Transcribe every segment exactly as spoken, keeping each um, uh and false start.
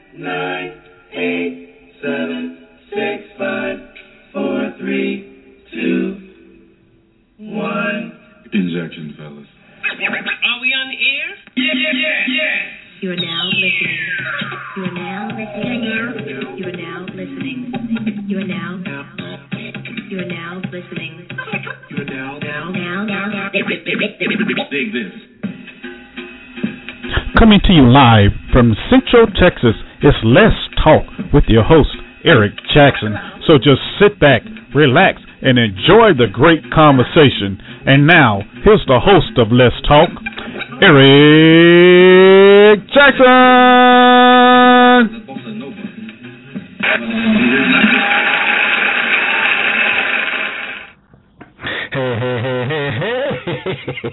nine, eight, seven, six, five, four, three, two, one. Injection, fellas. Are we on the air? Yeah, yeah, yeah, yeah. You are now listening. You are now listening. You are now listening. You are now. You are now listening. You are now, now, Now, now, now. dig this. Coming to you live from Central Texas, it's Let's Talk with your host, Eric Jackson. So just sit back, relax, and enjoy the great conversation. And now, here's the host of Let's Talk, Eric Jackson. Hey, hey, hey, hey, hey.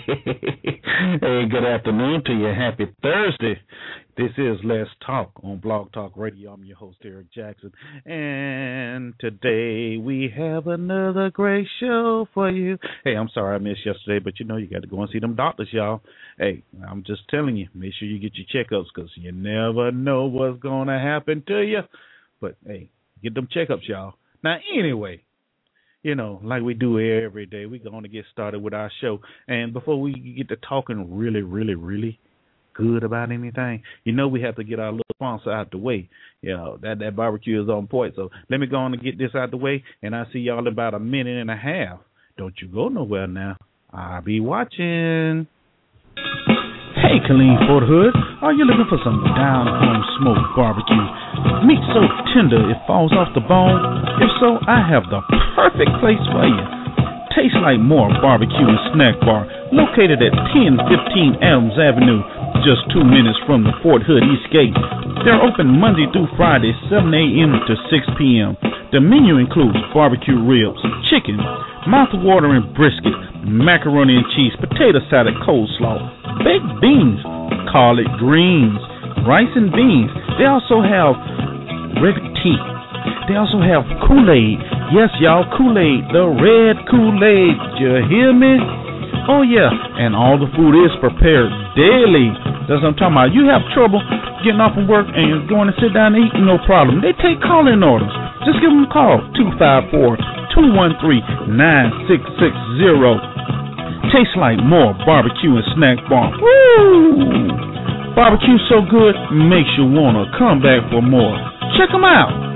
Hey, good afternoon to you. Happy Thursday. This is Let's Talk on Blog Talk Radio. I'm your host, Eric Jackson. And today we have another great show for you. Hey, I'm sorry I missed yesterday, but you know you got to go and see them doctors, y'all. Hey, I'm just telling you, make sure you get your checkups because you never know what's going to happen to you. But, hey, get them checkups, y'all. Now, anyway. You know, like we do every day, we're going to get started with our show. And before we get to talking really, really, really good about anything, you know we have to get our little sponsor out the way. You know, that, that barbecue is on point. So let me go on and get this out the way, and I'll see y'all in about a minute and a half. Don't you go nowhere now. I'll be watching. Hey, Colleen Fort Hood, are you looking for some down-home smoked barbecue? Meat so tender it falls off the bone? If so, I have the perfect place for you. Tastes Like More Barbecue and Snack Bar, located at ten fifteen Adams Avenue, just two minutes from the Fort Hood East Gate. They're open Monday through Friday, seven a.m. to six p.m. The menu includes barbecue ribs, chicken, mouth-watering brisket, macaroni and cheese, potato salad, coleslaw, baked beans, collard greens, rice and beans. They also have regular tea. They also have Kool-Aid. Yes, y'all, Kool-Aid, the red Kool-Aid. You hear me? Oh, yeah, and all the food is prepared daily. That's what I'm talking about. You have trouble getting off from work and going to sit down and eat, no problem. They take call-in orders. Just give them a call, two five four, two one three, nine six six zero. Tastes Like More Barbecue and Snack Bar. Woo! Barbecue so good, makes you want to come back for more. Check them out.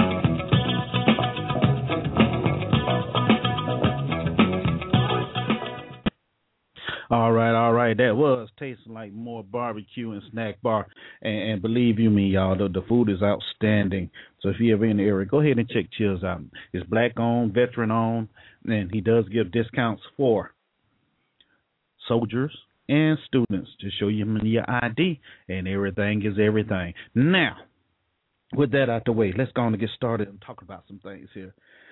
All right, all right. That was Tasting Like More Barbecue and Snack Bar. And, and believe you me, y'all, the, the food is outstanding. So if you're ever in the area, go ahead and check Chills out. It's black-owned, veteran-owned, and he does give discounts for soldiers and students to show you your I D, and everything is everything. Now, with that out the way, let's go on and get started and talk about some things here.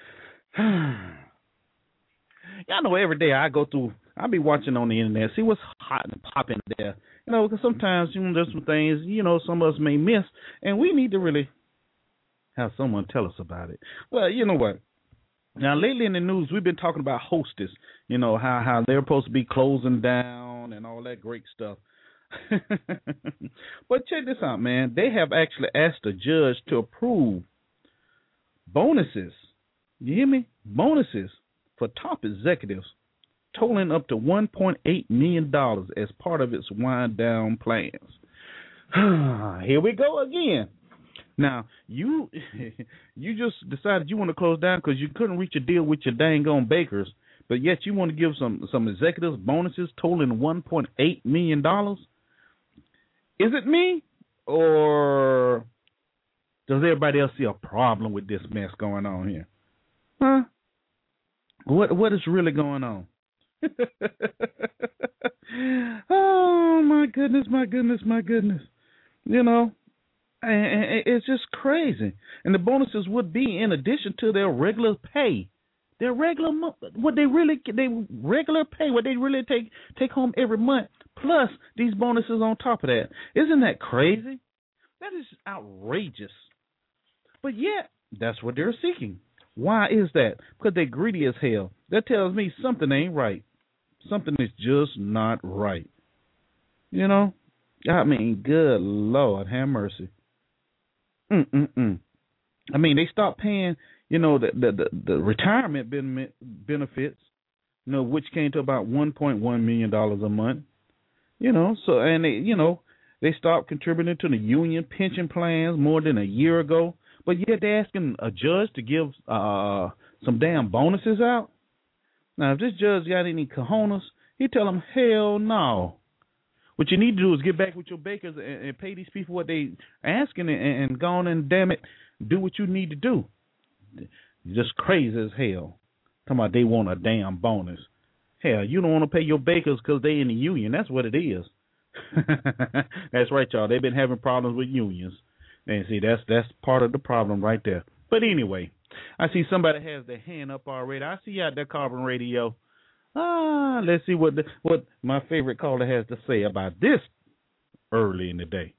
Y'all know every day I go through, I be watching on the internet, see what's hot and popping there. You know, because sometimes you know, there's some things, you know, some of us may miss, and we need to really have someone tell us about it. Well, you know what? Now, lately in the news, we've been talking about Hostess, you know, how, how they're supposed to be closing down and all that great stuff. But check this out, man. They have actually asked a judge to approve bonuses. You hear me? Bonuses for top executives totaling up to one point eight million dollars as part of its wind-down plans. Here we go again. Now, you you just decided you want to close down because you couldn't reach a deal with your dang on bakers, but yet you want to give some, some executives bonuses totaling one point eight million dollars? Is it me, or does everybody else see a problem with this mess going on here? Huh? What What is really going on? Oh, my goodness, my goodness, my goodness. You know, and it's just crazy. And the bonuses would be in addition to their regular pay. Their regular, what they really, they regular pay, what they really take take home every month, plus these bonuses on top of that. Isn't that crazy? That is outrageous. But yet, that's what they're seeking. Why is that? Because they're greedy as hell. That tells me something ain't right. Something is just not right. You know? I mean, good Lord, have mercy. Mm-mm-mm. I mean, they stopped paying, you know, the the, the, the retirement ben- benefits, you know, which came to about one point one million dollars a month. You know, so and they, you know, they stopped contributing to the union pension plans more than a year ago. But yet they're asking a judge to give uh, some damn bonuses out. Now, if this judge got any cojones, he tell them, hell no. What you need to do is get back with your bakers and, and pay these people what they asking and, and go on and, damn it, do what you need to do. Just crazy as hell. Talking about they want a damn bonus. Hell, you don't want to pay your bakers because they in the union. That's what it is. That's right, y'all. They've been having problems with unions. And see, that's that's part of the problem right there. But anyway, I see somebody has their hand up already. I see you out there, Carbon Radio. Ah, let's see what the, what my favorite caller has to say about this early in the day.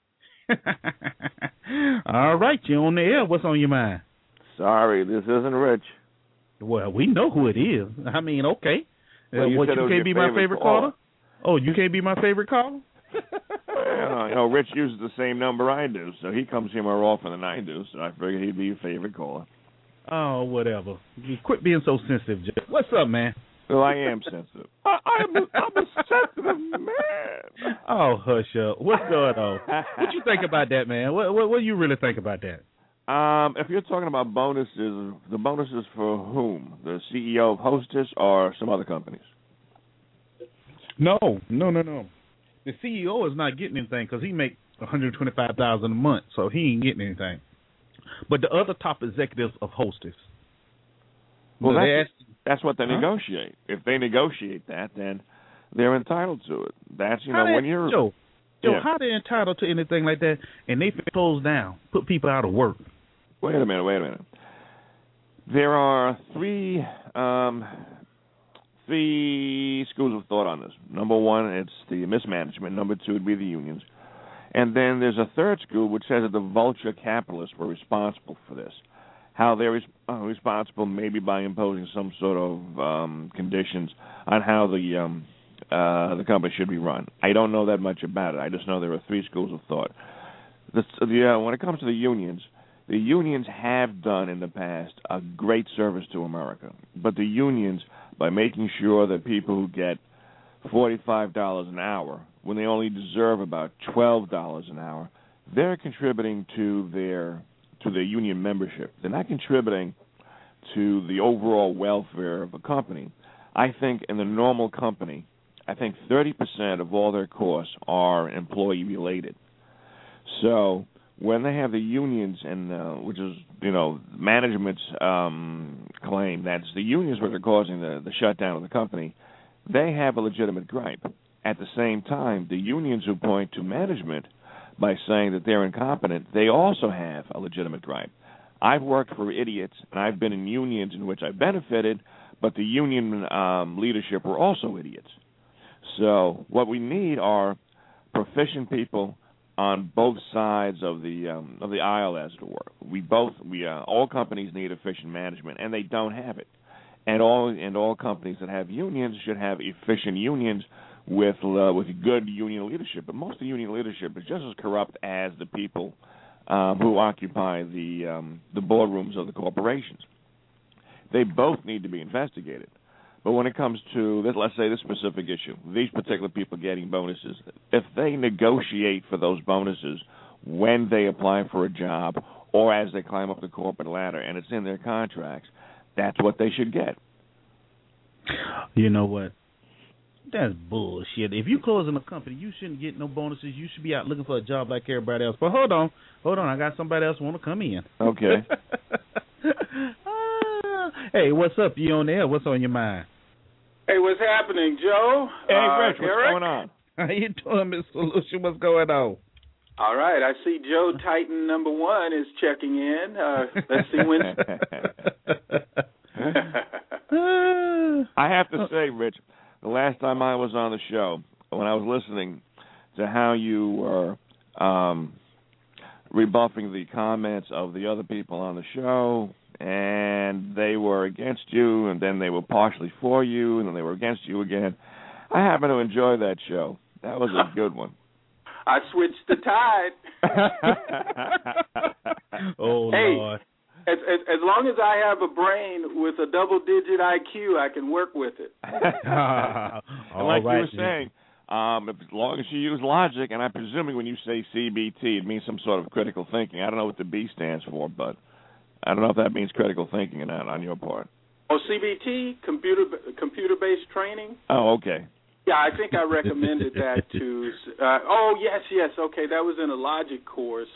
All right, you're on the air. What's on your mind? Sorry, this isn't Rich. Well, we know who it is. I mean, okay. Well, uh, you what, said you it was can't your be my favorite favorite caller. caller? Oh, you can't be my favorite caller? Well, you know, Rich uses the same number I do, so he comes here more often than I do, so I figured he'd be your favorite caller. Oh, whatever. You quit being so sensitive, Jeff. What's up, man? Well, I am sensitive. I, I'm, a, I'm a sensitive man. Oh, hush up. What's going on? What you think about that, man? What, what what do you really think about that? Um, if you're talking about bonuses, the bonuses for whom? The C E O of Hostess or some other companies? No, no, no, no. The C E O is not getting anything because he makes one hundred twenty-five thousand dollars a month, so he ain't getting anything. But the other top executives of Hostess. Well, so that's, asked, that's what they huh? negotiate. If they negotiate that, then they're entitled to it. That's, you how know, they, when you're... Joe, Joe yeah. how they entitled to anything like that and they close down, put people out of work? Wait a minute, wait a minute. There are three um, three schools of thought on this. Number one, it's the mismanagement. Number two would be the unions. And then there's a third school which says that the vulture capitalists were responsible for this. How they're res- uh, responsible maybe by imposing some sort of um, conditions on how the um, uh, the company should be run. I don't know that much about it. I just know there are three schools of thought. The, the, uh, when it comes to the unions, the unions have done in the past a great service to America. But the unions, by making sure that people who get forty-five dollars an hour, when they only deserve about twelve dollars an hour, they're contributing to their to their union membership. They're not contributing to the overall welfare of a company. I think in the normal company, I think thirty percent of all their costs are employee-related. So when they have the unions, and uh, which is, you know, management's um, claim that it's the unions which are causing the, the shutdown of the company, they have a legitimate gripe. At the same time, the unions who point to management by saying that they're incompetent, they also have a legitimate gripe. I've worked for idiots, and I've been in unions in which I benefited, but the union um, leadership were also idiots. So what we need are proficient people on both sides of the um, of the aisle, as it were. We both we uh, all companies need efficient management, and they don't have it. And all and all companies that have unions should have efficient unions with uh, with good union leadership. But most of the union leadership is just as corrupt as the people um, who occupy the um, the boardrooms of the corporations. They both need to be investigated. But when it comes to, let's say, this specific issue, these particular people getting bonuses, if they negotiate for those bonuses when they apply for a job or as they climb up the corporate ladder and it's in their contracts, that's what they should get. You know what? That's bullshit. If you close in a company, you shouldn't get no bonuses. You should be out looking for a job like everybody else. But hold on. Hold on. I got somebody else want to come in. Okay. ah, hey, what's up? You on there? What's on your mind? Hey, what's happening, Joe? Hey, uh, Rich, what's Eric? going on? How you doing, Miss Solution? What's going on? All right. I see Joe Titan number one is checking in. Uh, let's see when. I have to say, Rich, the last time I was on the show, when I was listening to how you were um, rebuffing the comments of the other people on the show, and they were against you, and then they were partially for you, and then they were against you again, I happen to enjoy that show. That was a good one. I switched the tide. hey, Lord. As, as as long as I have a brain with a double-digit I Q, I can work with it. And like you were saying, um, if, as long as you use logic, and I'm presuming when you say C B T, it means some sort of critical thinking. I don't know what the B stands for, but I don't know if that means critical thinking or not on your part. Oh, C B T, computer computer-based training. Oh, okay. Yeah, I think I recommended that to. Uh, oh, yes, yes. Okay, that was in a logic course.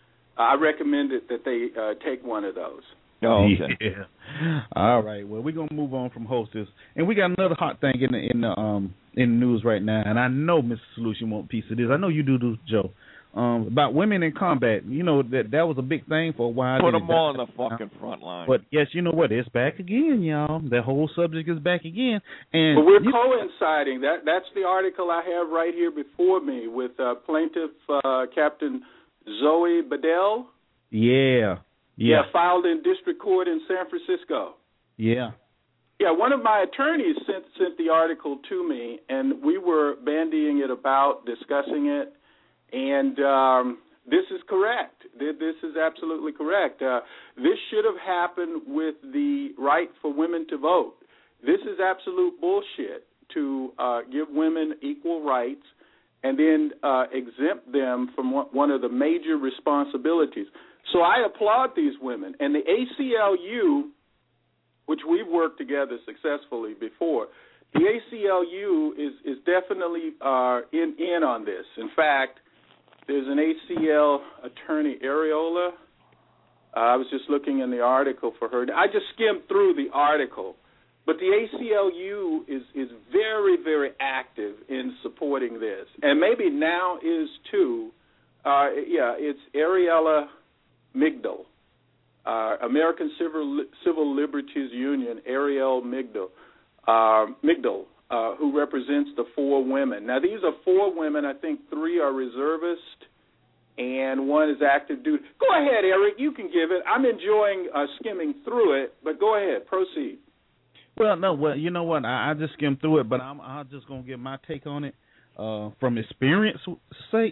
I recommended that they uh, take one of those. Oh, okay. Yeah. All right. Well, we're gonna move on from hostess, and we got another hot thing in the in the um in the news right now. And I know Mister Solution want a piece of this. I know you do, do Joe. Um, about women in combat. You know that that was a big thing for a while. Put them all in the fucking front line. But yes, you know what? It's back again, y'all. The whole subject is back again. And but we're you, coinciding. That that's the article I have right here before me with uh, plaintiff uh, Captain Zoe Bedell. Yeah. Yeah, filed in district court in San Francisco. Yeah. Yeah, one of my attorneys sent sent the article to me, and we were bandying it about, discussing it, and um, this is correct. This is absolutely correct. Uh, this should have happened with the right for women to vote. This is absolute bullshit to uh, give women equal rights and then uh, exempt them from one of the major responsibilities. So I applaud these women. And the A C L U, which we've worked together successfully before, the A C L U is, is definitely uh, in, in on this. In fact, there's an A C L attorney, Areola. Uh, I was just looking in the article for her. I just skimmed through the article. But the A C L U is, is very, very active in supporting this. And maybe now is too. Uh, yeah, it's Ariella Migdal, uh, American Civil Civil Liberties Union, Ariel Migdal, uh, Migdal uh, who represents the four women. Now, these are four women. I think three are reservist and one is active duty. Go ahead, Eric. You can give it. I'm enjoying uh, skimming through it, but go ahead. Proceed. Well, no, well, you know what? I, I just skimmed through it, but I'm, I'm just going to give my take on it. Uh, from experience sake,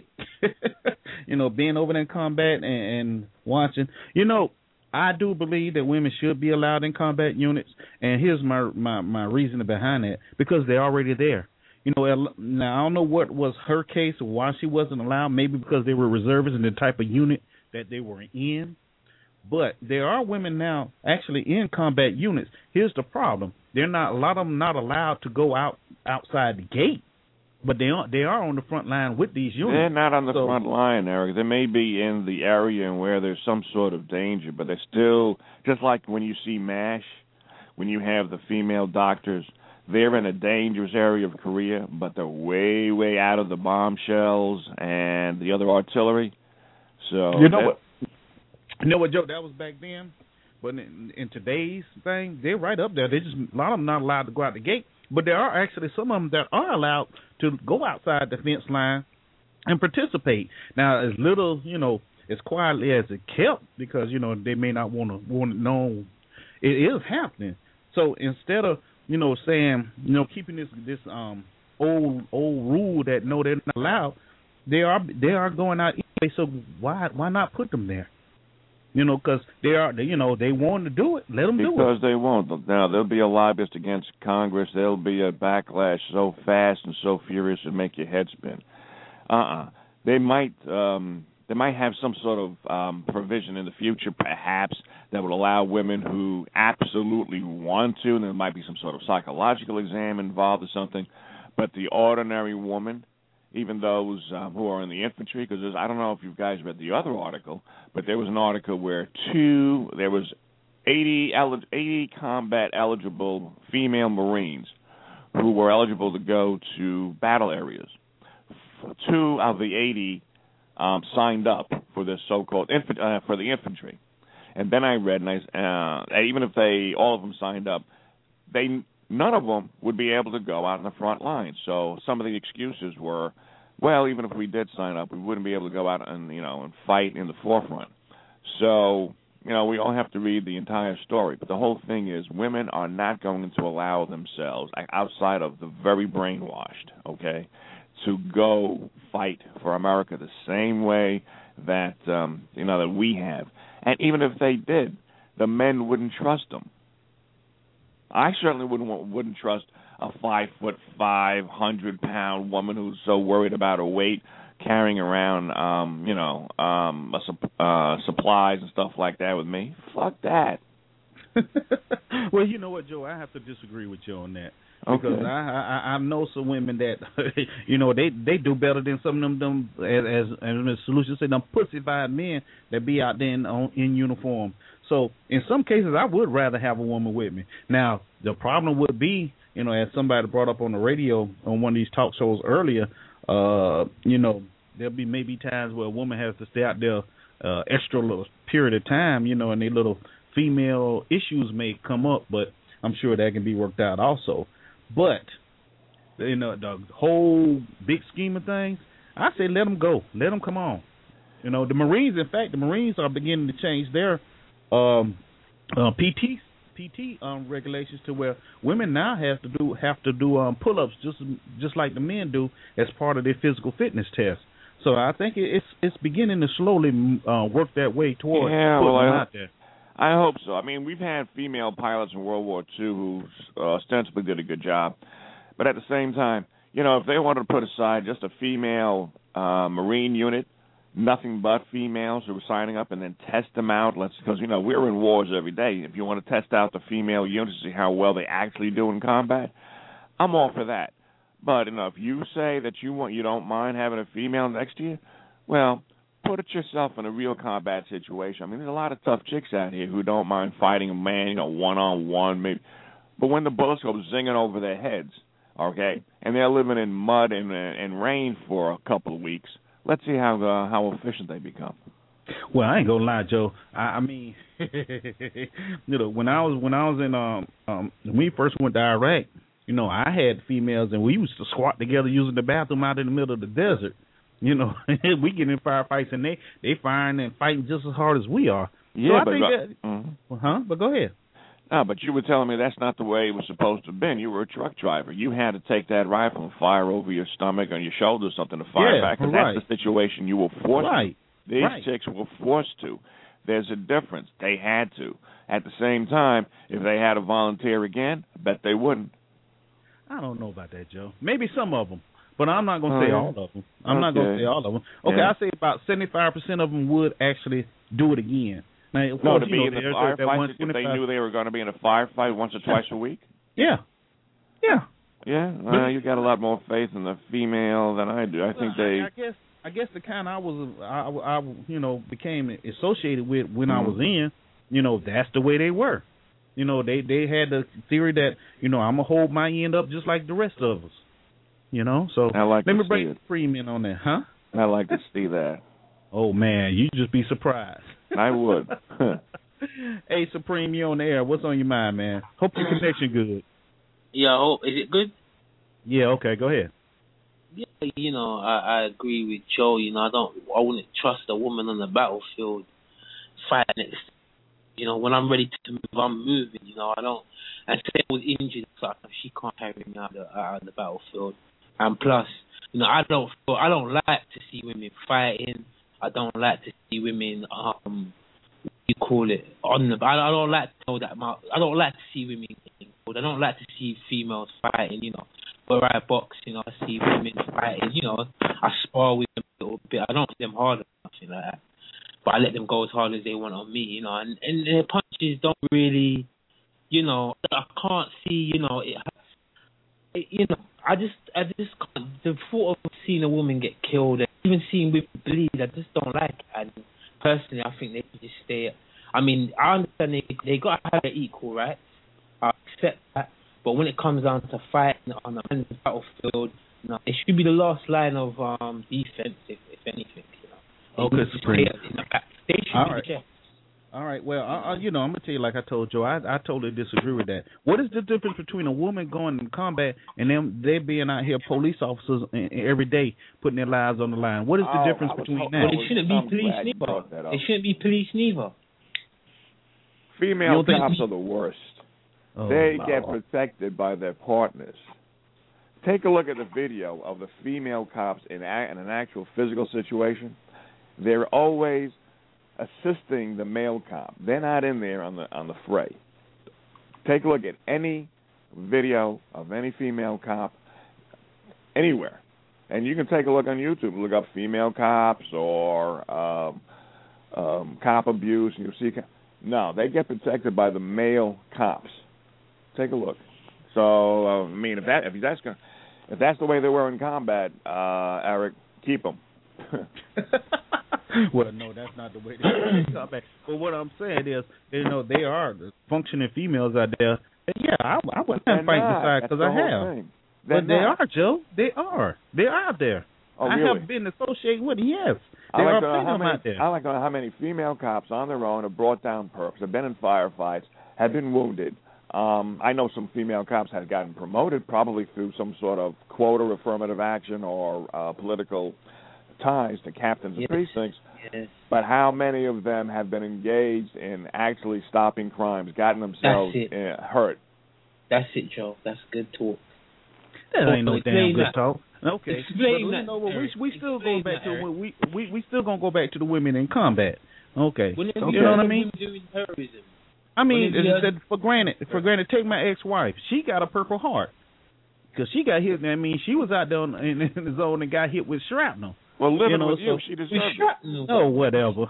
you know, being over there in combat and, and watching, you know, I do believe that women should be allowed in combat units, and here's my my, my reasoning behind that, because they're already there. You know, now I don't know what was her case or why she wasn't allowed, maybe because they were reservists in the type of unit that they were in, but there are women now actually in combat units. Here's the problem. They're not, a lot of them not allowed to go out outside the gate. But they are they are on the front line with these units. They're not on the so, front line, Eric. They may be in the area where there's some sort of danger, but they're still, just like when you see MASH, when you have the female doctors, they're in a dangerous area of Korea, but they're way, way out of the bombshells and the other artillery. So you know what? You know what, Joe? That was back then. But in, in today's thing, they're right up there. They just a lot of them not allowed to go out the gate. But there are actually some of them that are allowed to go outside the fence line and participate. Now, as little, you know, as quietly as it kept, because, you know, they may not want to want to know it is happening. So instead of, you know, saying, you know, keeping this this um old old rule that no, they're not allowed, they are they are going out anyway. So why why not put them there? You know, because they are, they, you know, they want to do it. Let them do it. Because they won't. Now, there'll be a lobbyist against Congress. There'll be a backlash so fast and so furious it'll make your head spin. Uh-uh. They might um, they might have some sort of um, provision in the future, perhaps, that would allow women who absolutely want to, and there might be some sort of psychological exam involved or something. But the ordinary woman, even those um, who are in the infantry, because I don't know if you guys read the other article, but there was an article where two, there was eighty, eighty combat eligible female Marines who were eligible to go to battle areas. Two of the eighty um, signed up for this so-called infant, uh, for the infantry, and then I read, and I, uh, even if they all of them signed up, they none of them would be able to go out in the front line. So some of the excuses were, well, even if we did sign up, we wouldn't be able to go out and, you know, and fight in the forefront. So, you know, we all have to read the entire story. But the whole thing is, women are not going to allow themselves, outside of the very brainwashed, okay, to go fight for America the same way that, um, you know, that we have. And even if they did, the men wouldn't trust them. I certainly wouldn't want, wouldn't trust a five foot five hundred pound woman who's so worried about her weight, carrying around, um, you know, um, a, uh, supplies and stuff like that with me. Fuck that. Well, you know what, Joe? I have to disagree with you on that. Because Okay. I, I I know some women that you know they they do better than some of them them as as, as Miz Solution said, them pussified men that be out there in, on, in uniform. So in some cases, I would rather have a woman with me. Now the problem would be, you know, as somebody brought up on the radio on one of these talk shows earlier, uh, you know, there'll be maybe times where a woman has to stay out there uh, extra little period of time, you know, and they little female issues may come up, but I'm sure that can be worked out also. But, you know, the whole big scheme of things, I say let them go. Let them come on. You know, the Marines, in fact, the Marines are beginning to change their um, uh, P T P T um, regulations to where women now have to do have to do um, pull-ups just just like the men do as part of their physical fitness test. So I think it's it's beginning to slowly uh, work that way toward yeah, putting well, them I, out there. I hope so. I mean, we've had female pilots in World War Two who uh, ostensibly did a good job. But at the same time, you know, if they wanted to put aside just a female uh, Marine unit, nothing but females who were signing up, and then test them out, let's because, you know, we're in wars every day. If you want to test out the female units to see how well they actually do in combat, I'm all for that. But, you know, if you say that you want, you don't mind having a female next to you, well, put it yourself in a real combat situation. I mean, there's a lot of tough chicks out here who don't mind fighting a man, you know, one-on-one maybe. But when the bullets go zinging over their heads, okay, and they're living in mud and, and rain for a couple of weeks, let's see how uh, how efficient they become. Well, I ain't gonna lie, Joe. I, I mean, you know, when I was when I was in um um when we first went to Iraq, you know, I had females and we used to squat together using the bathroom out in the middle of the desert. You know, we get in firefights and they they firing and fighting just as hard as we are. Yeah, so I but think uh, that, mm-hmm. huh? But go ahead. No, but you were telling me that's not the way it was supposed to have been. You were a truck driver. You had to take that rifle and fire over your stomach or your shoulder or something to fire yeah, back. Because right. that's the situation you were forced right. to. These right. chicks were forced to. There's a difference. They had to. At the same time, if they had to volunteer again, I bet they wouldn't. I don't know about that, Joe. Maybe some of them. But I'm not going to oh, say yeah. all of them. I'm okay. not going to say all of them. Okay, yeah. I say about seventy-five percent of them would actually do it again. Now, of no, course, to be you know, in the that, that firefight, if they knew they were going to be in a firefight once or twice a week? Yeah. Yeah. Yeah? Well, you got a lot more faith in the female than I do. I think well, they... I, I guess I guess the kind I was, I, I you know, became associated with when mm-hmm. I was in, you know, that's the way they were. You know, they, they had the theory that, you know, I'm going to hold my end up just like the rest of us. You know, so I like let to me see bring it. Freeman on there, huh? I like to see that. Oh, man, you'd just be surprised. I would. Hey, Supreme, you on the air. What's on your mind, man? Hope your connection good. Yeah, I hope. Is it good? Yeah, okay, go ahead. Yeah, you know, I, I agree with Joe. You know, I don't, I wouldn't trust a woman on the battlefield fighting next. You know, when I'm ready to move, I'm moving. You know, I don't. And say I was injured, so she can't carry me out of, out of the battlefield. And plus, you know, I don't, feel, I don't like to see women fighting. I don't like to see women, um, what you call it, on the. I, I don't like to know that. My, I don't like to see women getting killed. I don't like to see females fighting. You know, where I box, you know, I see women fighting. You know, I spar with them a little bit. I don't hit them hard or nothing like that. But I let them go as hard as they want on me, you know, and, and their punches don't really, you know, I can't see, you know, it, it, you know, I just, I just can't, the thought of seeing a woman get killed, and even seeing women bleed, I just don't like it. And personally, I think they should just stay, I mean, I understand they, they got to have their equal rights, I accept that, but when it comes down to fighting on the battlefield, you know, it should be the last line of um, defense, if, if anything. Okay, Supreme. All right. All right. Well, I, I, you know, I'm gonna tell you, like I told Joe, I, I totally disagree with that. What is the difference between a woman going in combat and them they being out here police officers every day putting their lives on the line? What is the oh, difference between hope, that? Well, it shouldn't be police neither. It shouldn't be police neither. Female cops are the worst. Oh, they wow. get protected by their partners. Take a look at the video of the female cops in, a, in an actual physical situation. They're always assisting the male cop. They're not in there on the on the fray. Take a look at any video of any female cop anywhere, and you can take a look on YouTube. Look up female cops or um, um, cop abuse, and you'll see. No, they get protected by the male cops. Take a look. So uh, I mean, if that if that's gonna, if that's the way they were in combat, uh, Eric, keep them. Well, no, that's not the way they are in combat. But what I'm saying is, you know, they are functioning females out there. And yeah, I, I wouldn't fight the side because I have. But they are, Joe. They are. They're out there. Oh, I really? have been associated with them, yes. I There like are to know how females many, out there. I like to know how many female cops on their own have brought down perps, have been in firefights, have been wounded. Um, I know some female cops have gotten promoted, probably through some sort of quota, affirmative action, or uh, political ties to captains of Yes. precincts. Yes. But how many of them have been engaged in actually stopping crimes, gotten themselves That's it. uh, hurt? That's it, Joe. That's good talk. That ain't no Explain damn good that. talk. Okay, Explain but that, you know what? We Eric. we still Explain go back that, to Eric. we we we still gonna go back to the women in combat. Okay, When you know what I mean? Doing terrorism. I mean, When as I said, for granted, for granted, take my ex-wife. She got a Purple Heart because she got hit. I mean, she was out there in, in the zone and got hit with shrapnel. Well, living You know, with you, so- she deserved We it. shot them. Oh, whatever.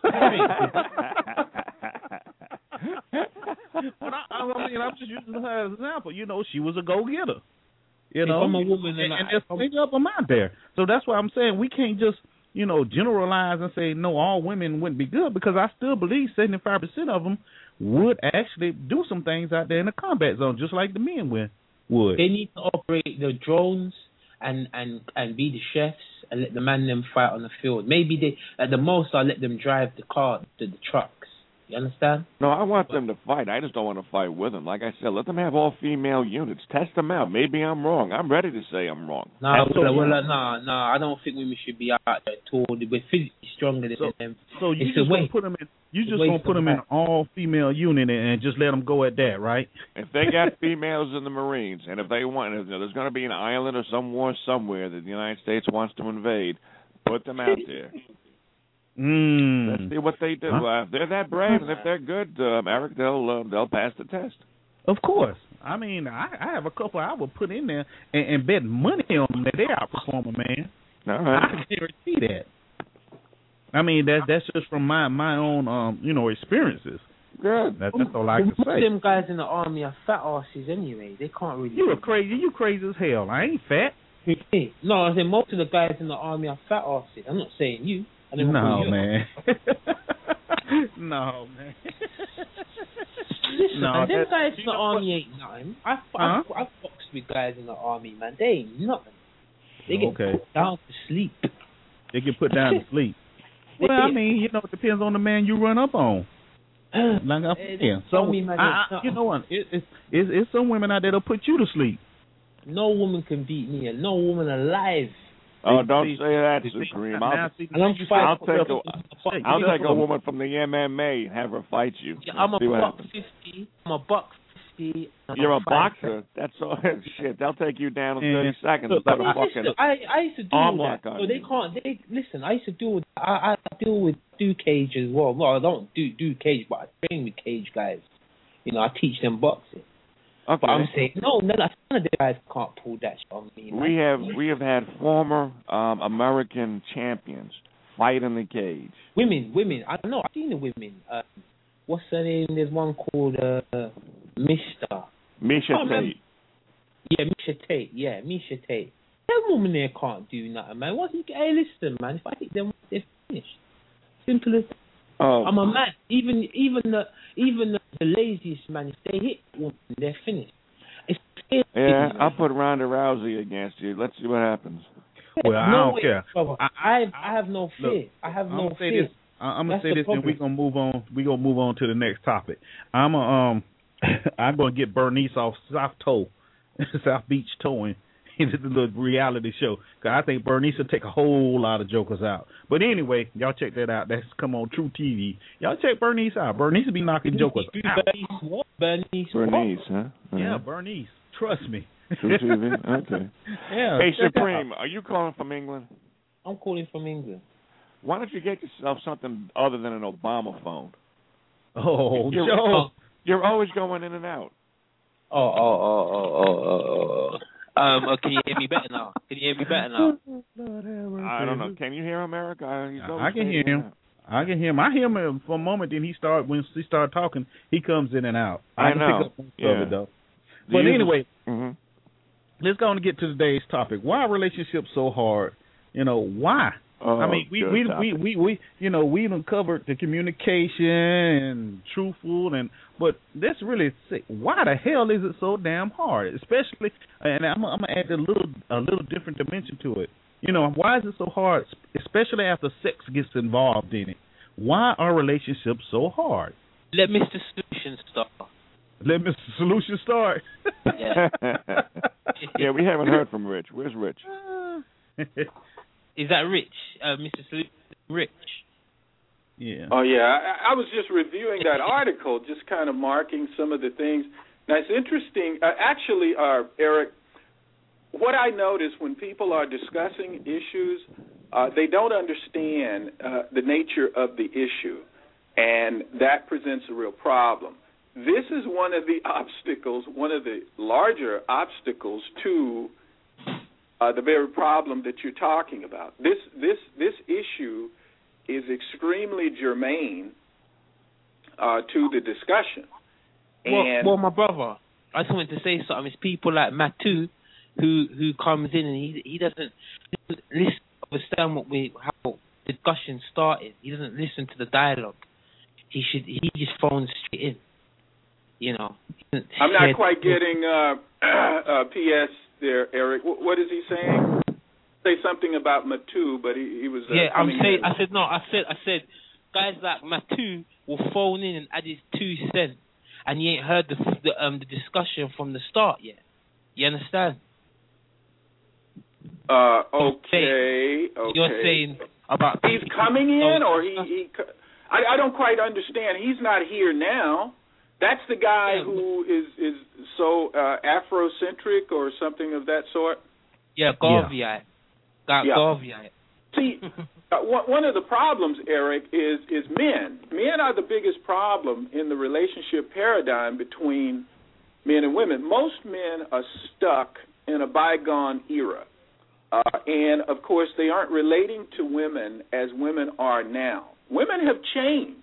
But I, I mean, I'm just using her as an example. You know, she was a go-getter. You If know, I'm a woman and, and I- and there's plenty of them out there. So that's why I'm saying we can't just, you know, generalize and say no, all women wouldn't be good, because I still believe seventy-five percent of them would actually do some things out there in the combat zone, just like the men would. Would. They need to operate the drones and, and, and be the chefs and let the man them fight on the field. Maybe they, at the most, I'll let them drive the car, the, the trucks. You understand? No, I want them to fight. I just don't want to fight with them. Like I said, let them have all female units. Test them out. Maybe I'm wrong. I'm ready to say I'm wrong. No, That's well, so- well, uh, no, no, I don't think women should be out there at all. We're physically stronger than So, them. so you It's just a gonna waste. put them in. You It's a just waste gonna put of them in time. all female unit and, and just let them go at that, right? If they got females in the Marines, and if they want, if there's going to be an island or some war somewhere that the United States wants to invade, put them out there. Mm. Let's see what they do. Huh? Uh, if they're that brave and if they're good, um, Eric, they'll uh, they'll pass the test. Of course. I mean, I, I have a couple I would put in there and, and bet money on them that they outperform a man. All right. I guarantee that. I mean, that that's just from my my own um you know experiences. Good. That, that's all I can Most of say. them guys in the army are fat asses anyway. They can't really. You are crazy. You crazy as hell. I ain't fat. No, I said most of the guys in the army are fat asses. I'm not saying you. I never No call you man. no man. Listen, No, man, them that- guys in you the know army ain't nothing. I, I, Huh? I, I've boxed with guys in the army, man. They ain't nothing. They get Okay. put down to sleep. They get put down to sleep. Well, I mean, you know, it depends on the man you run up on. Like I'm Eh, saying, so army man I, is I, you know what? It, it's it's it's some women out there that'll put you to sleep. No woman can beat me, and no woman alive. Oh, See, don't see, say that, see, Supreme. now, I'll, see, And I'm you I'll five. take a, I'll take a woman from the M M A and have her fight you. Yeah, I'm a See what buck happens. fifty. I'm a buck fifty. and You're a I'm five- boxer. That's all. Shit, they'll take you down in Yeah. thirty seconds. Look, Put a Well, fucking listen, I, I used to do arm all lock that. on So they you. can't. They listen. I used to deal with. I, I deal with do cage as well. Well, I don't do do cage, but I train with cage guys. You know, I teach them boxing. Okay. But I'm saying no, none of none of the guys can't pull that shit on me. We man. have we have had former um, American champions fight in the cage. women, women. I don't know. I've seen the women. Uh, what's her name? There's one called uh, Mister. Misha Oh, man. Tate. Yeah, Misha Tate. Yeah, Misha Tate. That woman there can't do nothing, man. What you? Hey, listen, man. If I hit them, they're finished. Simple as that. Oh, I'm a man. Even even the even the, the laziest man, if they hit one, they're finished. It's yeah. I'll put Ronda Rousey against you. Let's see what happens. Well, I no don't way, care. brother. I- I, I have no fear. Look, I have I'm no gonna say fear. this. I- I'm gonna That's say the this, and problem. we're gonna move on. We're gonna move on to the next topic. I'm a, um, I'm gonna get Bernice off South Toe, South Beach Towing, into the reality show, because I think Bernice will take a whole lot of jokers out. But anyway, y'all check that out. That's come on True T V. Y'all check Bernice out. Bernice will be knocking jokers out. Bernice what? Bernice what? Bernice, huh? Yeah, Uh-huh. Bernice. Trust me. True T V. Okay. Yeah. Hey, check it Supreme, out. are you calling from England? I'm calling from England. why don't you get yourself something other than an Obama phone? Oh, you're, Joe. You're always going in and out. Oh, oh, oh, oh, oh, oh, oh. Um, uh, can you hear me better now? Can you hear me better now? I don't know. Can you hear him, Eric? I, he's I can hear him. I can hear him. I hear him for a moment. Then he start when he start talking, he comes in and out. I, I can know. pick up most yeah. of it though. Do but you anyway, just, mm-hmm. let's go on and get to today's topic. Why are relationships so hard? You know why? Oh, I mean, we we, we we we you know we even covered the communication and truthful and but that's really sick. Why the hell is it so damn hard? Especially, and I'm, I'm gonna add a little a little different dimension to it. You know, why is it so hard? Especially after sex gets involved in it. Why are relationships so hard? Let Mister Solution start. Let Mister Solution start. Yeah. yeah, we haven't heard from Rich. Where's Rich? Is that Rich? Uh, Mister Solution, Rich. Yeah. Oh, yeah. I, I was just reviewing that article, just kind of marking some of the things. Now, it's interesting. Uh, actually, uh, Eric, what I notice when people are discussing issues, uh, they don't understand uh, the nature of the issue, and that presents a real problem. This is one of the obstacles, one of the larger obstacles to uh, the very problem that you're talking about. This this this issue is extremely germane uh, to the discussion. Well, And well, my brother, I just wanted to say something. It's people like Matu who who comes in and he he doesn't, he doesn't listen, understand what we how the discussion started. He doesn't listen to the dialogue. He should he just phones straight in. You know. I'm not quite getting uh, uh, P S there, Eric. W- what is he saying? Say something about Matu, but he, he was. Uh, yeah, I'm coming saying. in. I said no. I said. I said. Guys like Matu will phone in and add his two cents, and you ain't heard the, the um the discussion from the start yet. You understand? Uh, okay. Okay. You're saying about he's coming in, or he. he I, I don't quite understand. He's not here now. That's the guy yeah, who is is so uh, Afrocentric or something of that sort. Yeah, Garveyite. Got Yeah. Garveyite. See, uh, one of the problems, Eric, is is men. Men are the biggest problem in the relationship paradigm between men and women. Most men are stuck in a bygone era. Uh, and, of course, they aren't relating to women as women are now. Women have changed.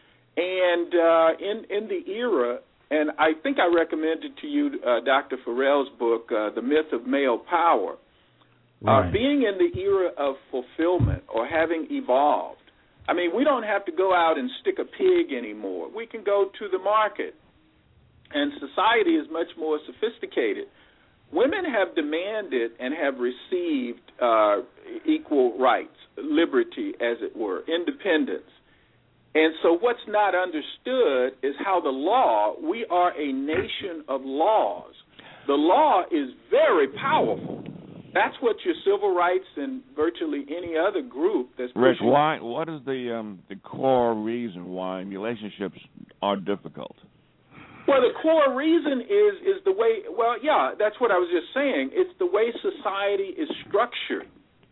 And uh, in, in the era, and I think I recommended to you uh, Doctor Farrell's book, uh, The Myth of Male Power. Right. Uh, being in the era of fulfillment or having evolved, I mean, we don't have to go out and stick a pig anymore. We can go to the market, and society is much more sophisticated. Women have demanded and have received uh, equal rights, liberty, as it were, independence. And so what's not understood is how the law, we are a nation of laws. The law is very powerful. That's what your civil rights and virtually any other group that's Rich, pushing. why? What is the um, the core reason why relationships are difficult? Well, the core reason is is the way. Well, yeah, that's what I was just saying. It's the way society is structured,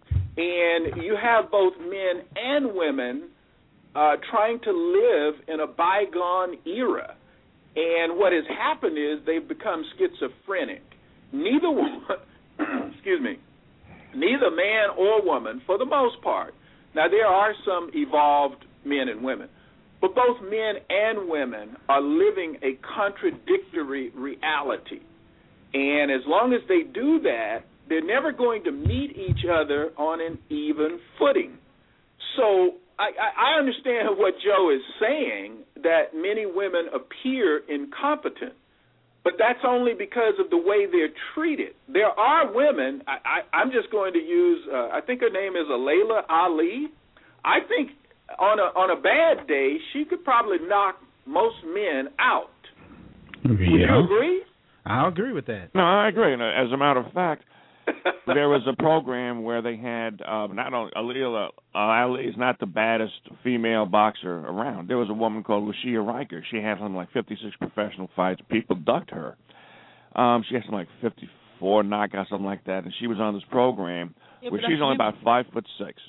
and you have both men and women uh, trying to live in a bygone era. And what has happened is they've become schizophrenic. Neither one. Excuse me, neither man or woman, for the most part. Now, there are some evolved men and women, but both men and women are living a contradictory reality. And as long as they do that, they're never going to meet each other on an even footing. So I, I understand what Joe is saying, that many women appear incompetent. But that's only because of the way they're treated. There are women, I, I, I'm just going to use, uh, I think her name is Alayla Ali. I think on a on a bad day, she could probably knock most men out. Yeah. Would you agree? I agree with that. No, I agree. And as a matter of fact, there was a program where they had uh, not only Alayla uh, Ali is not the baddest female boxer around. There was a woman called Lucia Riker. She had something like fifty-six professional fights. People ducked her. Um, she had something like fifty-four knockouts, something like that. And she was on this program Yeah, where but she's that's only women. about five foot six.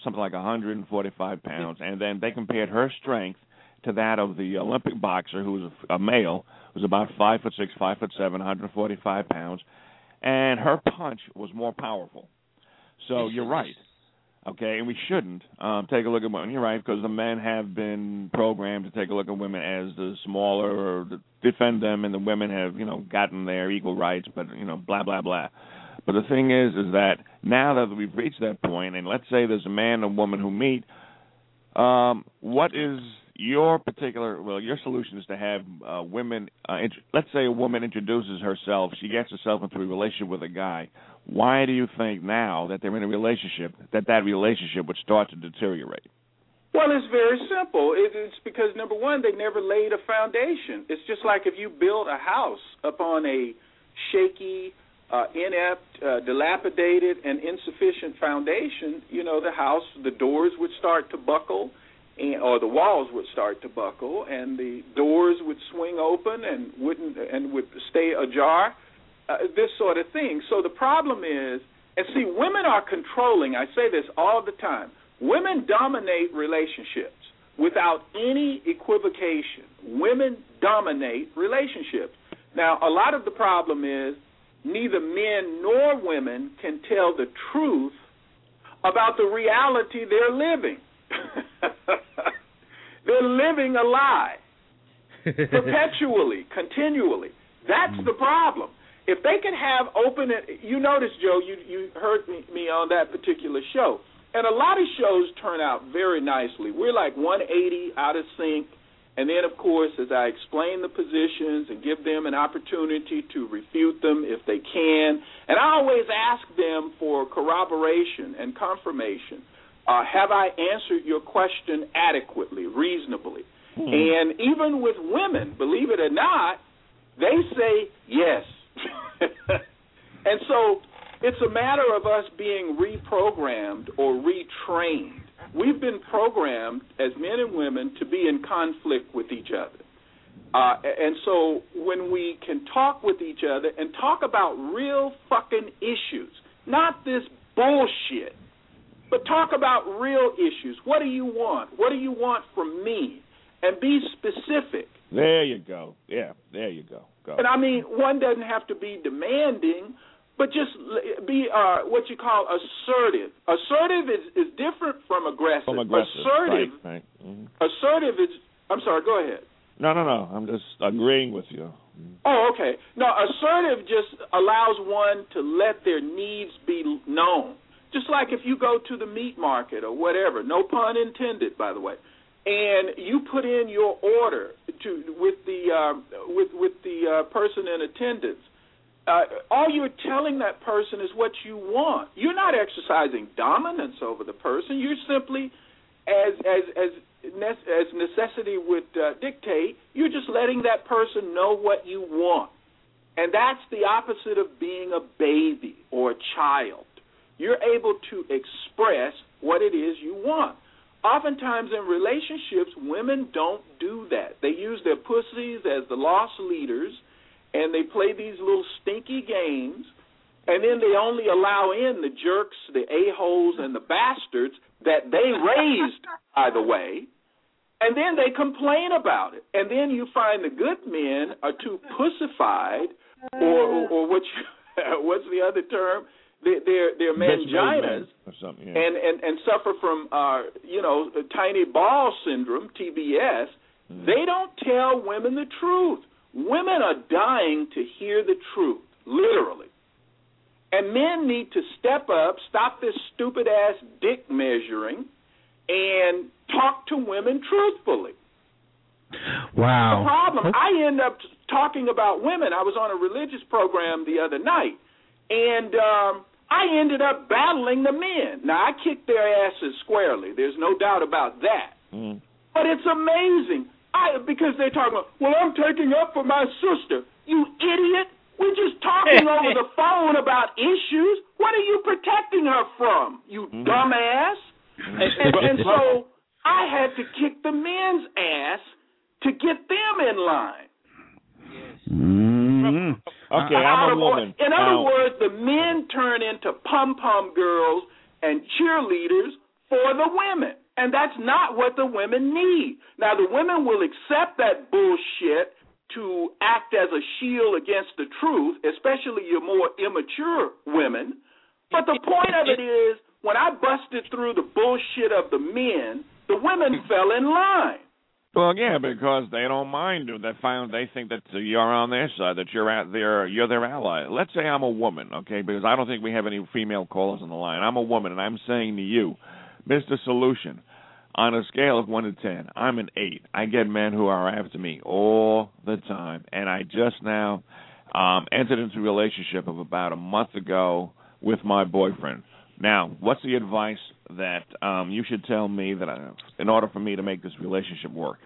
something like one hundred forty-five pounds, and then they compared her strength to that of the Olympic boxer, who was a, a male, who was about five foot six, five foot seven, one hundred forty-five pounds, and her punch was more powerful. So you're right. Okay, and we shouldn't um, take a look at women. You're right, because the men have been programmed to take a look at women as the smaller or the, defend them, and the women have, you know, gotten their equal rights, but, you know, blah, blah, blah. But the thing is, is that now that we've reached that point, and let's say there's a man and a woman who meet, um, what is your particular, well, your solution is to have uh, women, uh, int- let's say a woman introduces herself, she gets herself into a relationship with a guy. Why do you think now that they're in a relationship, that that relationship would start to deteriorate? Well, it's very simple. It, it's because, number one, they never laid a foundation. It's just like if you build a house upon a shaky, uh, inept, uh, dilapidated, and insufficient foundation, you know, the house, the doors would start to buckle, and, or the walls would start to buckle, and the doors would swing open and wouldn't and would stay ajar. Uh, this sort of thing. So the problem is, and see, women are controlling. I say this all the time. Women dominate relationships without any equivocation. Women dominate relationships. Now, a lot of the problem is neither men nor women can tell the truth about the reality they're living. They're living a lie perpetually, continually. That's the problem. If they can have open, you notice, Joe, you you heard me, me on that particular show, and a lot of shows turn out very nicely. We're like one eighty out of sync, and then, of course, as I explain the positions and give them an opportunity to refute them if they can, and I always ask them for corroboration and confirmation. Uh, have I answered your question adequately, reasonably? Hmm. And even with women, believe it or not, they say yes. And so it's a matter of us being reprogrammed or retrained. We've been programmed as men and women to be in conflict with each other. Uh, and so when we can talk with each other and talk about real fucking issues, not this bullshit, but talk about real issues. What do you want? What do you want from me? And be specific. There you go. Yeah, there you go. Go. And I mean, one doesn't have to be demanding, but just be uh, what you call assertive. Assertive is, is different from aggressive. From aggressive, assertive, right, right. Mm-hmm. Assertive is, I'm sorry, go ahead. No, no, no, I'm just agreeing with you. Oh, okay. No, assertive just allows one to let their needs be known. Just like if you go to the meat market or whatever, no pun intended, by the way, and you put in your order to with the uh, with with the uh, person in attendance. Uh, all you're telling that person is what you want. You're not exercising dominance over the person. You're simply, as as as as necessity would uh, dictate, you're just letting that person know what you want, and that's the opposite of being a baby or a child. You're able to express what it is you want. Oftentimes in relationships, women don't do that. They use their pussies as the lost leaders, and they play these little stinky games, and then they only allow in the jerks, the a-holes, and the bastards that they raised, by the way, and then they complain about it. And then you find the good men are too pussified, or, or, or what you, what's the other term? They're, they're manginas or something, yeah. and, and, and suffer from, uh, you know, tiny ball syndrome, T B S. Mm. They don't tell women the truth. Women are dying to hear the truth, literally. And men need to step up, stop this stupid-ass dick measuring, and talk to women truthfully. Wow. The problem, I end up talking about women. I was on a religious program the other night, and um, I ended up battling the men. Now, I kicked their asses squarely. There's no doubt about that. Mm. But it's amazing. I, because they're talking about, well, I'm taking up for my sister. You idiot. We're just talking over the phone about issues. What are you protecting her from, you mm. dumbass? Mm. And, and, and so I had to kick the men's ass to get them in line. Mm. Okay, I'm a woman. In other now, words, the men turn into pom-pom girls and cheerleaders for the women. And that's not what the women need. Now, the women will accept that bullshit to act as a shield against the truth, especially your more immature women. But the point of it is, when I busted through the bullshit of the men, the women fell in line. Well, yeah, because they don't mind you. They find they think that you're on their side, that you're at their you're their ally. Let's say I'm a woman, okay? Because I don't think we have any female callers on the line. I'm a woman, and I'm saying to you, Mister Solution, on a scale of one to ten, I'm an eight. I get men who are after me all the time, and I just now um, entered into a relationship of about a month ago with my boyfriend. Now, what's the advice that um, you should tell me that I, in order for me to make this relationship work?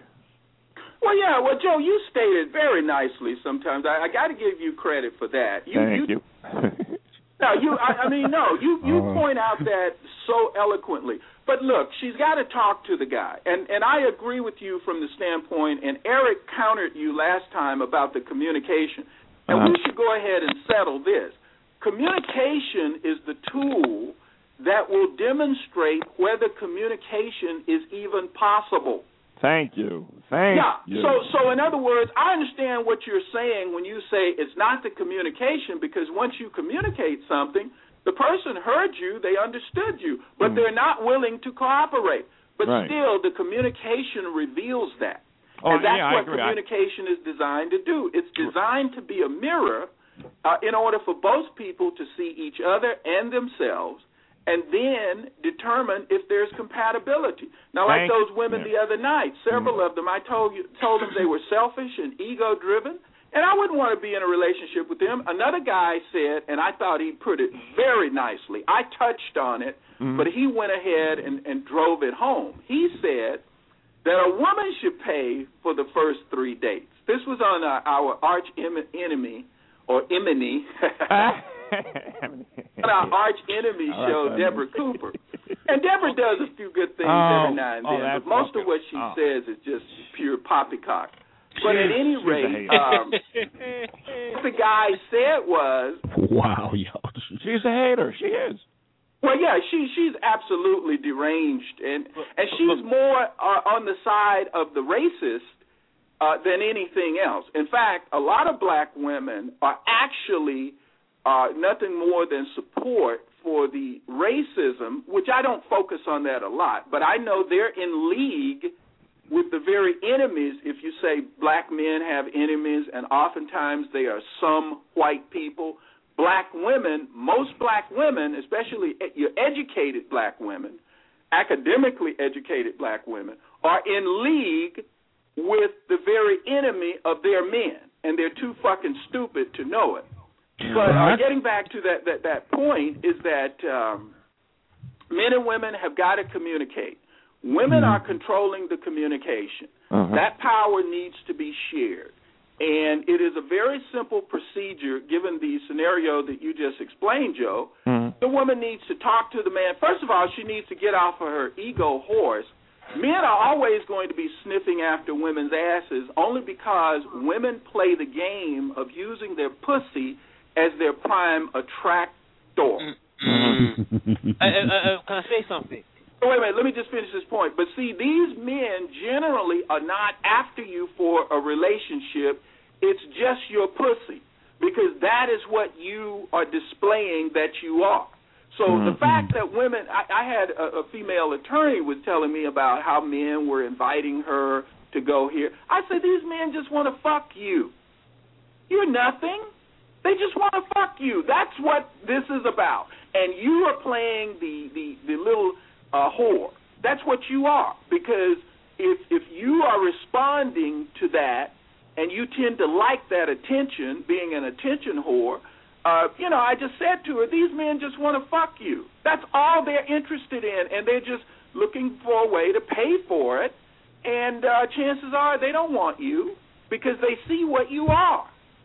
Well, yeah, well, Joe, you stated very nicely sometimes. I, I got to give you credit for that. You, Thank you. you. no, you. I, I mean, no, you, you uh, point out that so eloquently. But look, she's got to talk to the guy. And, and I agree with you from the standpoint, and Eric countered you last time about the communication. And uh-huh. we should go ahead and settle this. Communication is the tool that will demonstrate whether communication is even possible. Thank you. Thank yeah. you. So, so in other words, I understand what you're saying when you say it's not the communication, because once you communicate something, the person heard you, they understood you, but mm. they're not willing to cooperate. But right. still, the communication reveals that. Oh, and that's yeah, what I agree. communication I... is designed to do. It's designed to be a mirror uh, in order for both people to see each other and themselves, and then determine if there's compatibility. Now, like Thank those women you. the other night, several mm. of them, I told you, told them they were selfish and ego-driven, and I wouldn't want to be in a relationship with them. Another guy said, and I thought he put it very nicely, I touched on it, mm. but he went ahead and, and drove it home. He said that a woman should pay for the first three dates. This was on uh, our arch enemy, or enemy, on our arch enemy show, Deborah Cooper. And Deborah does a few good things oh, every now and oh, then, but most okay. of what she oh. says is just pure poppycock. But at any rate, um, what the guy said was, wow, yo. She's a hater. She is. Well, yeah, she she's absolutely deranged, and and she's more uh, on the side of the racist uh, than anything else. In fact, a lot of black women are actually uh, nothing more than support for the racism, which I don't focus on that a lot, but I know they're in league with the very enemies. If you say black men have enemies, and oftentimes they are some white people, black women, most black women, especially your educated black women, academically educated black women, are in league with the very enemy of their men, and they're too fucking stupid to know it. But uh, getting back to that, that, that point is that um, men and women have got to communicate. Women mm-hmm. are controlling the communication. Uh-huh. That power needs to be shared. And it is a very simple procedure, given the scenario that you just explained, Joe. Mm-hmm. The woman needs to talk to the man. First of all, she needs to get off of her ego horse. Men are always going to be sniffing after women's asses only because women play the game of using their pussy as their prime attractor. Mm-hmm. uh, uh, uh, can I say something? Oh, wait a minute, let me just finish this point. But see, these men generally are not after you for a relationship. It's just your pussy, because that is what you are displaying that you are. So mm-hmm. the fact that women, I, I had a, a female attorney was telling me about how men were inviting her to go here. I said, these men just want to fuck you. You're nothing. They just want to fuck you. That's what this is about. And you are playing the, the, the little uh, whore. That's what you are. Because if if you are responding to that and you tend to like that attention, being an attention whore, uh, you know, I just said to her, these men just want to fuck you. That's all they're interested in, and they're just looking for a way to pay for it. And uh, chances are they don't want you because they see what you are.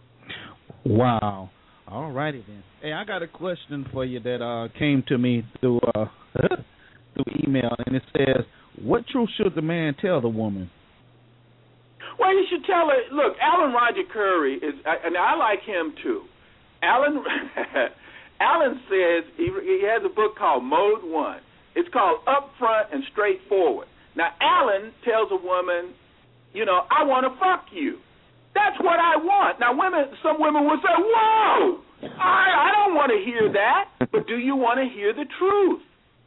Wow. All righty then. Hey, I got a question for you that uh, came to me through uh, through email, and it says, what truth should the man tell the woman? Well, you should tell her, look, Alan Roger Curry, is, and I like him too. Alan Alan says, he, he has a book called Mode One. It's called upfront and straightforward. Now, Alan tells a woman, you know, I want to fuck you. That's what I want. Now, women, some women will say, whoa, I, I don't want to hear that. But do you want to hear the truth?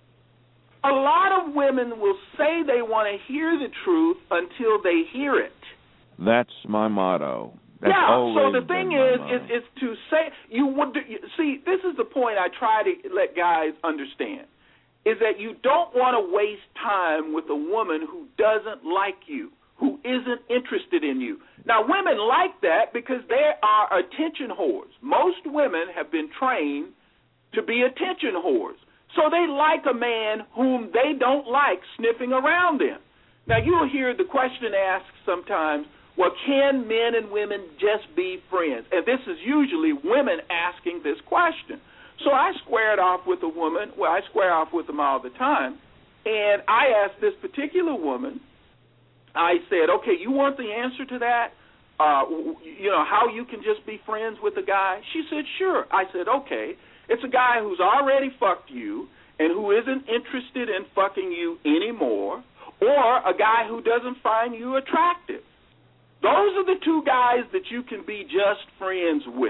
A lot of women will say they want to hear the truth until they hear it. That's my motto. That's yeah, so the been thing my is, motto. is, is to say, you would you, see, this is the point I try to let guys understand, is that you don't want to waste time with a woman who doesn't like you, who isn't interested in you. Now, women like that because they are attention whores. Most women have been trained to be attention whores. So they like a man whom they don't like sniffing around them. Now, you'll hear the question asked sometimes, well, can men and women just be friends? And this is usually women asking this question. So I squared off with a woman. Well, I square off with them all the time. And I asked this particular woman, I said, okay, you want the answer to that? Uh, you know, how you can just be friends with a guy? She said, sure. I said, okay. It's a guy who's already fucked you and who isn't interested in fucking you anymore, or a guy who doesn't find you attractive. Those are the two guys that you can be just friends with.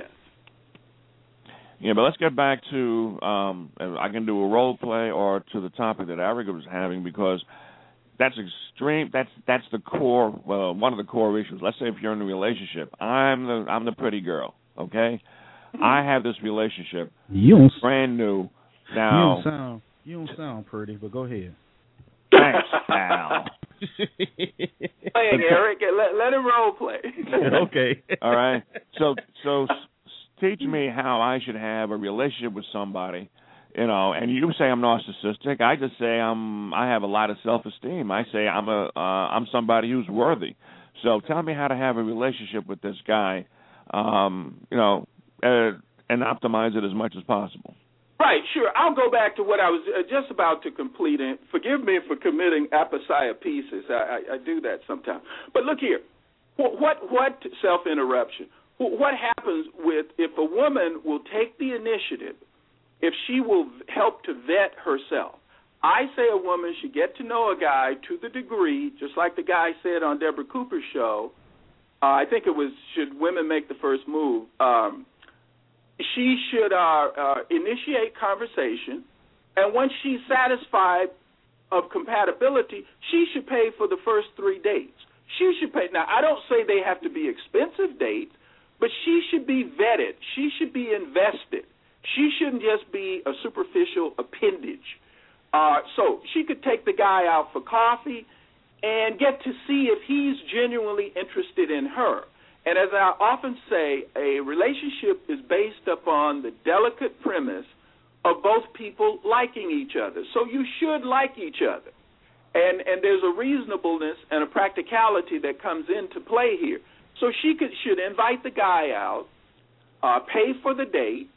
Yeah, but let's get back to, um, I can do a role play or to the topic that Erica was having, because that's extreme. That's that's the core, well, one of the core issues. Let's say if you're in a relationship, I'm the I'm the pretty girl, okay? I have this relationship, You don't, brand new. you Now, don't sound you don't sound pretty, but go ahead. thanks, pal. Playing, Eric. Let, let him role play. Okay. All right. So so s- teach me how I should have a relationship with somebody, you know. And you say I'm narcissistic. I just say I'm. I have a lot of self-esteem. I say I'm a. Uh, I'm somebody who's worthy. So tell me how to have a relationship with this guy, um, you know, uh, and optimize it as much as possible. Right, sure. I'll go back to what I was uh, just about to complete, and forgive me for committing aposiopesis. I, I, I do that sometimes. But look here, what what, what self-interruption? What happens with if a woman will take the initiative, if she will help to vet herself? I say a woman should get to know a guy to the degree, just like the guy said on Deborah Cooper's show, uh, I think it was, should women make the first move? Um, she should uh, uh, initiate conversation, and once she's satisfied of compatibility, she should pay for the first three dates. She should pay. Now, I don't say they have to be expensive dates, but she should be vetted. She should be invested. She shouldn't just be a superficial appendage. Uh, so she could take the guy out for coffee and get to see if he's genuinely interested in her. And as I often say, a relationship is based upon the delicate premise of both people liking each other. So you should like each other. And and there's a reasonableness and a practicality that comes into play here. So she could should invite the guy out, uh, pay for the date,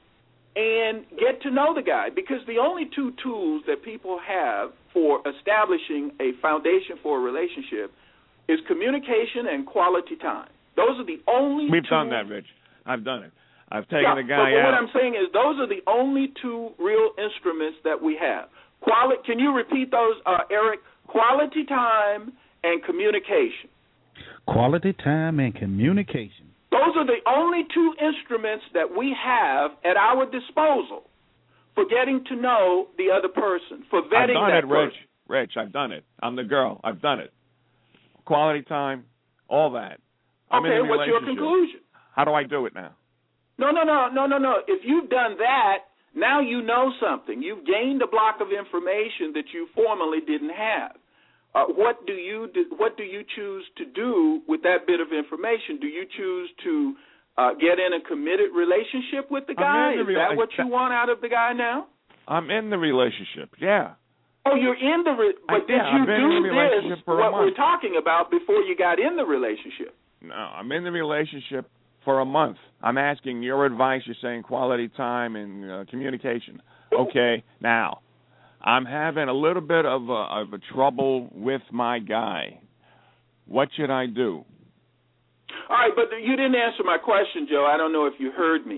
and get to know the guy. Because the only two tools that people have for establishing a foundation for a relationship is communication and quality time. Those are the only We've two. done that, Rich. I've done it. I've taken yeah, the guy but, but out. what I'm saying is those are the only two real instruments that we have. Quali- Can you repeat those, uh, Eric? Quality time and communication. Quality time and communication. Those are the only two instruments that we have at our disposal for getting to know the other person, for vetting I've done that it, person. Rich. Rich, I've done it. I'm the girl. I've done it. Quality time, all that. I'm okay, in a what's your relationship. conclusion? How do I do it now? No, no, no, no, no, no. If you've done that, now you know something. You've gained a block of information that you formerly didn't have. Uh, what do you do, what do you choose to do with that bit of information? Do you choose to uh, get in a committed relationship with the guy? The Is re- that what you want out of the guy now? I'm in the relationship, yeah. Oh, you're in the re- but I, did yeah, you I've been do in the relationship this, for a what month. we're talking about, before you got in the relationship? No, I'm in the relationship for a month. I'm asking your advice. You're saying quality time and uh, communication. Okay, now, I'm having a little bit of a, of a trouble with my guy. What should I do? All right, but you didn't answer my question, Joe. I don't know if you heard me.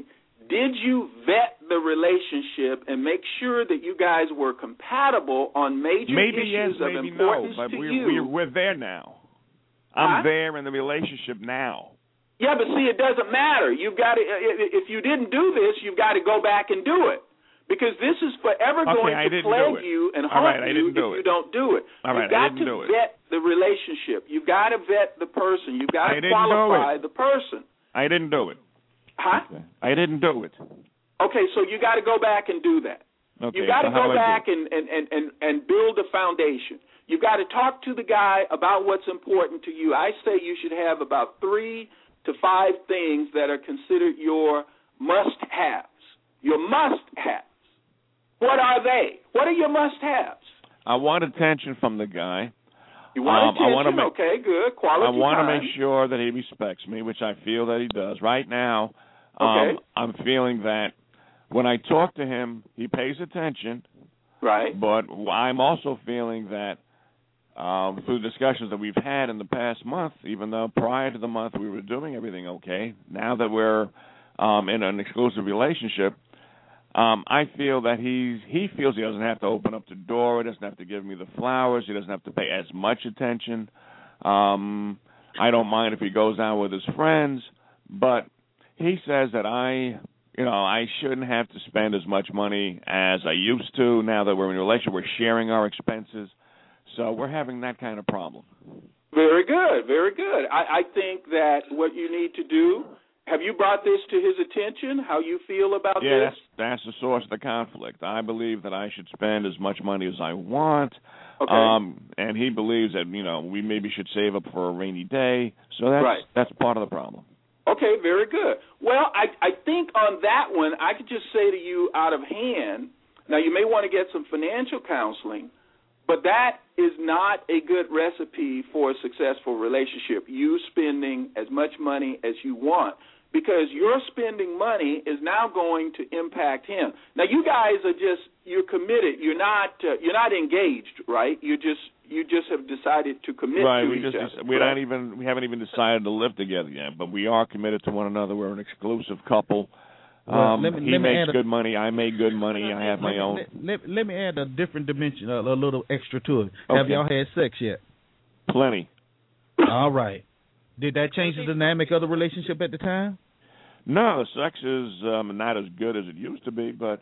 did you vet the relationship and make sure that you guys were compatible on major maybe issues yes, of maybe importance no, but to we're, you? we're we're there now. I'm Huh? there in the relationship now. Yeah, but see, it doesn't matter. You've got to. If you didn't do this, you've got to go back and do it, because this is forever Okay, going I to didn't plague do it. you and All haunt right, I you didn't if do you it. don't do it. All right, You've got I didn't to do it. vet the relationship. You've got to vet the person. You've got I to didn't do qualify it. the person. I didn't do it. Huh? Okay. I didn't do it. Okay, so you got to go back and do that. Okay, You got to so how go do I do back it? and, and, and, and, and build a foundation. You've got to talk to the guy about what's important to you. I say you should have about three to five things that are considered your must-haves. Your must-haves. What are they? What are your must-haves? I want attention from the guy. You want Um, I attention? wanna make- Okay, good. Quality I want to time. make sure that he respects me, which I feel that he does. Right now, Okay. um, I'm feeling that when I talk to him, he pays attention. Right. But I'm also feeling that um, through discussions that we've had in the past month, even though prior to the month we were doing everything okay, now that we're um, in an exclusive relationship, um, I feel that he's he feels he doesn't have to open up the door, he doesn't have to give me the flowers, he doesn't have to pay as much attention. Um, I don't mind if he goes out with his friends, but he says that I, you know, I shouldn't have to spend as much money as I used to. Now that we're in a relationship, we're sharing our expenses, so we're having that kind of problem. Very good, very good. I, I think that what you need to do, have you brought this to his attention, how you feel about Yeah, this? that's that's the source of the conflict. I believe that I should spend as much money as I want, Okay. um, and he believes that, you know, we maybe should save up for a rainy day. So that's Right. that's part of the problem. Okay, very good. Well, I, I think on that one, I could just say to you out of hand, now you may want to get some financial counseling, but that is not a good recipe for a successful relationship, you spending as much money as you want, because your spending money is now going to impact him. Now, you guys are just, you're committed. You're not uh, you're not engaged, right? You just you just have decided to commit right, to we each just other. we're right? not even we haven't even decided to live together yet, but we are committed to one another. We're an exclusive couple. Well, Um, let me- he let me makes add a- good money. I make good money. I have my let, own. Let, let, let me add a different dimension, a, a little extra to it. Have Okay. y'all had sex yet? Plenty. All right. Did that change the dynamic of the relationship at the time? No, sex is um, not as good as it used to be, but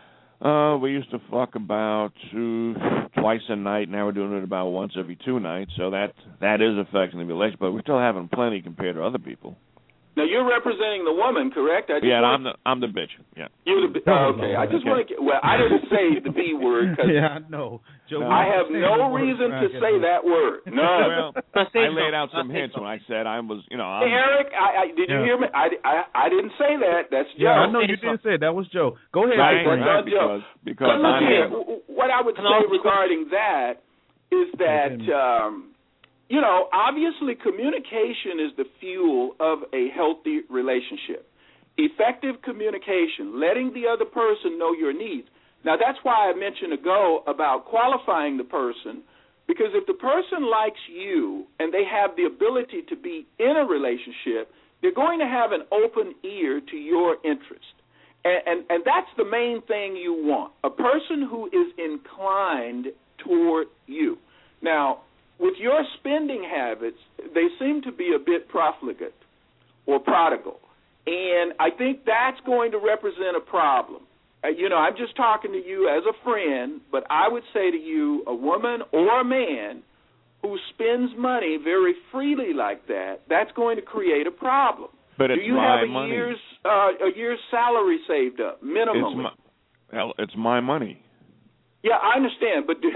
uh, we used to fuck about two, twice a night. Now we're doing it about once every two nights, so that that is affecting the relationship. But we're still having plenty compared to other people. Now, you're representing the woman, correct? I just Yeah, want I'm the I'm the bitch. Yeah. You the oh, okay? I just Okay. want to. Well, I didn't say the B word because Yeah, I know. Joe, No. I have no reason to say that word. None. Well, I laid out some hints when I said I was, you know, Hey, I'm, Eric, I, I, did you Yeah. hear me? I, I, I didn't say that. That's Joe. Yeah, I know you didn't say it. That was Joe. Go ahead, right, Frank. right, That's Joe. because because But look I'm here, here. w- what I would Can I say ask you a regarding that is that, Okay. um, you know, obviously communication is the fuel of a healthy relationship. Effective communication, letting the other person know your needs. Now, that's why I mentioned ago about qualifying the person, because if the person likes you and they have the ability to be in a relationship, they're going to have an open ear to your interest. And, and, and that's the main thing you want, a person who is inclined toward you. Now, with your spending habits, they seem to be a bit profligate or prodigal. And I think that's going to represent a problem. Uh, you know, I'm just talking to you as a friend, but I would say to you, a woman or a man who spends money very freely like that, that's going to create a problem. But Do it's you my have a money. year's uh, a year's salary saved up, minimally? It's my, hell, it's my money. Yeah, I understand, but do,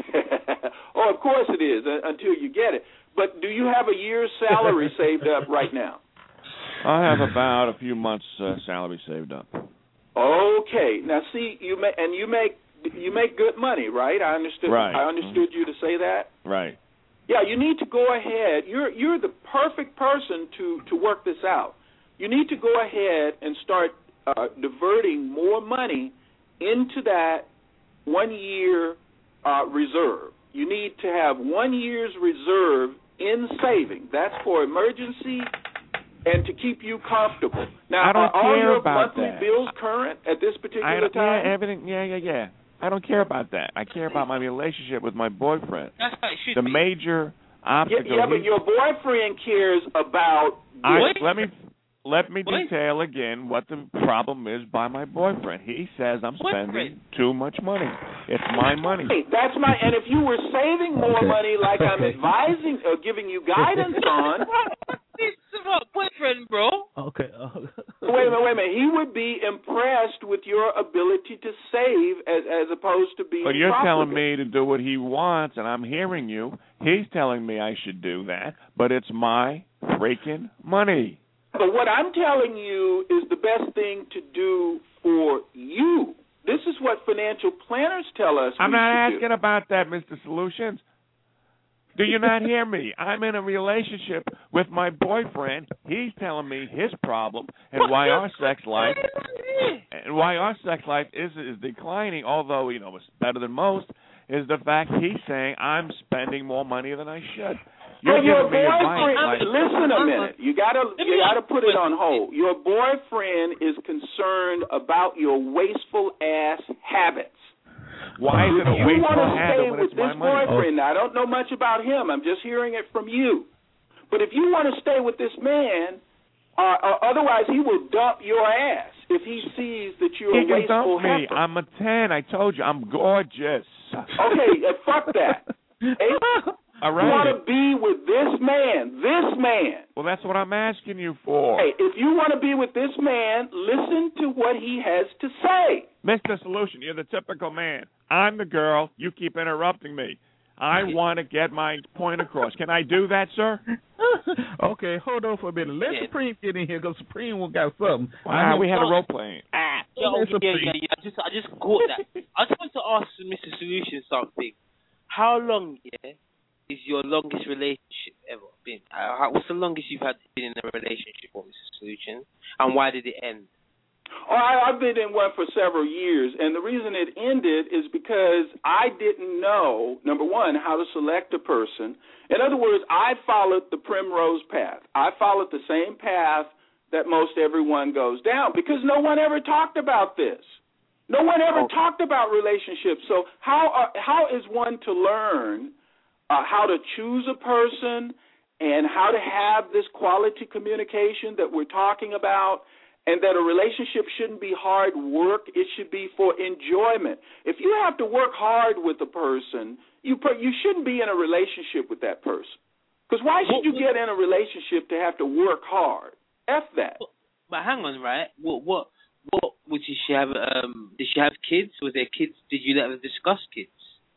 oh, of course it is uh, until you get it. But do you have a year's salary saved up right now? I have about a few months' uh, salary saved up. Okay. Now, see, you make and you make you make good money, right? I understood. Right. I understood you to say that. Right. Yeah, you need to go ahead. You're you're the perfect person to to work this out. You need to go ahead and start uh, diverting more money into that one year uh, reserve. You need to have one year's reserve in saving. That's for emergency and to keep you comfortable. Now, I don't are all care your about monthly that. bills current at this I particular don't, time? yeah, everything. Yeah, yeah, yeah. I don't care about that. I care about my relationship with my boyfriend. That's how it should The be. major Yeah, obstacle. yeah, but he- your boyfriend cares about. I, What? let me let me What? detail again what the problem is by my boyfriend. He says I'm spending Boyfriend? too much money. It's my money. Hey, that's my. And if you were saving more Okay. money, like I'm Okay. advising or giving you guidance on, It's about boyfriend, bro. Okay. Uh, wait a minute, wait a minute, he would be impressed with your ability to save as as opposed to being. But you're profligate. telling me to do what he wants, and I'm hearing you. He's telling me I should do that, but it's my freaking money. But what I'm telling you is the best thing to do for you. This is what financial planners tell us. I'm we not should asking about that, Mister Solutions. Do you not hear me? I'm in a relationship with my boyfriend. He's telling me his problem and why our sex life and why our sex life is is declining, although you know it's better than most, is the fact he's saying I'm spending more money than I should. You're But your giving me advice boyfriend, like listen a minute. You gotta you gotta put it on hold. Your boyfriend is concerned about your wasteful ass habits. why is it a You wasteful want to stay habit when with it's my this money? boyfriend. Now, I don't know much about him. I'm just hearing it from you. But if you want to stay with this man, uh, uh, otherwise he will dump your ass if he sees that you're He a can wasteful dump me. heifer. I'm a ten. I told you I'm gorgeous. Okay, uh, fuck that. Hey, All you want right. to be with this man, this man. Well, that's what I'm asking you for. Hey, if you want to be with this man, listen to what he has to say. Mister Solution, you're the typical man. I'm the girl. You keep interrupting me. I want to get my point across. Can I do that, sir? okay, hold on for a minute. Let Yeah. Supreme get in here because Supreme will got something. Wow, we had a no. role playing. Ah, yeah, Okay, okay, yeah, Supreme. yeah, yeah. I just, I just caught that. I just want to ask Mister Solution something. How long, yeah, is your longest relationship ever been? Uh, how, what's the longest you've had been in a relationship with Mister Solution, and why did it end? Oh, I, I've been in one for several years, and the reason it ended is because I didn't know, number one, how to select a person. In other words, I followed the primrose path. I followed the same path that most everyone goes down because no one ever talked about this. No one ever Oh. talked about relationships. So how are, how is one to learn uh, how to choose a person and how to have this quality communication that we're talking about? And that a relationship shouldn't be hard work, it should be for enjoyment. If you have to work hard with a person, you per- you shouldn't be in a relationship with that person. Because why should you get in a relationship to have to work hard? F that. But, but hang on, right? What, what, what? Did she have? Um, did she have kids? Was there kids? Did you let her discuss kids?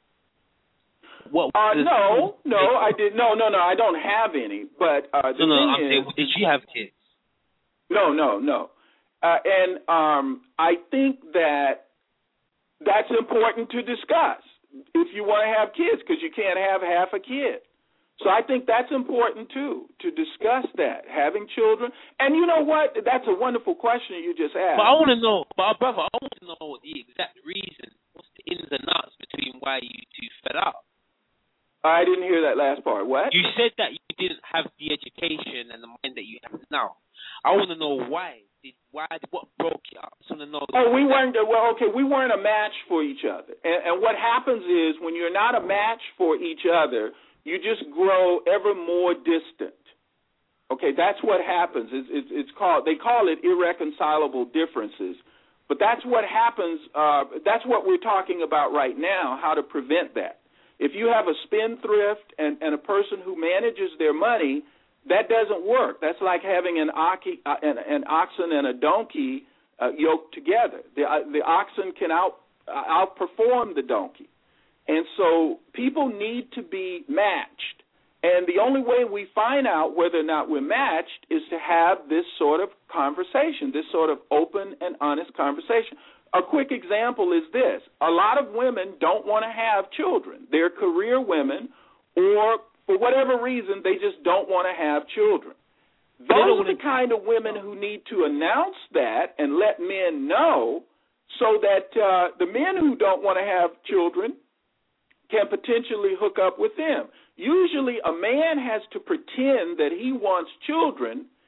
What? Uh, was- no, no, I did. No, no, no, I don't have any. But uh, the No, no. thing I'm is, saying, did she have kids? No, no, no. Uh, and um, I think that that's important to discuss if you want to have kids, because you can't have half a kid. So I think that's important, too, to discuss that, having children. And you know what? That's a wonderful question you just asked. But I want to know, but brother, I want to know the exact reason. What's the ins and outs between why you two fell out? I didn't hear that last part. What? You said that you didn't have the education and the mind that you have now. I want to know why. Did, why? What broke you up? I just want to know. Oh, we weren't. Well, okay, we weren't a match for each other. And, and what happens is when you're not a match for each other, you just grow ever more distant. Okay, that's what happens. It's, it's, it's called. They call it irreconcilable differences. But that's what happens. Uh, that's what we're talking about right now. How to prevent that. If you have a spendthrift and, and a person who manages their money, that doesn't work. That's like having an, oxy, uh, an, an oxen and a donkey uh, yoked together. The, uh, the oxen can out, uh, outperform the donkey. And so people need to be matched. And the only way we find out whether or not we're matched is to have this sort of conversation, this sort of open and honest conversation. A quick example is this. A lot of women don't want to have children. They're career women, or for whatever reason, they just don't want to have children. Those are the kind of women who need to announce that and let men know so that uh, the men who don't want to have children can potentially hook up with them. Usually a man has to pretend that he wants children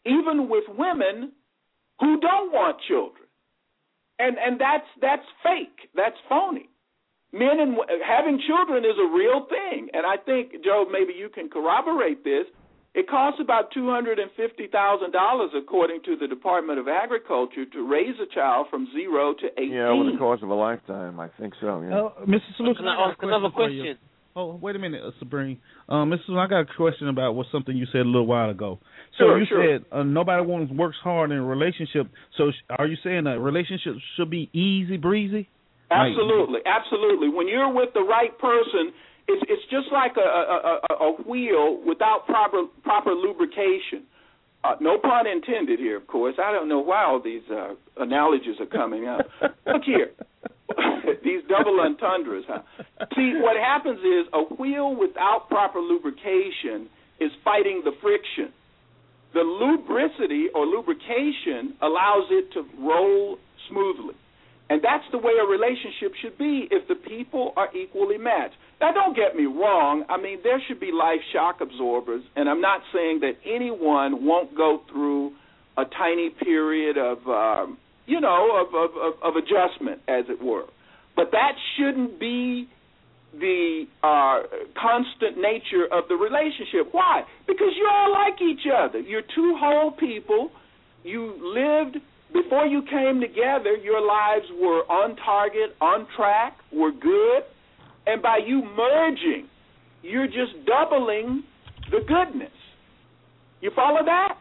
even with women who don't want children. And and that's that's fake. That's phony. Men and having children is a real thing. And I think, Joe, maybe you can corroborate this. It costs about two hundred fifty thousand dollars, according to the Department of Agriculture, to raise a child from zero to eighteen. Yeah, over the course of a lifetime, I think so. Yeah. Uh, Mister Solution, Can I ask another question? Oh, wait a minute, uh, Sabrina. Um, Mister Solution, I got a question about what something you said a little while ago. So Sure, you sure. said uh, nobody wants works hard in a relationship. So sh- are you saying that relationships should be easy breezy? Absolutely, absolutely. When you're with the right person, it's it's just like a a, a, a wheel without proper proper lubrication. Uh, no pun intended here, of course. I don't know why all these uh, analogies are coming up. Look here, these double entendres. Huh? See, what happens is a wheel without proper lubrication is fighting the friction. The lubricity or lubrication allows it to roll smoothly. And that's the way a relationship should be if the people are equally matched. Now, don't get me wrong. I mean, there should be life shock absorbers, and I'm not saying that anyone won't go through a tiny period of, um, you know, of, of, of, of adjustment, as it were. But that shouldn't be the uh, constant nature of the relationship. Why? Because you all like each other. You're two whole people. You lived... Before you came together, your lives were on target, on track, were good, and by you merging, you're just doubling the goodness. You follow that?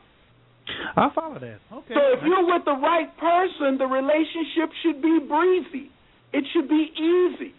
I follow that. Okay. So if you're with the right person, the relationship should be breezy. It should be easy.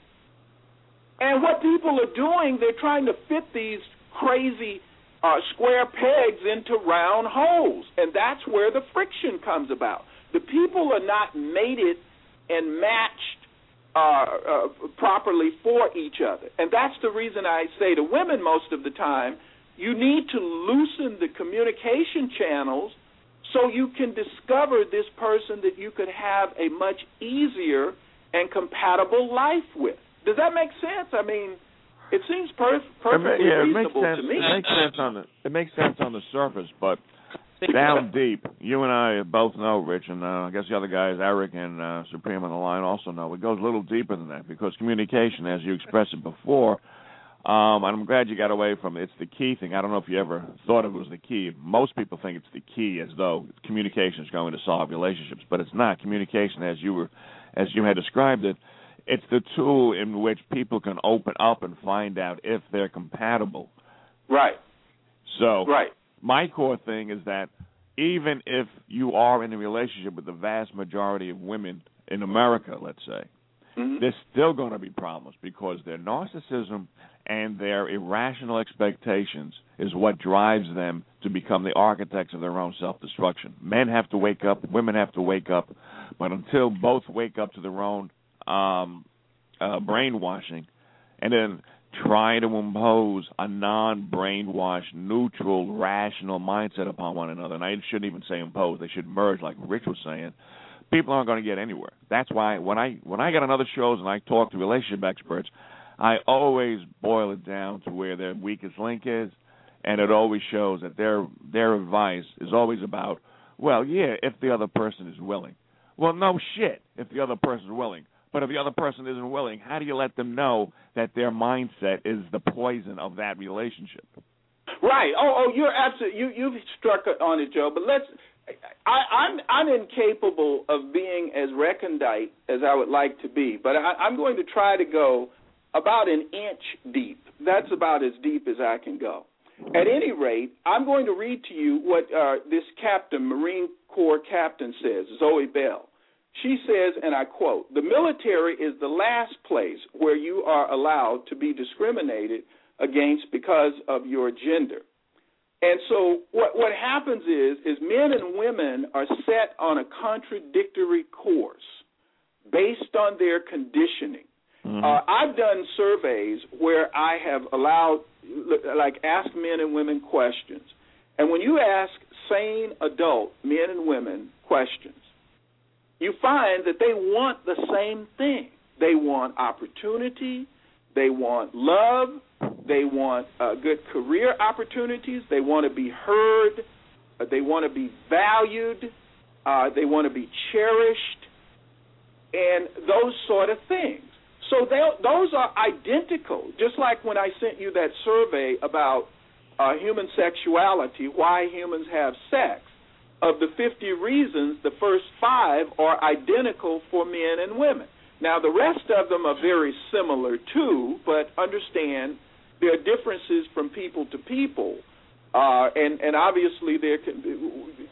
And what people are doing, they're trying to fit these crazy uh, square pegs into round holes, and that's where the friction comes about. The people are not mated and matched uh, uh, properly for each other. And that's the reason I say to women most of the time, you need to loosen the communication channels so you can discover this person that you could have a much easier and compatible life with. Does that make sense? I mean, it seems perf- perfectly yeah, it reasonable makes sense. to me. It makes sense on the it makes sense on the surface, but down deep, you and I both know, Rich, and uh, I guess the other guys, Eric and uh, Supreme on the line, also know. It goes a little deeper than that because communication, as you expressed it before, um, and I'm glad you got away from it. It's the key thing. I don't know if you ever thought it was the key. Most people think it's the key, as though communication is going to solve relationships, but it's not. Communication, as you were, as you had described it, it's the tool in which people can open up and find out if they're compatible. Right. So. Right. My core thing is that even if you are in a relationship with the vast majority of women in America, let's say, mm-hmm. there's still going to be problems because their narcissism and their irrational expectations is what drives them to become the architects of their own self-destruction. Men have to wake up, women have to wake up, but until both wake up to their own um, uh, brainwashing and then try to impose a non-brainwashed, neutral, rational mindset upon one another. And I shouldn't even say impose. They should merge, like Rich was saying. People aren't going to get anywhere. That's why when I when I get on other shows and I talk to relationship experts, I always boil it down to where their weakest link is, and it always shows that their their advice is always about, well, yeah, if the other person is willing. Well, no shit, if the other person is willing. But if the other person isn't willing, how do you let them know that their mindset is the poison of that relationship? Right. Oh, oh, you're absolutely you you've struck on it, Joe. But let's. I, I'm I'm incapable of being as recondite as I would like to be, but I, I'm going to try to go about an inch deep. That's about as deep as I can go. At any rate, I'm going to read to you what uh, this captain, Marine Corps captain, says, Zoe Bell. She says, and I quote, "The military is the last place where you are allowed to be discriminated against because of your gender." And so what what happens is, is men and women are set on a contradictory course based on their conditioning. Mm-hmm. Uh, I've done surveys where I have allowed, like, ask men and women questions. And when you ask sane adult men and women questions, you find that they want the same thing. They want opportunity. They want love. They want uh, good career opportunities. They want to be heard. they want to be valued, uh, they want to be cherished, and those sort of things. So those are identical, just like when I sent you that survey about uh, human sexuality, why humans have sex. Of the fifty reasons, the first five are identical for men and women. Now, the rest of them are very similar, too, but understand there are differences from people to people, uh, and, and obviously there can be,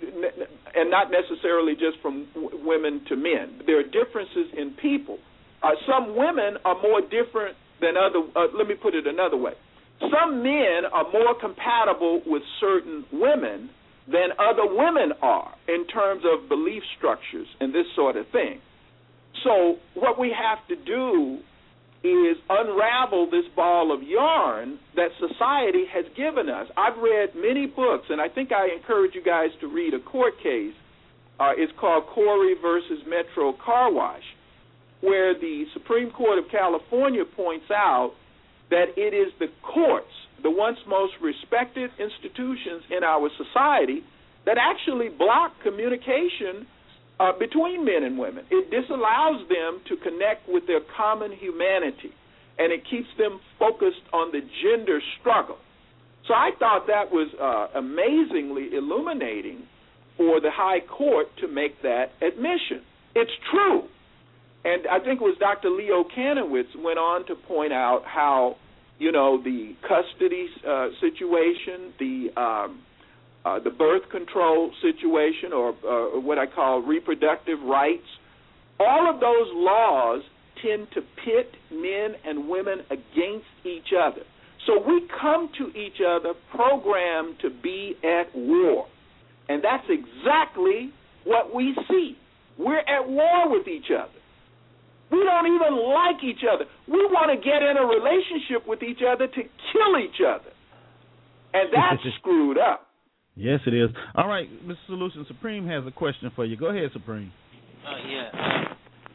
and not necessarily just from w- women to men. There are differences in people. Uh, some women are more different than other. Uh, let me put it another way. Some men are more compatible with certain women than other women are in terms of belief structures and this sort of thing. So what we have to do is unravel this ball of yarn that society has given us. I've read many books, and I think I encourage you guys to read a court case. Uh, it's called Corey versus Metro Car Wash, where the Supreme Court of California points out that it is the courts, the once most respected institutions in our society, that actually block communication uh, between men and women. It disallows them to connect with their common humanity, and it keeps them focused on the gender struggle. So I thought that was uh, amazingly illuminating for the High Court to make that admission. It's true. And I think it was Doctor Leo Kanowitz went on to point out how, you know, the custody uh, situation, the um, uh, the birth control situation, or uh, what I call reproductive rights, all of those laws tend to pit men and women against each other. So we come to each other programmed to be at war. And that's exactly what we see. We're at war with each other. We don't even like each other. We want to get in a relationship with each other to kill each other. And that's screwed up. Yes, it is. All right, Mister Solution, Supreme has a question for you. Go ahead, Supreme. Uh, yeah. Uh,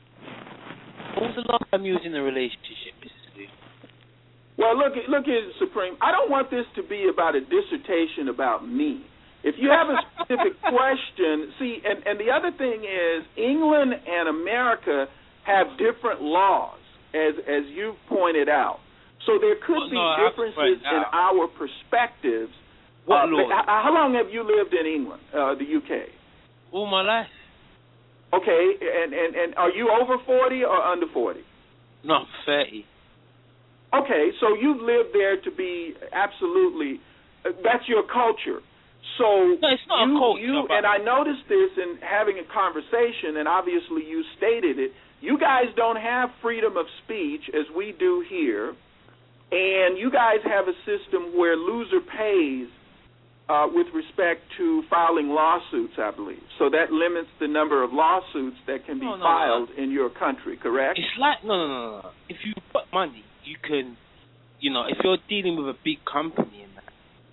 what was the last time you was in a relationship, Missus Lee? Well, look, look here, Supreme. I don't want this to be about a dissertation about me. If you have a specific question, see, and, and the other thing is England and America have different laws, as as you've pointed out. So there could well, be no, differences in our perspectives. What uh, law? How long have you lived in England, uh, the U K? All my life. Okay, and, and, and are you over forty or under forty? No, I'm thirty. Okay, so you've lived there to be absolutely, uh, that's your culture. So no, it's not you, a culture, you and I noticed this in having a conversation, and obviously you stated it. You guys don't have freedom of speech as we do here, and you guys have a system where loser pays uh, with respect to filing lawsuits, I believe. So that limits the number of lawsuits that can be no, no, filed no. in your country, correct? It's like, no, no, no, no. If you put money, you can, you know, if you're dealing with a big company and that,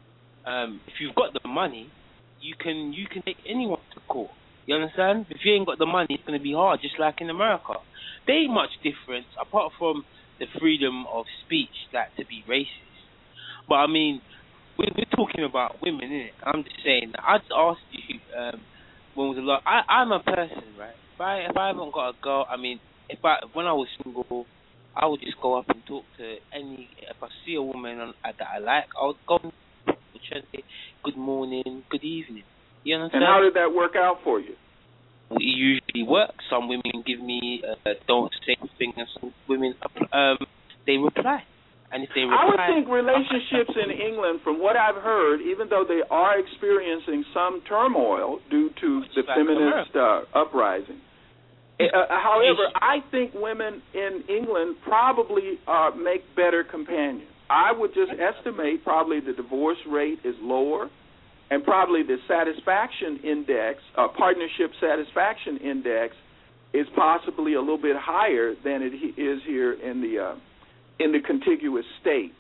um, if you've got the money, you can you can take anyone to court. You understand? If you ain't got the money, it's going to be hard, just like in America. There ain't much difference, apart from the freedom of speech, that to be racist. But, I mean, we're, we're talking about women, innit? I'm just saying, I just asked you, um, when was the last... I, I'm a person, right? If I, if I haven't got a girl, I mean, if I when I was single, I would just go up and talk to any... If I see a woman on, that I like, I would go and say, good morning, good evening. You understand? And how did that work out for you? It usually works. Some women give me uh, don't say anything, and some women um, they reply. And if they reply, I would think relationships in England, from what I've heard, even though they are experiencing some turmoil due to the feminist uh, uprising. Uh, however, I think women in England probably uh, make better companions. I would just estimate probably the divorce rate is lower, and probably the satisfaction index, uh, partnership satisfaction index, is possibly a little bit higher than it is here in the uh, in the contiguous states.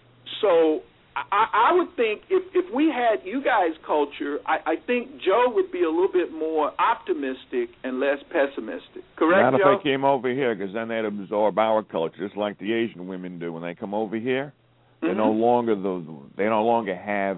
So I, I would think if, if we had you guys' culture, I, I think Joe would be a little bit more optimistic and less pessimistic. Correct, Not Joe? if they came over here, because then they'd absorb our culture, just like the Asian women do when they come over here. They Mm-hmm. no longer the, they no longer have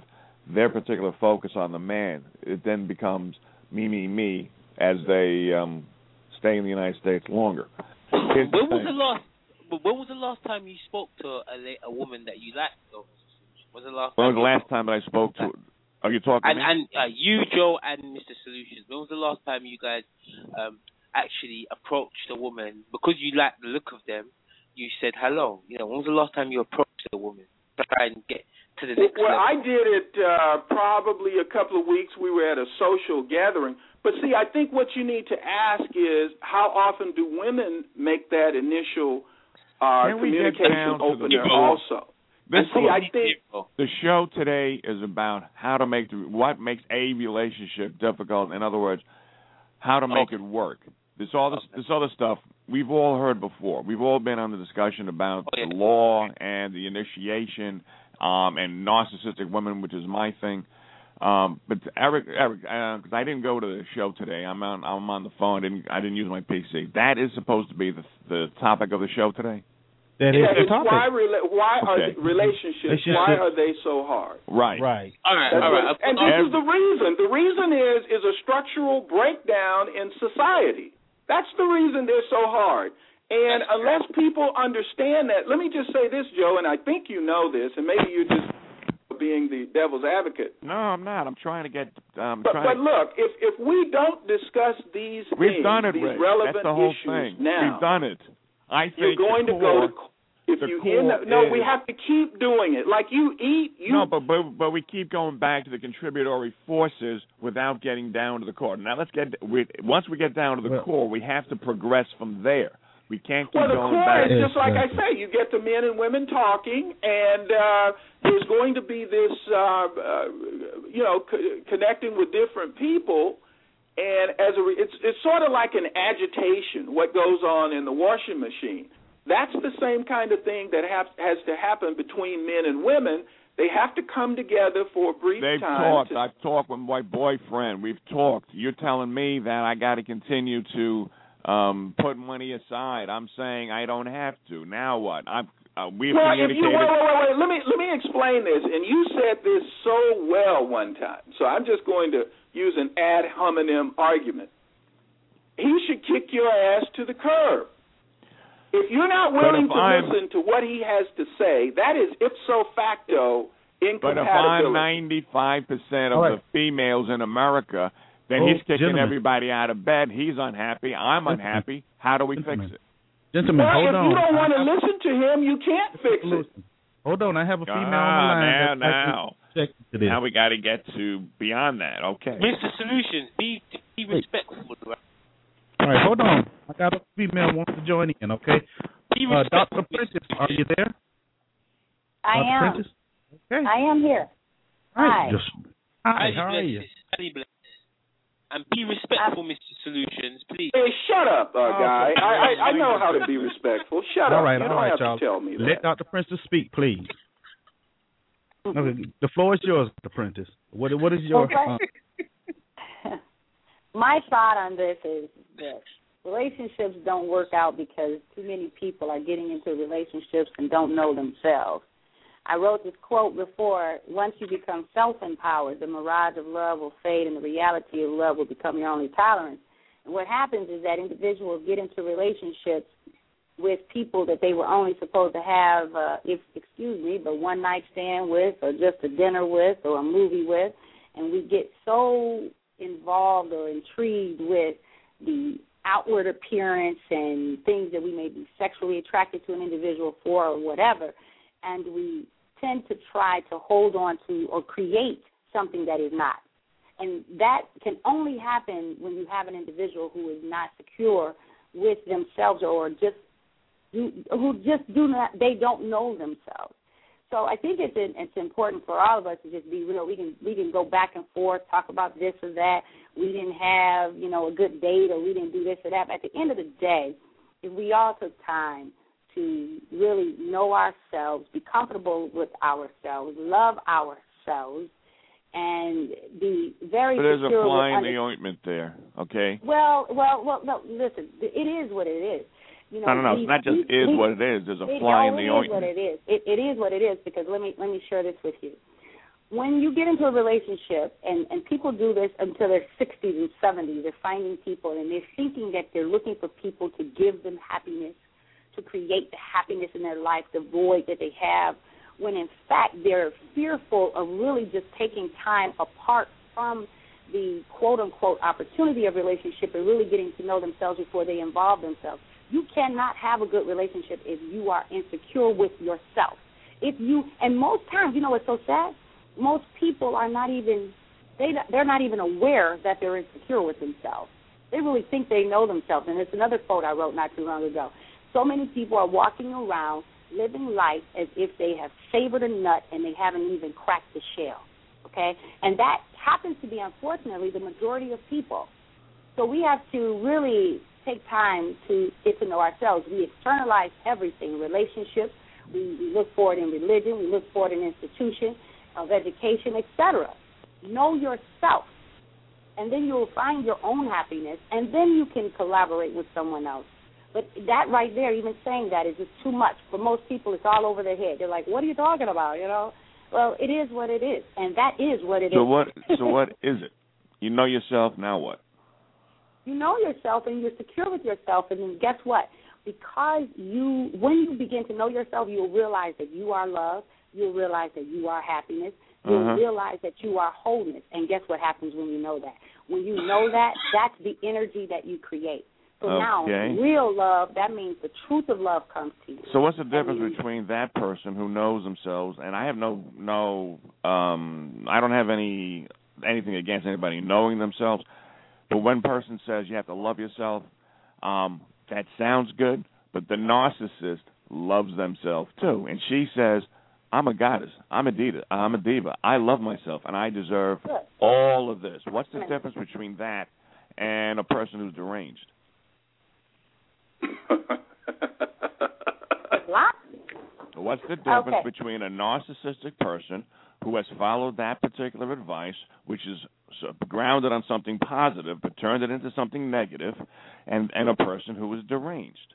their particular focus on the man, it then becomes me, me, me as they um, stay in the United States longer. When was the last? When was the last time you spoke to a, a woman that you liked? Though? Was the last? When time was the last time that I spoke to? Are you talking? And, to me? and uh, you, Joe, and Mister Solutions. When was the last time you guys um, actually approached a woman because you liked the look of them? You said hello. You know, when was the last time you approached a woman to try and get to the next well, level? I did it uh, probably a couple of weeks. We were at a social gathering. But see, I think what you need to ask is how often do women make that initial uh, communication opener also? This and see, I think the show today is about how to make the, what makes a relationship difficult. In other words, how to make okay. it work. This all this, this other stuff we've all heard before. We've all been on the discussion about oh, yeah. the law and the initiation um, and narcissistic women, which is my thing. Um, but Eric, Eric, because uh, I didn't go to the show today. I'm on. I'm on the phone. I didn't. I didn't use my P C. That is supposed to be the the topic of the show today. That yeah, is the topic. Why, rela- why okay. are relationships? Why are they so hard? Right. Right. All right. That's all right. What, and this Every, is the reason. The reason is is a structural breakdown in society. That's the reason they're so hard. And That's unless true. people understand that, let me just say this, Joe, and I think you know this, and maybe you're just being the devil's advocate. No, I'm not. I'm trying to get. Um, but, trying but look, if if we don't discuss these we've things, done it, these Rick. relevant That's the whole issues thing. now, we've done it. I think you're going the to core, go to. If the you core end up, no, is, we have to keep doing it. Like you eat, you no, but, but but we keep going back to the contributory forces without getting down to the core. Now let's get we, once we get down to the well, core, we have to progress from there. We can't keep well, the going core back. is just like I say. You get the men and women talking, and uh, there's going to be this, uh, uh, you know, co- connecting with different people, and as a re- it's it's sort of like an agitation. What goes on in the washing machine? That's the same kind of thing that have, has to happen between men and women. They have to come together for a brief They've time. They've talked. To... I've talked with my boyfriend. We've talked. You're telling me that I got to continue to um, put money aside. I'm saying I don't have to. Now what? I've uh, we've well, communicated. If you, wait, wait, wait, wait. Let me let me explain this. And you said this so well one time. So I'm just going to use an ad hominem argument. He should kick your ass to the curb. If you're not willing to I'm, listen to what he has to say, that is ipso facto incompatibility. But if I'm ninety-five percent of right. the females in America, then oh, he's kicking gentlemen. everybody out of bed. He's unhappy. I'm unhappy. How do we gentlemen. fix it? Gentlemen, well, hold if on. you don't want to have, listen to him, you can't fix it. Hold on. I have a female ah, on the line. Now, now. Check now we got to get to beyond that. Okay. Mister Solutions, be, be respectful. Right? All right, hold on. I got a female wants to join in, okay? Uh, Doctor Prentice, are you there? I Doctor am. Prentice? Okay. I am here. Hi. Just, hi, how are you? And be respectful, Mister Solutions, please. Hey, shut up, uh, guy. I, I I know how to be respectful. Shut all up. Right, you all don't right, have y'all. to tell me that. Let Doctor Prentice speak, please. Okay, the floor is yours, Doctor Prentice. What What is your... Okay. Uh, My thought on this is this. Relationships don't work out because too many people are getting into relationships and don't know themselves. I wrote this quote before, once you become self-empowered, the mirage of love will fade and the reality of love will become your only tolerance. And what happens is that individuals get into relationships with people that they were only supposed to have, uh, if excuse me, but one night stand with or just a dinner with or a movie with, and we get so involved or intrigued with the outward appearance and things that we may be sexually attracted to an individual for or whatever, and we tend to try to hold on to or create something that is not. And that can only happen when you have an individual who is not secure with themselves or just do, who just do not, they don't know themselves. So I think it's it's important for all of us to just be real. We can we can go back and forth, talk about this or that. We didn't have, you know, a good date or we didn't do this or that. But at the end of the day, if we all took time to really know ourselves, be comfortable with ourselves, love ourselves, and be very but there's secure a fly in under- the ointment there, okay? Well, well, well, no, listen, it is what it is. You know, no, no, no. We, it's not just we, is we, what it is. There's a it, fly no, in the it ointment. It is what it is. It, it is what it is because let me let me share this with you. when you get into a relationship, and, and people do this until their sixties and seventies, they're finding people and they're thinking that they're looking for people to give them happiness, to create the happiness in their life, the void that they have, when in fact they're fearful of really just taking time apart from the quote-unquote opportunity of relationship and really getting to know themselves before they involve themselves. You cannot have a good relationship if you are insecure with yourself. If you, and most times, you know what's so sad? Most people are not even, they, they're not even aware that they're insecure with themselves. They really think they know themselves. And it's another quote I wrote not too long ago. So many people are walking around living life as if they have savored a nut and they haven't even cracked the shell, okay? And that happens to be, unfortunately, the majority of people. So we have to really take time to get to know ourselves. We externalize everything, relationships. We, we look for it in religion. We look for it in institutions of education, et cetera. Know yourself, and then you will find your own happiness, and then you can collaborate with someone else. But that right there, even saying that, is just too much. For most people, it's all over their head. They're like, what are you talking about, you know? Well, it is what it is, and that is what it so is. What, so what is it? You know yourself, now what? You know yourself, and you're secure with yourself, and then guess what? Because you, when you begin to know yourself, you'll realize that you are love. You'll realize that you are happiness. You'll uh-huh. realize that you are wholeness. And guess what happens when you know that? When you know that, that's the energy that you create. So okay. now, real love, that means the truth of love comes to you. So what's the difference you, between that person who knows themselves, and I have no, no, um, I don't have any anything against anybody knowing themselves, but when person says you have to love yourself, um, that sounds good, but the narcissist loves themselves too, and she says, I'm a goddess, I'm a diva, I'm a diva, I love myself, and I deserve good. all of this. What's the difference between that and a person who's deranged? What's the difference okay. between a narcissistic person who has followed that particular advice, which is grounded on something positive but turned it into something negative, and, and a person who is deranged?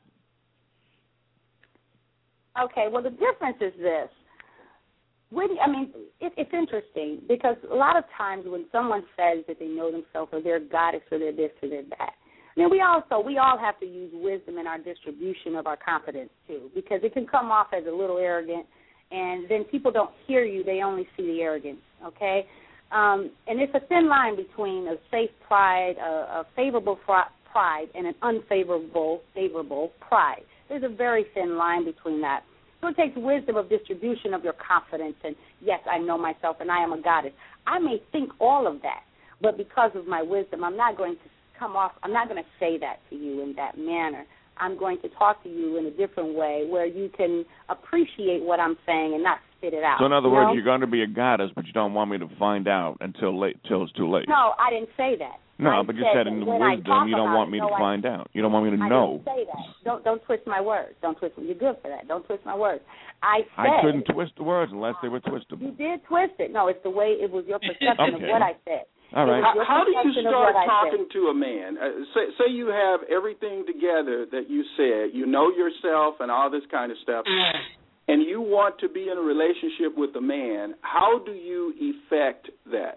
Okay, well, the difference is this. When, I mean, it, it's interesting because a lot of times when someone says that they know themselves or they're goddess or they're this or they're that, I mean, we also, we all have to use wisdom in our distribution of our confidence, too, because it can come off as a little arrogant, and then people don't hear you. They only see the arrogance, okay? Um, and it's a thin line between a safe pride, a, a favorable pride, and an unfavorable, favorable pride. There's a very thin line between that. So it takes wisdom of distribution of your confidence, and, yes, I know myself, and I am a goddess. I may think all of that, but because of my wisdom, I'm not going to come off, I'm not going to say that to you in that manner. I'm going to talk to you in a different way where you can appreciate what I'm saying and not spit it out. So in other you words, know? you're going to be a goddess, but you don't want me to find out until late, till it's too late. No, I didn't say that. No, I but you said said in the when wisdom you don't want me it, no, to I, find out. You don't want me to I know. I didn't say that. Don't don't twist my words. Don't twist them. You're good for that. Don't twist my words. I said I couldn't twist the words unless they were twistable. You did twist it. No, it's the way it was your perception okay. of what I said. All right. How, how do you start talking to a man? Uh, say, say you have everything together that you said. You know yourself and all this kind of stuff, and you want to be in a relationship with a man. How do you effect that?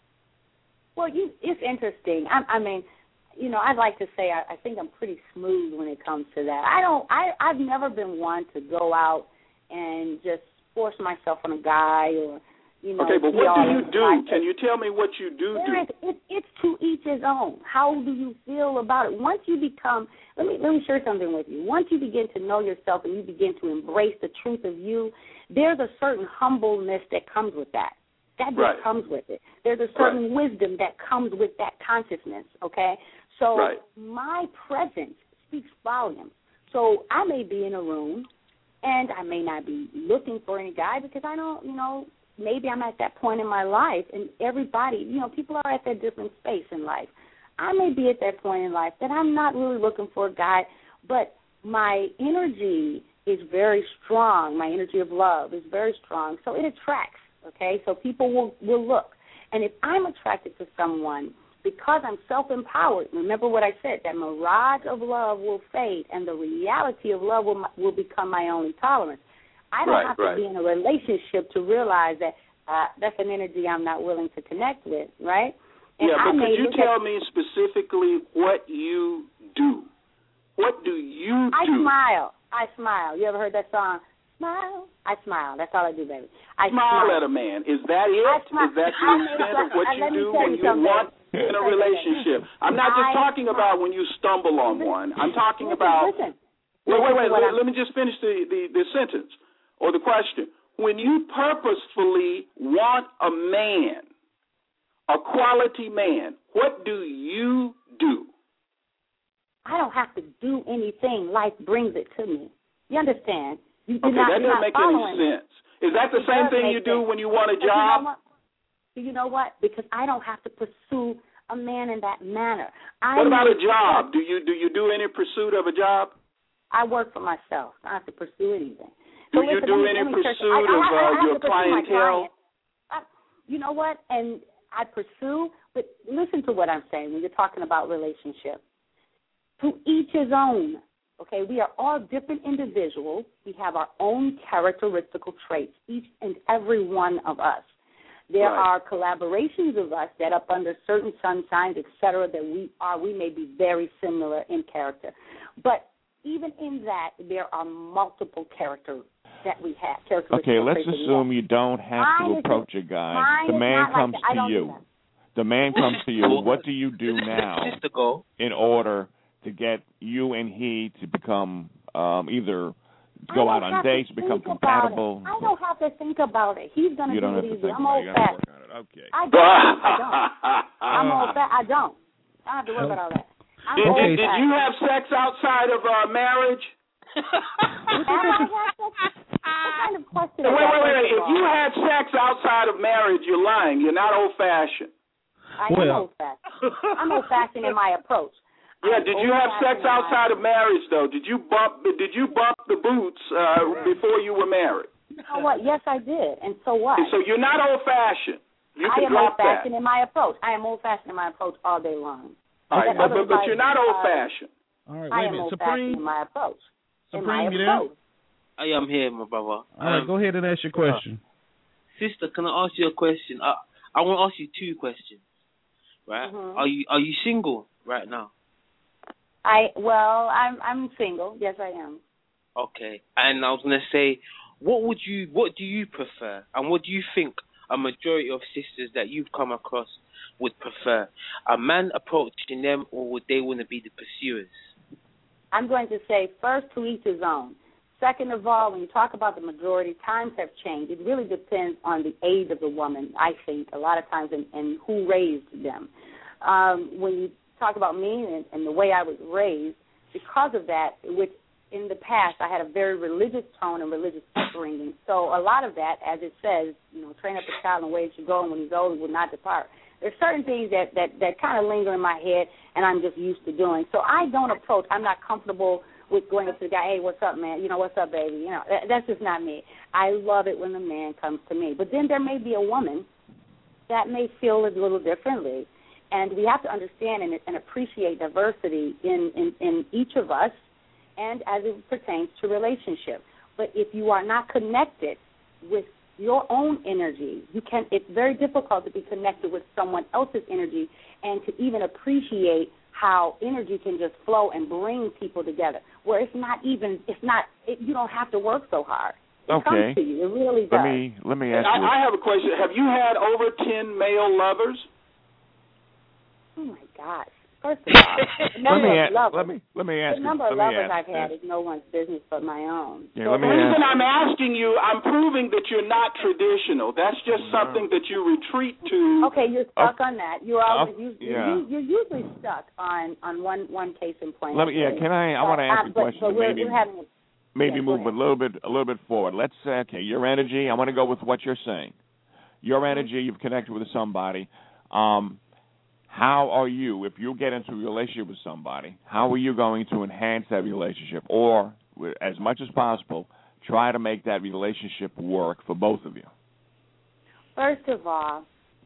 Well, you, it's interesting. I, I mean, you know, I'd like to say I, I think I'm pretty smooth when it comes to that. I don't. I, I've never been one to go out and just force myself on a guy or. You know, okay, but what do you do? Can you tell me what you do? There is, it, it's to each his own. How do you feel about it? Once you become, let me let me share something with you. Once you begin to know yourself and you begin to embrace the truth of you, there's a certain humbleness that comes with that. That just right. comes with it. There's a certain right. wisdom that comes with that consciousness, okay? So right. my presence speaks volumes. So I may be in a room, and I may not be looking for any guy because I don't, you know, maybe I'm at that point in my life, and everybody, you know, people are at that different space in life. I may be at that point in life that I'm not really looking for a guy, but my energy is very strong. My energy of love is very strong, so it attracts, okay? So people will, will look. And if I'm attracted to someone because I'm self-empowered, remember what I said, that mirage of love will fade, and the reality of love will, will become my only tolerance. I don't right, have to right. be in a relationship to realize that uh, that's an energy I'm not willing to connect with, right? And yeah, but I could you tell at, me specifically what you do? What do you I do? I smile. I smile. You ever heard that song? Smile. I smile. That's all I do, baby. I smile, smile at a man. Is that it? Is that the extent of what you do when you want in a relationship? I'm not just talking about when you stumble on one. I'm talking listen, about. Listen. Wait, wait, wait. Let, I'm, let me just finish the, the, the sentence or the question. When you purposefully want a man, a quality man, what do you do? I don't have to do anything. Life brings it to me. You understand? You do okay, not, that doesn't make any sense. Is that the it same thing you do sense. when you want a but job? You know, you know what? Because I don't have to pursue a man in that manner. I what about a sense. job? Do you do you do any pursuit of a job? I work for myself. I don't have to pursue anything. Do so you listen, do me, any pursuit I, I, of I, I uh, your client. clientele? I, you know what? And I pursue, but listen to what I'm saying when you're talking about relationships. To each his own. Okay, we are all different individuals. We have our own characteristical traits, each and every one of us. There right. are collaborations of us that up under certain sunshines, et cetera, that we are, we may be very similar in character. But even in that, there are multiple characters that we have. Okay, let's assume you don't have to approach a guy. The man comes to you. The man comes to you. What do you do now in order to get you and he to become um, either go out on dates, become compatible? I don't have to think about it. He's going to do it easy. I'm old fashioned. Okay. I don't. I don't. I'm old fashioned. I don't. I don't have to worry about all that. I'm did, old did, did you have sex outside of uh, marriage? Have I had sex? What kind of question is wait, that? Wait, wait, wait. If you had sex outside of marriage, you're lying. You're not old fashioned. I am old fashioned. I'm old fashioned in my approach. Yeah, did you have sex outside of marriage though? Did you bump did you bump the boots uh, before you were married? You know what? Yes, I did. And so what? So you're not old fashioned. You I can am drop old fashioned that. in my approach. I am old fashioned in my approach all day long. All right, but, but, but you're not old fashioned. All right, wait I a am minute. old Supreme, fashioned in my approach. Supreme, in my you approach. there? I am here, my brother. All right, um, go ahead and ask your question. Uh, sister, can I ask you a question? I, I want to ask you two questions. Right? Mm-hmm. Are you are you single right now? I well, I'm I'm single. Yes, I am. Okay. And I was gonna say, what would you what do you prefer, and what do you think a majority of sisters that you've come across would prefer? A man approaching them, or would they want to be the pursuers? I'm going to say first, to each his own. Second of all, when you talk about the majority, times have changed. It really depends on the age of the woman, I think, a lot of times, and, and who raised them. Um, when you talk about me and, and the way I was raised, because of that, which in the past I had a very religious tone and religious upbringing. So a lot of that, as it says, you know, train up a child in the way it should go, and when he's old, he will not depart. There's certain things that, that, that kind of linger in my head, and I'm just used to doing. So I don't approach. I'm not comfortable with going up to the guy, hey, what's up, man? You know, what's up, baby? You know, that, that's just not me. I love it when the man comes to me. But then there may be a woman that may feel it a little differently. And we have to understand and, and appreciate diversity in, in, in each of us and as it pertains to relationships. But if you are not connected with your own energy, you can. It's very difficult to be connected with someone else's energy and to even appreciate how energy can just flow and bring people together. Where it's not even, it's not, it, you don't have to work so hard. It okay. comes to you. It really does. Let me let me ask I, you. I have a question. Have you had over ten male lovers? Oh my gosh! First of all, the number let me of ask, lovers. Let me let me ask. The number you, of let me lovers ask I've had this. is no one's business but my own. Yeah, so let me The reason ask. I'm asking you, I'm proving that you're not traditional. That's just something that you retreat to. Okay, you're stuck Uh, on that. You're always uh, you, yeah. you, you're usually stuck on, on one, one case in point. Let me. Yeah. Can I? I want to ask uh, a but, question. But we're, maybe we're having a, maybe yeah, move a little bit a little bit forward. Let's say, okay, your energy. I want to go with what you're saying. Your energy. You've connected with somebody. Um, how are you, if you get into a relationship with somebody, how are you going to enhance that relationship, or as much as possible, try to make that relationship work for both of you? First of all,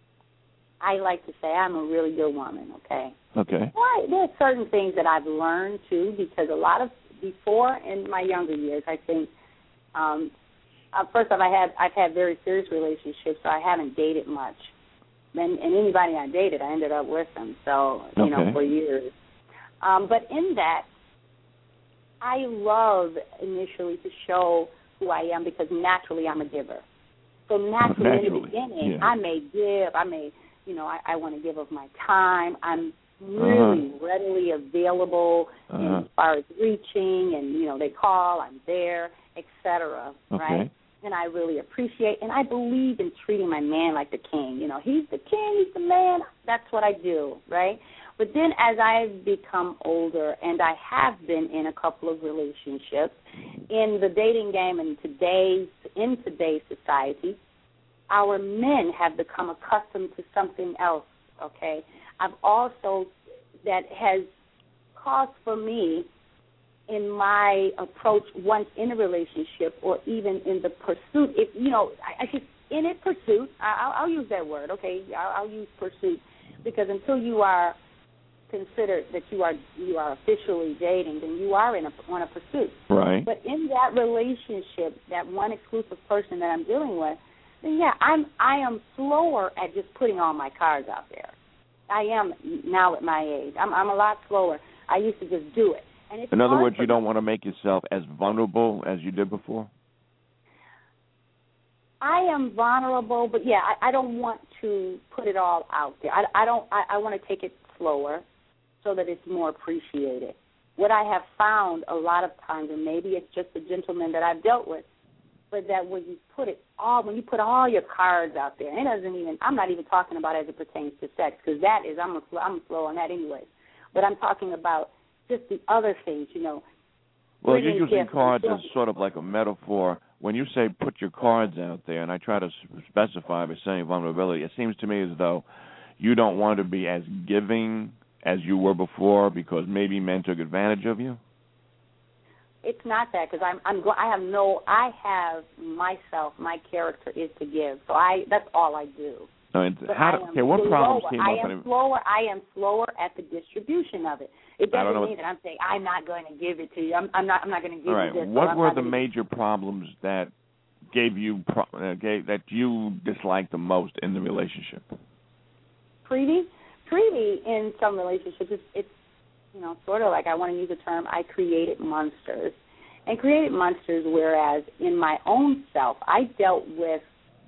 I like to say I'm a really good woman. Okay. Okay. Well, there's certain things that I've learned too, because a lot of before in my younger years, I think um, uh, first off, I have I've had very serious relationships, so I haven't dated much. And, and anybody I dated, I ended up with them. So you okay. know, for years. Um, but in that, I love initially to show who I am because naturally I'm a giver. So naturally, naturally. in the beginning, yeah. I may give. I may, you know, I, I want to give of my time. I'm really uh-huh. readily available uh-huh. as far as reaching, and you know, they call, I'm there, et cetera. Okay. Right? And I really appreciate, and I believe in treating my man like the king. You know, he's the king, he's the man. That's what I do, right? But then as I've become older, and I have been in a couple of relationships, in the dating game in today's in today's society, our men have become accustomed to something else, okay? I've also, that has caused for me in my approach once in a relationship or even in the pursuit, if you know, I, I should, in it pursuit, I, I'll, I'll use that word, okay? I'll, I'll use pursuit because until you are considered that you are you are officially dating, then you are in a, on a pursuit. Right. But in that relationship, that one exclusive person that I'm dealing with, then yeah, I'm I am slower at just putting all my cards out there. I am now at my age. I'm I'm a lot slower. I used to just do it. And it's in other words, you me. don't want to make yourself as vulnerable as you did before? I am vulnerable, but yeah, I, I don't want to put it all out there. I, I don't. I, I want to take it slower so that it's more appreciated. What I have found a lot of times, and maybe it's just the gentleman that I've dealt with, but that when you put it all, when you put all your cards out there, and it doesn't even, I'm not even talking about as it pertains to sex, because that is, I'm, a, I'm slow on that anyway. But I'm talking about just the other things, you know. Well, you're using cards as sort of like a metaphor. When you say put your cards out there, and I try to specify by saying vulnerability, it seems to me as though you don't want to be as giving as you were before because maybe men took advantage of you? It's not that because I'm, I'm, I have no, I have myself, my character is to give. So I, that's all I do. No, how, okay, what slower. problems came I up? am in slower. I am slower at the distribution of it. It doesn't mean what, that I'm saying I'm not going to give it to you. I'm, I'm not. I'm not going to give all right. you this. What were the gonna... major problems that gave you uh, gave, that you disliked the most in the relationship? Pretty, pretty in some relationships, it's, it's you know sort of like I want to use the term I created monsters, and created monsters. Whereas in my own self, I dealt with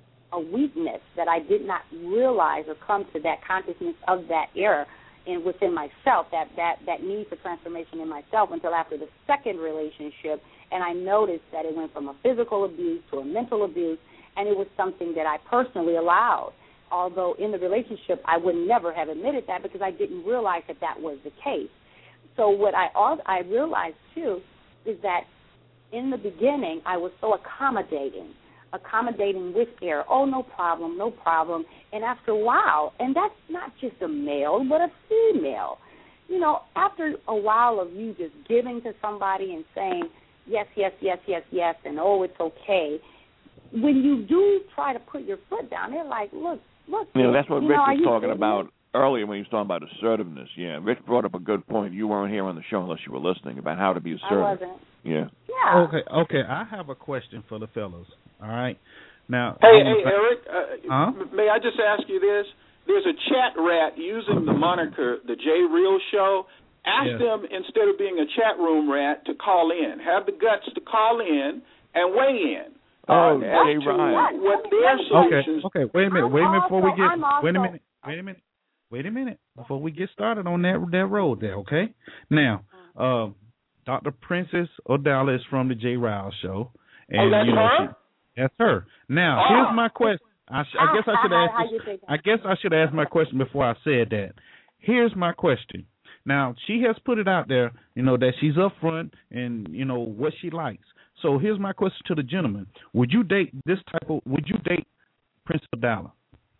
a weakness that I did not realize or come to that consciousness of that error in within myself, that, that, that need for transformation in myself until after the second relationship, and I noticed that it went from a physical abuse to a mental abuse, and it was something that I personally allowed. Although in the relationship I would never have admitted that because I didn't realize that that was the case. So what I I realized, too, is that in the beginning I was so accommodating, accommodating with error. Oh, no problem, no problem. And after a while, and that's not just a male, but a female, you know, after a while of you just giving to somebody and saying, yes, yes, yes, yes, yes, and oh, it's okay, when you do try to put your foot down, they're like, look, look. You know, that's what you Rich know, was talking kidding? about earlier when he was talking about assertiveness. Yeah, Rich brought up a good point. You weren't here on the show unless you were listening about how to be assertive. I wasn't. Yeah. Yeah. Okay, okay. I have a question for the fellas. All right. Now. Hey, hey, Eric. Uh, huh? May I just ask you this? There's a chat rat using the moniker The J Real Show. Ask yes. them, instead of being a chat room rat, to call in. Have the guts to call in and weigh in. Oh, uh, Jay as to Ryan. what their solutions. Okay, okay. Wait a minute. I'm wait a minute also, before we get. I'm also, wait a minute. Wait a minute. Wait a minute before we get started on that that road there. Okay. Now, um, Doctor Princess O'Dalla is from the J Riles Show, and oh, that's you know her? she, that's her. Now, oh. here's my question. I, sh- I guess I should ask. This, I guess I should ask my question before I said that. Here's my question. Now, she has put it out there, you know, that she's upfront and you know what she likes. So here's my question to the gentleman: would you date this type of? Would you date Princess O'Dalla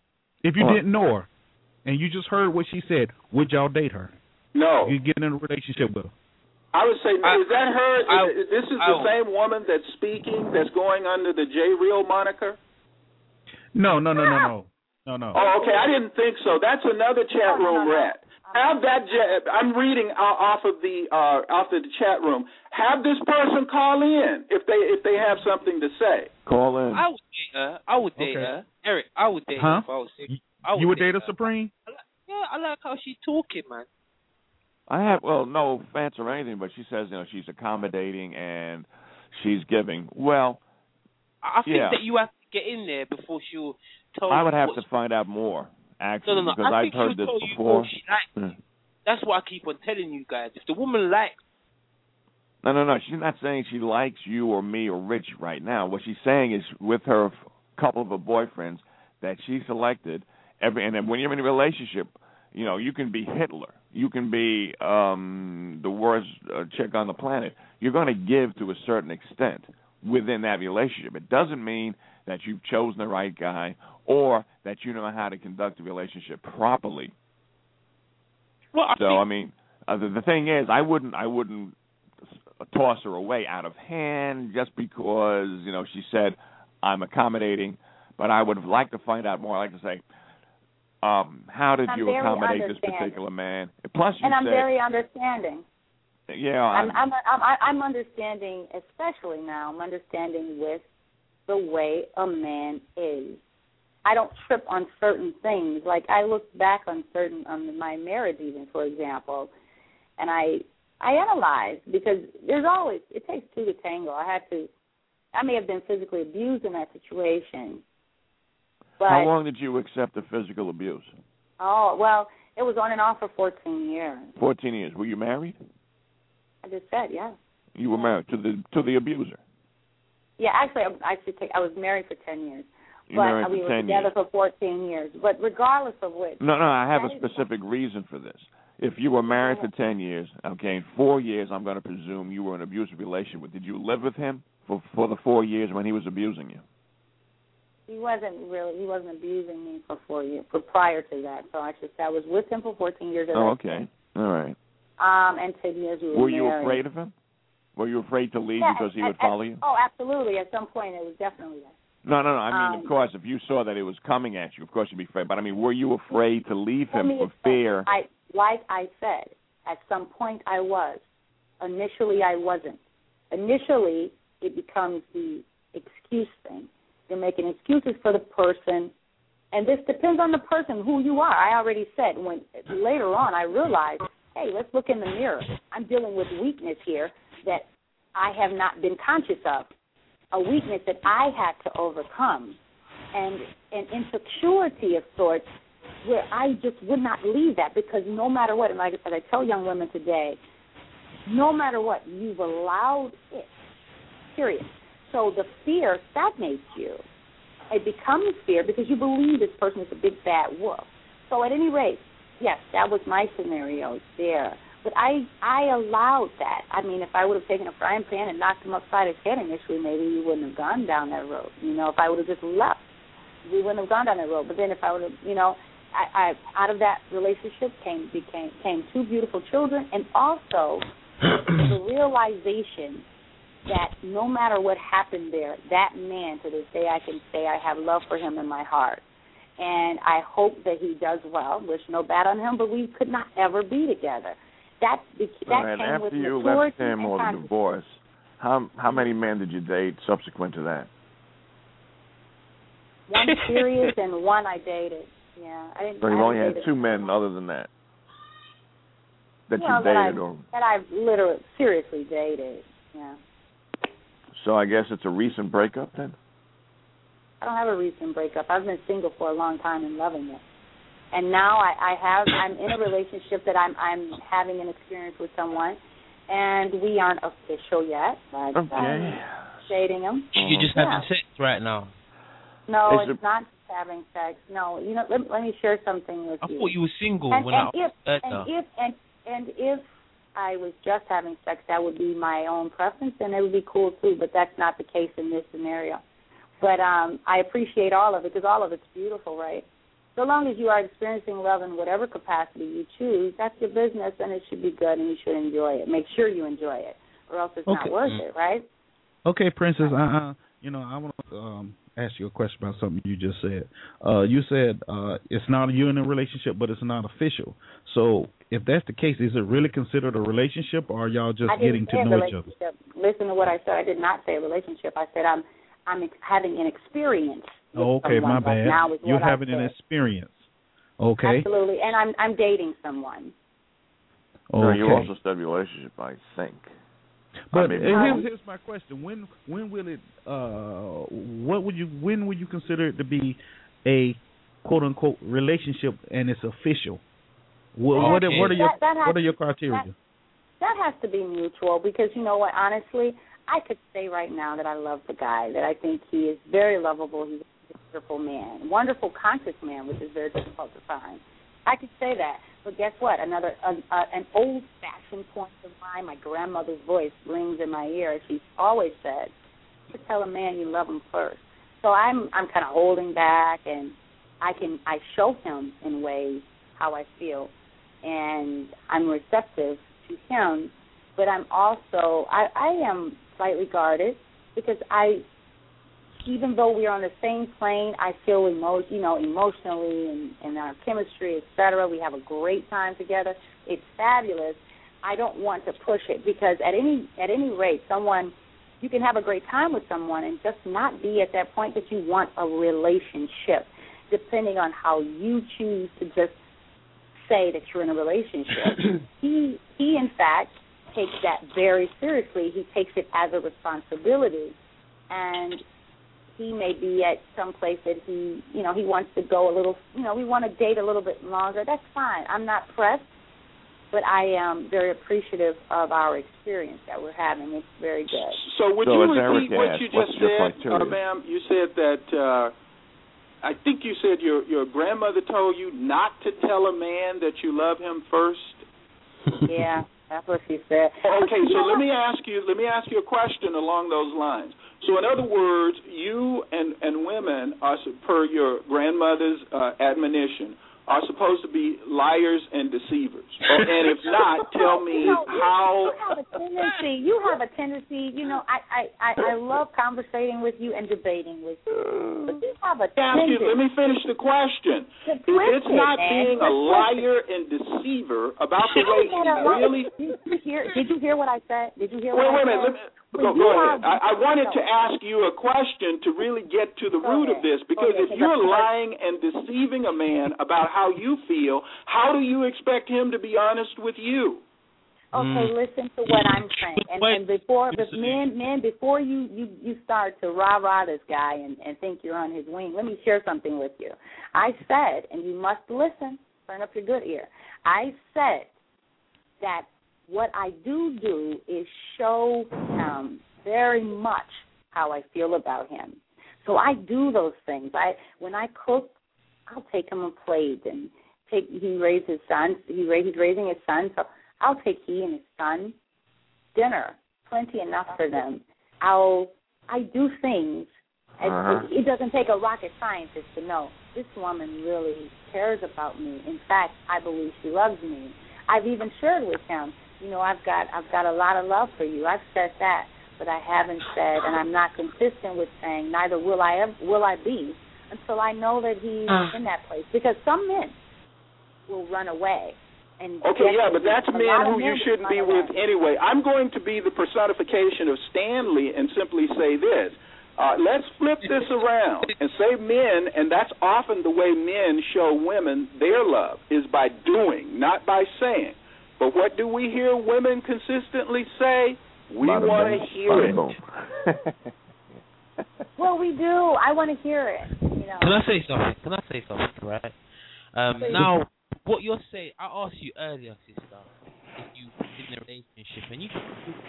if you oh. didn't know her and you just heard what she said? Would y'all date her? No. You get in a relationship with her? I would say, I, is that her? I, is, this is I, the same woman that's speaking, that's going under the J Real moniker? No, no, no, no, no, No, no. Oh, okay. I didn't think so. That's another chat No, no, room no, no. rat. Have that. ja- I'm reading uh, off of the uh, off of the chat room. Have this person call in if they if they have something to say. Call in. I would date her. I would date Okay. her. Eric, I would date Huh? her if I was single. You, I would you would date date a her. Supreme? I like, yeah, I like how she talking, man. I have, well, no offense or anything, but she says, you know, she's accommodating and she's giving. Well, I I think yeah. that you have to get in there before she'll tell I you would have what's- to find out more, actually, No, no, no. because I I've think heard she'll this tell you before. more she likes. That's what I keep on telling you guys. If the woman likes, No, no, no. She's not saying she likes you or me or Rich right now. What she's saying is with her f- couple of her boyfriends that she selected, every and then when you're in a relationship, you know, you can be Hitler. You can be um, the worst uh, chick on the planet. You're going to give to a certain extent within that relationship. It doesn't mean that you've chosen the right guy or that you know how to conduct a relationship properly. well, I So think, I mean, uh, the, the thing is, I wouldn't, I wouldn't toss her away out of hand just because you know she said I'm accommodating. But I would like to find out more. I like to say, um, how did I'm you very accommodate this understanding. particular man? Plus, you And I'm said, very understanding. yeah, I'm, I'm, I'm, I'm, I'm understanding, especially now, I'm understanding with the way a man is. I don't trip on certain things. Like, I look back on certain, on my marriage even, for example, and I I analyze because there's always, it takes two to tango. I had to, I may have been physically abused in that situation. But, how long did you accept the physical abuse? Oh, well, it was on and off for fourteen years. Fourteen years. Were you married? I just said, yeah. You were married to the to the abuser. Yeah, actually, I, I should take, I was married for ten years. You but married we for were ten together years. for fourteen years. But regardless of which. No, no, I have that a is- specific reason for this. If you were married for ten years, okay, in four years, I'm going to presume you were in an abusive relationship. With. Did you live with him for for the four years when he was abusing you? He wasn't really, he wasn't abusing me for four years, for prior to that. So I should say I was with him for fourteen years. as Oh, I okay. All right. said. Um, and ten years we were, Were you married. afraid of him? Were you afraid to leave Yeah, because he at- would at- follow you? Oh, absolutely. At some point, it was definitely that. No, no, no. I mean, Um, of course, if you saw that it was coming at you, of course you'd be afraid. But I mean, were you afraid to leave Let him me for explain. fear? I, like I said, at some point I was. Initially, I wasn't. Initially, it becomes the excuse thing. You're making excuses for the person, and this depends on the person, who you are. I already said when later on I realized, hey, let's look in the mirror. I'm dealing with weakness here that I have not been conscious of, a weakness that I had to overcome, and an insecurity of sorts where I just would not leave that because no matter what, and like I said, I tell young women today, no matter what, you've allowed it, period. So the fear stagnates you. It becomes fear because you believe this person is a big bad wolf. So at any rate, yes, that was my scenario there. But I I allowed that. I mean, if I would have taken a frying pan and knocked him upside his head initially, maybe we wouldn't have gone down that road. You know, if I would have just left, we wouldn't have gone down that road. But then if I would have, you know, I, I out of that relationship came became came two beautiful children, and also the realization that no matter what happened there, that man, to this day, I can say I have love for him in my heart. And I hope that he does well. Wish no bad on him, but we could not ever be together. That, that Right, came after with you maturity left him and or the consciousness. divorce, how how many men did you date subsequent to that? One serious and one I dated. Yeah, I didn't. So I you've only didn't had date two a- men other than that that well, you that dated, I, or that I've literally seriously dated. Yeah. so I guess it's a recent breakup then. I don't have a recent breakup. I've been single for a long time and loving it. And now I, I have I'm in a relationship that I'm I'm having an experience with someone, and we aren't official yet. But Okay. I'm dating him. You're just Yeah. having sex right now. No, Is it's it- not having sex. No, you know. Let, let me share something with I you. thought you were single and, when and I if heard and that. if and and if I was just having sex, that would be my own preference, and it would be cool too. But that's not the case in this scenario. But um, I appreciate all of it because all of it's beautiful, right? So long as you are experiencing love in whatever capacity you choose, that's your business, and it should be good, and you should enjoy it. Make sure you enjoy it, or else it's Okay. not worth it, right? Okay, Princess. Uh, uh you know, I want to um, ask you a question about something you just said. Uh, you said uh, it's not you're in a relationship, but it's not official. So if that's the case, is it really considered a relationship, or are y'all just getting to know each other? Listen to what I said. I did not say a relationship. I said I'm I'm ex- having an experience. Oh, okay, my bad. Right You're having an experience. Okay. Absolutely, and I'm I'm dating someone. Okay. No, you Okay. also said relationship, I think. But I mean, here's, here's my question: When when will it? Uh, what would you? When would you consider it to be a quote unquote relationship and it's official? What That- what, are, what are your that- that has- what are your criteria? That, that has to be mutual because you know what? Honestly, I could say right now that I love the guy. That I think he is very lovable. He's a wonderful man, wonderful conscious man, which is very difficult to find. I could say that. But guess what? Another uh, uh, an old-fashioned point of mine, my grandmother's voice rings in my ear. She always said, "To tell a man you love him first." So I'm I'm kind of holding back, and I can I show him in ways how I feel, and I'm receptive to him. But I'm also I, I am slightly guarded because I. Even though we're on the same plane, I feel emo- you know, emotionally and, and our chemistry, et cetera. We have a great time together. It's fabulous. I don't want to push it because at any at any rate, someone you can have a great time with someone and just not be at that point that you want a relationship, depending on how you choose to just say that you're in a relationship. he he in fact takes that very seriously. He takes it as a responsibility, and he may be at some place that he, you know, he wants to go a little, you know, we want to date a little bit longer. That's fine. I'm not pressed, but I am very appreciative of our experience that we're having. It's very good. So would So you as repeat Eric what asked, you what's just your said, criteria? uh, ma'am? You said that, uh, I think you said your, your grandmother told you not to tell a man that you love him first? Yeah, that's what she said. Okay, so let me ask you, let me ask you a question along those lines. So in other words, you and, and women are, per your grandmother's uh, admonition, are supposed to be liars and deceivers. And if not, tell me you know, how. You have a tendency. You have a tendency. You know, I, I, I, I love conversating with you and debating with you. But you have a Ask you, tendency. let me finish the question. to If twist it's not it, man. being a liar and deceiver about the way he really. Did you hear? Did you hear what I said? Did you hear Wait, what wait a I minute. said? Let me, go, go ahead. I, I wanted to ask you a question to really get to the Go root of ahead. this, because Go if ahead. you're lying and deceiving a man about how you feel, how do you expect him to be honest with you? Okay, Mm. listen to what I'm saying. And, Wait. and before, but Listen. men, men, before you, you, you start to rah rah this guy and, and think you're on his wing, let me share something with you. I said, and you must listen. Turn up your good ear. I said that what I do do is show him very much how I feel about him. So I do those things. I when I cook, I'll take him a plate and take. He raised his son. He raised, he's raising his son, so I'll take he and his son dinner, plenty enough for them. I'll I do things. Uh-huh. It, it doesn't take a rocket scientist to know this woman really cares about me. In fact, I believe she loves me. I've even shared with him, you know, I've got I've got a lot of love for you. I've said that, but I haven't said, and I'm not consistent with saying, neither will I ever, will I be until I know that he's Uh. in that place. Because some men will run away. And Okay, get yeah, to but you. that's A men lot of who you will shouldn't run be away. with anyway. I'm going to be the personification of Stanley and simply say this. Uh, let's flip this around and say men, and that's often the way men show women their love, is by doing, not by saying. But what do we hear women consistently say? We Bada want bing, to hear bada it. boom. Well, we do. I want to hear it. You know. Can I say something? Can I say something, right? Um, now, what you're saying, I asked you earlier, sister, if you in a relationship, and you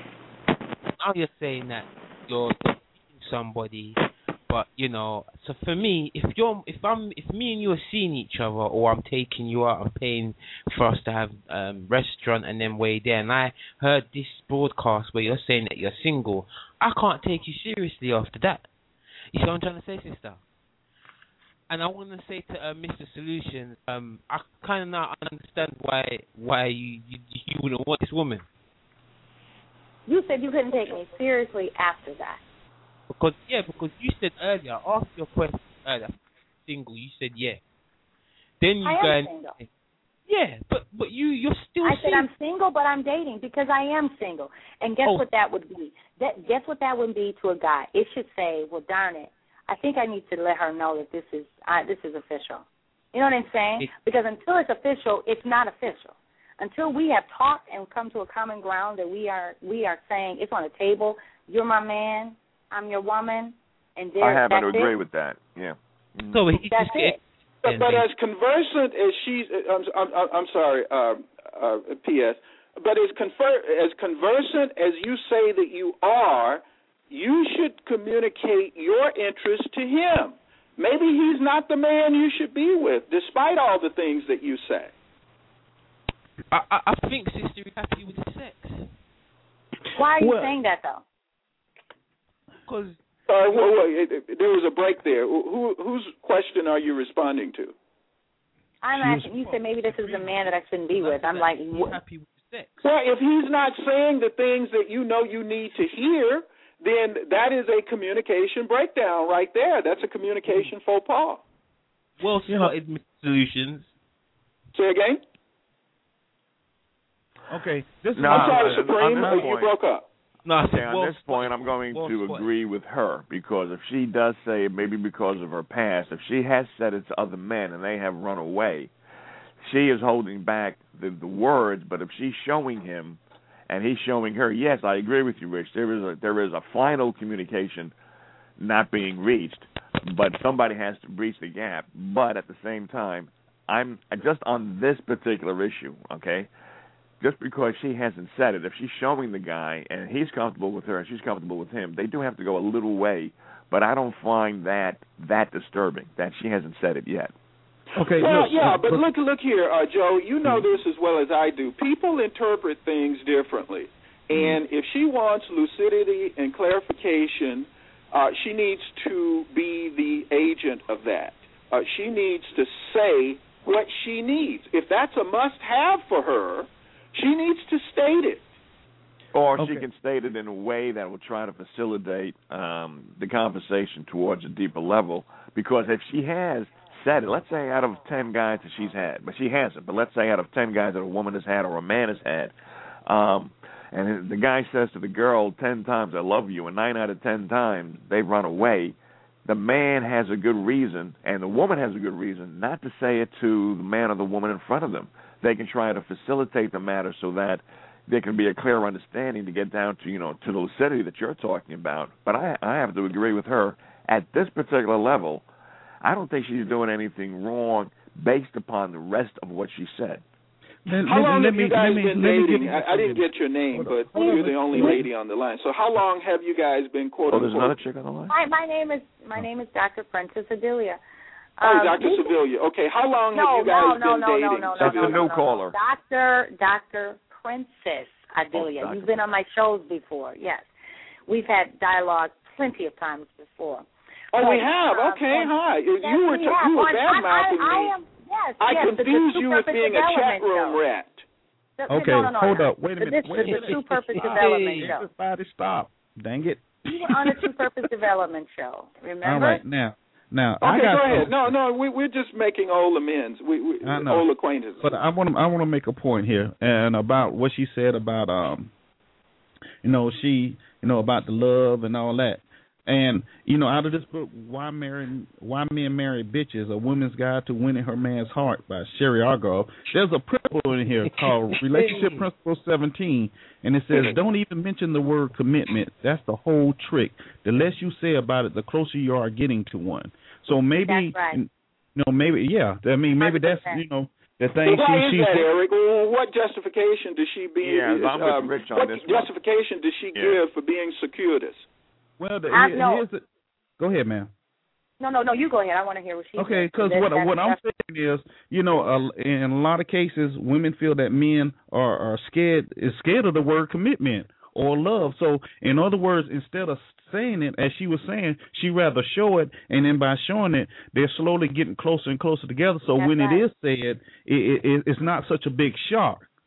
now you're saying that you're dating somebody, but you know, so for me, if you're, if I'm, if me and you are seeing each other, or I'm taking you out, I'm paying for us to have um restaurant and then way there, and I heard this broadcast where you're saying that you're single, I can't take you seriously after that. You see what I'm trying to say, sister? And I want to say to uh, Mister Solutions, um, I kind of now understand why why you, you you wouldn't want this woman. You said you couldn't take me seriously after that. Because yeah, because you said earlier, after your question earlier, single, you said yeah. Then you I go am and single. yeah, but but you you're still. I said single. I'm single, but I'm dating because I am single. And guess Oh. what that would be? That guess what that would be to a guy? It should say, "Well, darn it, I think I need to let her know that this is I, this is official." You know what I'm saying? It, because until it's official, it's not official. Until we have talked and come to a common ground that we are we are saying it's on the table. You're my man. I'm your woman. And there, I happen that's to agree it. with that. Yeah. Mm. so he That's just it. But, but as conversant as she's, I'm, I'm, I'm sorry, uh, uh, P S. But as confer, as conversant as you say that you are, you should communicate your interest to him. Maybe he's not the man you should be with, despite all the things that you say. I, I I think sister is happy with the sex. Why are you Well- saying that though? Because Uh, wait, wait, it- there was a break there. Who, whose question are you responding to? I'm She asking. You said maybe this is the man that I shouldn't be with. I'm like, he's what? happy with the sex. Well, if he's not saying the things that you know you need to hear, then that is a communication breakdown right there. That's a communication faux pas. Well spotted, Mister Solutions. Say again? Okay, this is No, I'm Uh, sorry, on Supreme. that uh, you point- broke up. No, I said Okay, on well this point, spotted. I'm going Well to spotted. agree with her because if she does say maybe because of her past, if she has said it to other men and they have run away, she is holding back the, the words. But if she's showing him and he's showing her, yes, I agree with you, Rich. There is a there is a final communication not being reached, but somebody has to breach the gap. But at the same time, I'm just on this particular issue, okay? Just because she hasn't said it, if she's showing the guy and he's comfortable with her and she's comfortable with him, they do have to go a little way. But I don't find that that disturbing that she hasn't said it yet. okay. Well, look, yeah, uh, but look, look here, uh, Joe. You know this as well as I do. People interpret things differently, and if she wants lucidity and clarification, uh, she needs to be the agent of that. Uh, she needs to say what she needs. If that's a must-have for her, she needs to state it. Or Okay. she can state it in a way that will try to facilitate um, the conversation towards a deeper level. Because if she has said it, let's say out of ten guys that she's had, but she hasn't, but let's say out of ten guys that a woman has had or a man has had, um, and the guy says to the girl ten times, I love you, and nine out of ten times they run away, the man has a good reason, and the woman has a good reason, not to say it to the man or the woman in front of them. They can try to facilitate the matter so that there can be a clear understanding to get down to, you know, to the lucidity that you're talking about. But I, I have to agree with her. At this particular level, I don't think she's doing anything wrong based upon the rest of what she said. let- How let- long let have me- you guys let me- been let me dating? give you I, I didn't get your name, Hold on. but Hold on, you're the let's- only lady on the line. So how long have you guys been quote Oh, there's unquote? another chick on the line? My my name is my name is Doctor Princess Adelia. Oh, Um, Doctor we- Sevilla. Okay, how long No, have you guys no, no, been no, no, dating? no, no, That's no, the no, new no, caller. Doctor Doctor Princess Adelia. Oh, Doctor You've been on my shows before. Yes, we've had dialogue plenty of times before. Oh, we But, have. um, Okay, and- hi. You Yes, were we t- have. you were Well, bad I, mouthing I, I me. am. Yes, I yes, the- the confused True you with Purpose being a chat Development room Show. rat. The- Okay, no, no, no, hold no. up. Wait a The- minute. This Wait a is the minute. True Purpose Stop. Development Hey, Show. everybody stop. Dang it. You were on the True Purpose Development Show. Remember? All right, now, now I Okay, got go ahead. something- No, no, we, we're just making old amends. We, we I know. old acquaintances. But I want to I want to make a point here, and about what she said about um, you know, she, you know, about the love and all that, and you know, out of this book, Why Marry Why Men Marry Bitches: A Woman's Guide to Winning Her Man's Heart by Sherry Argall. There's a principle in here called Relationship Principle seventeen, and it says, don't even mention the word commitment. That's the whole trick. The less you say about it, the closer you are getting to one. So maybe, That's right. you know, maybe yeah. I mean, maybe that's you know. The thing Well, why she, is she that, Eric? Well, what justification does she be? Yeah, I'm with um, Rich on what this one. justification does she Yeah. give for being circuitous? well, the, I here- know. here's the, go ahead, ma'am. No, no, no. You go ahead. I want to hear what she Okay, says. because That- what that- what I'm that's- saying is, you know, uh, in a lot of cases, women feel that men are, are scared is scared of the word commitment or love. So, in other words, instead of saying it, as she was saying, she rather show it, and then by showing it, they're slowly getting closer and closer together. So That's when right. it is said, it, it, it's not such a big shock.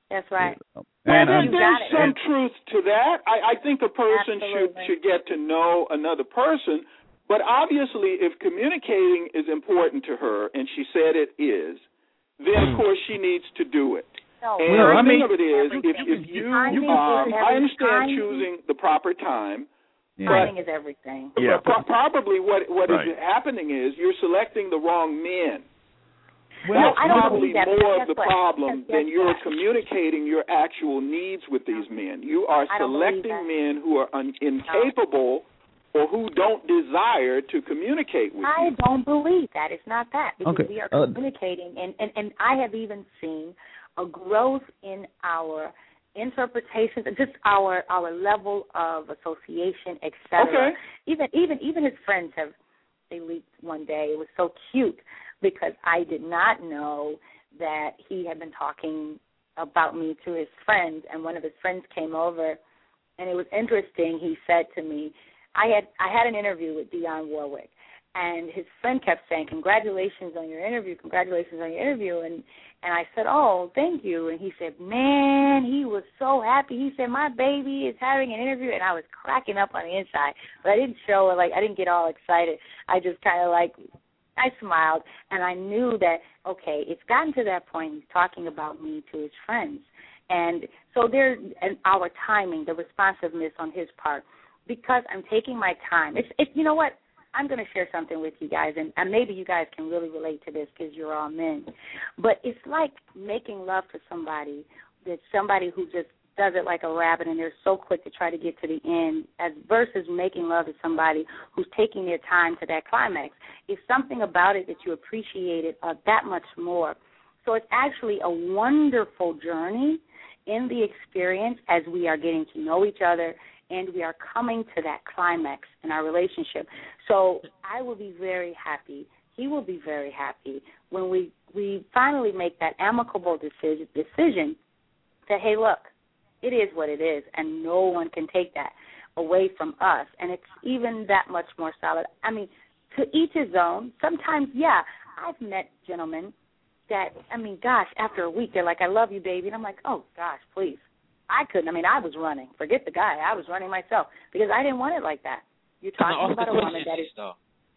That's right. Well, And, there, um, there's it. some truth to that. I, I think a person should Absolutely. should get to know another person, but obviously, if communicating is important to her, and she said it is, then of course she needs to do it. No, And Well, the I thing mean- of it is, if Everything. if you, Timing is um, I every- understand timing- choosing the proper time. yeah. Timing is everything. Yeah, But pro- probably what what Right. is happening is you're selecting the wrong men. Well, That's I don't probably believe that, more because of the guess what? problem Because than guess you're what? communicating your actual needs with these men. You are I don't believe selecting that. men who are un- incapable or who don't desire to communicate with I you. don't believe that. It's not that, because Okay, we are uh, communicating, and, and, and I have even seen a growth in our interpretations, just our our level of association, et cetera. Okay. Even even even his friends have they leaked one day. It was so cute because I did not know that he had been talking about me to his friends, and one of his friends came over, and it was interesting. He said to me, I had I had an interview with Dionne Warwick, and his friend kept saying, congratulations on your interview, congratulations on your interview, and and I said, oh, thank you, and he said, man, he was so happy. He said, my baby is having an interview, and I was cracking up on the inside, but I didn't show it, like, I didn't get all excited. I just kind of, like, I smiled, and I knew that, okay, it's gotten to that point, he's talking about me to his friends, and so there's and our timing, the responsiveness on his part, because I'm taking my time. It's, it's you know what? I'm going to share something with you guys, and, and maybe you guys can really relate to this because you're all men. But it's like making love to somebody, that's somebody who just does it like a rabbit and they're so quick to try to get to the end, as versus making love to somebody who's taking their time to that climax. It's something about it that you appreciate it uh, that much more. So it's actually a wonderful journey in the experience as we are getting to know each other and we are coming to that climax in our relationship. So I will be very happy, he will be very happy when we, we finally make that amicable decision, decision that, hey, look, it is what it is, and no one can take that away from us. And it's even that much more solid. I mean, to each his own. Sometimes, yeah, I've met gentlemen that, I mean, gosh, after a week, they're like, I love you, baby. And I'm like, oh, gosh, please. I couldn't. I mean, I was running. Forget the guy. I was running myself because I didn't want it like that. You're Can I talking ask about a a woman question, that is, sister?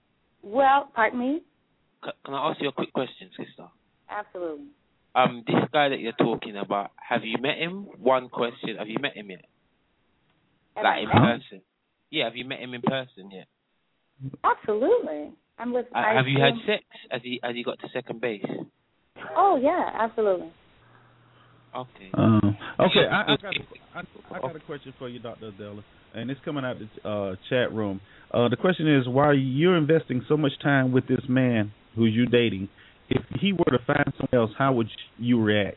well, pardon me? Can can I ask you a quick question, sister? Absolutely. Um, this guy that you're talking about, have you met him? One question, have you met him yet? Have like I in met him? person? Yeah, have you met him in person yet? Absolutely. I'm with. Uh, I have you had am- sex? Has he has he got to second base? Oh yeah, absolutely. Okay. Um, okay, I, I, got a, I, I got a question for you, Doctor Adela, and it's coming out the uh, chat room. Uh, the question is, why you're investing so much time with this man who you're dating, if he were to find someone else, how would you react?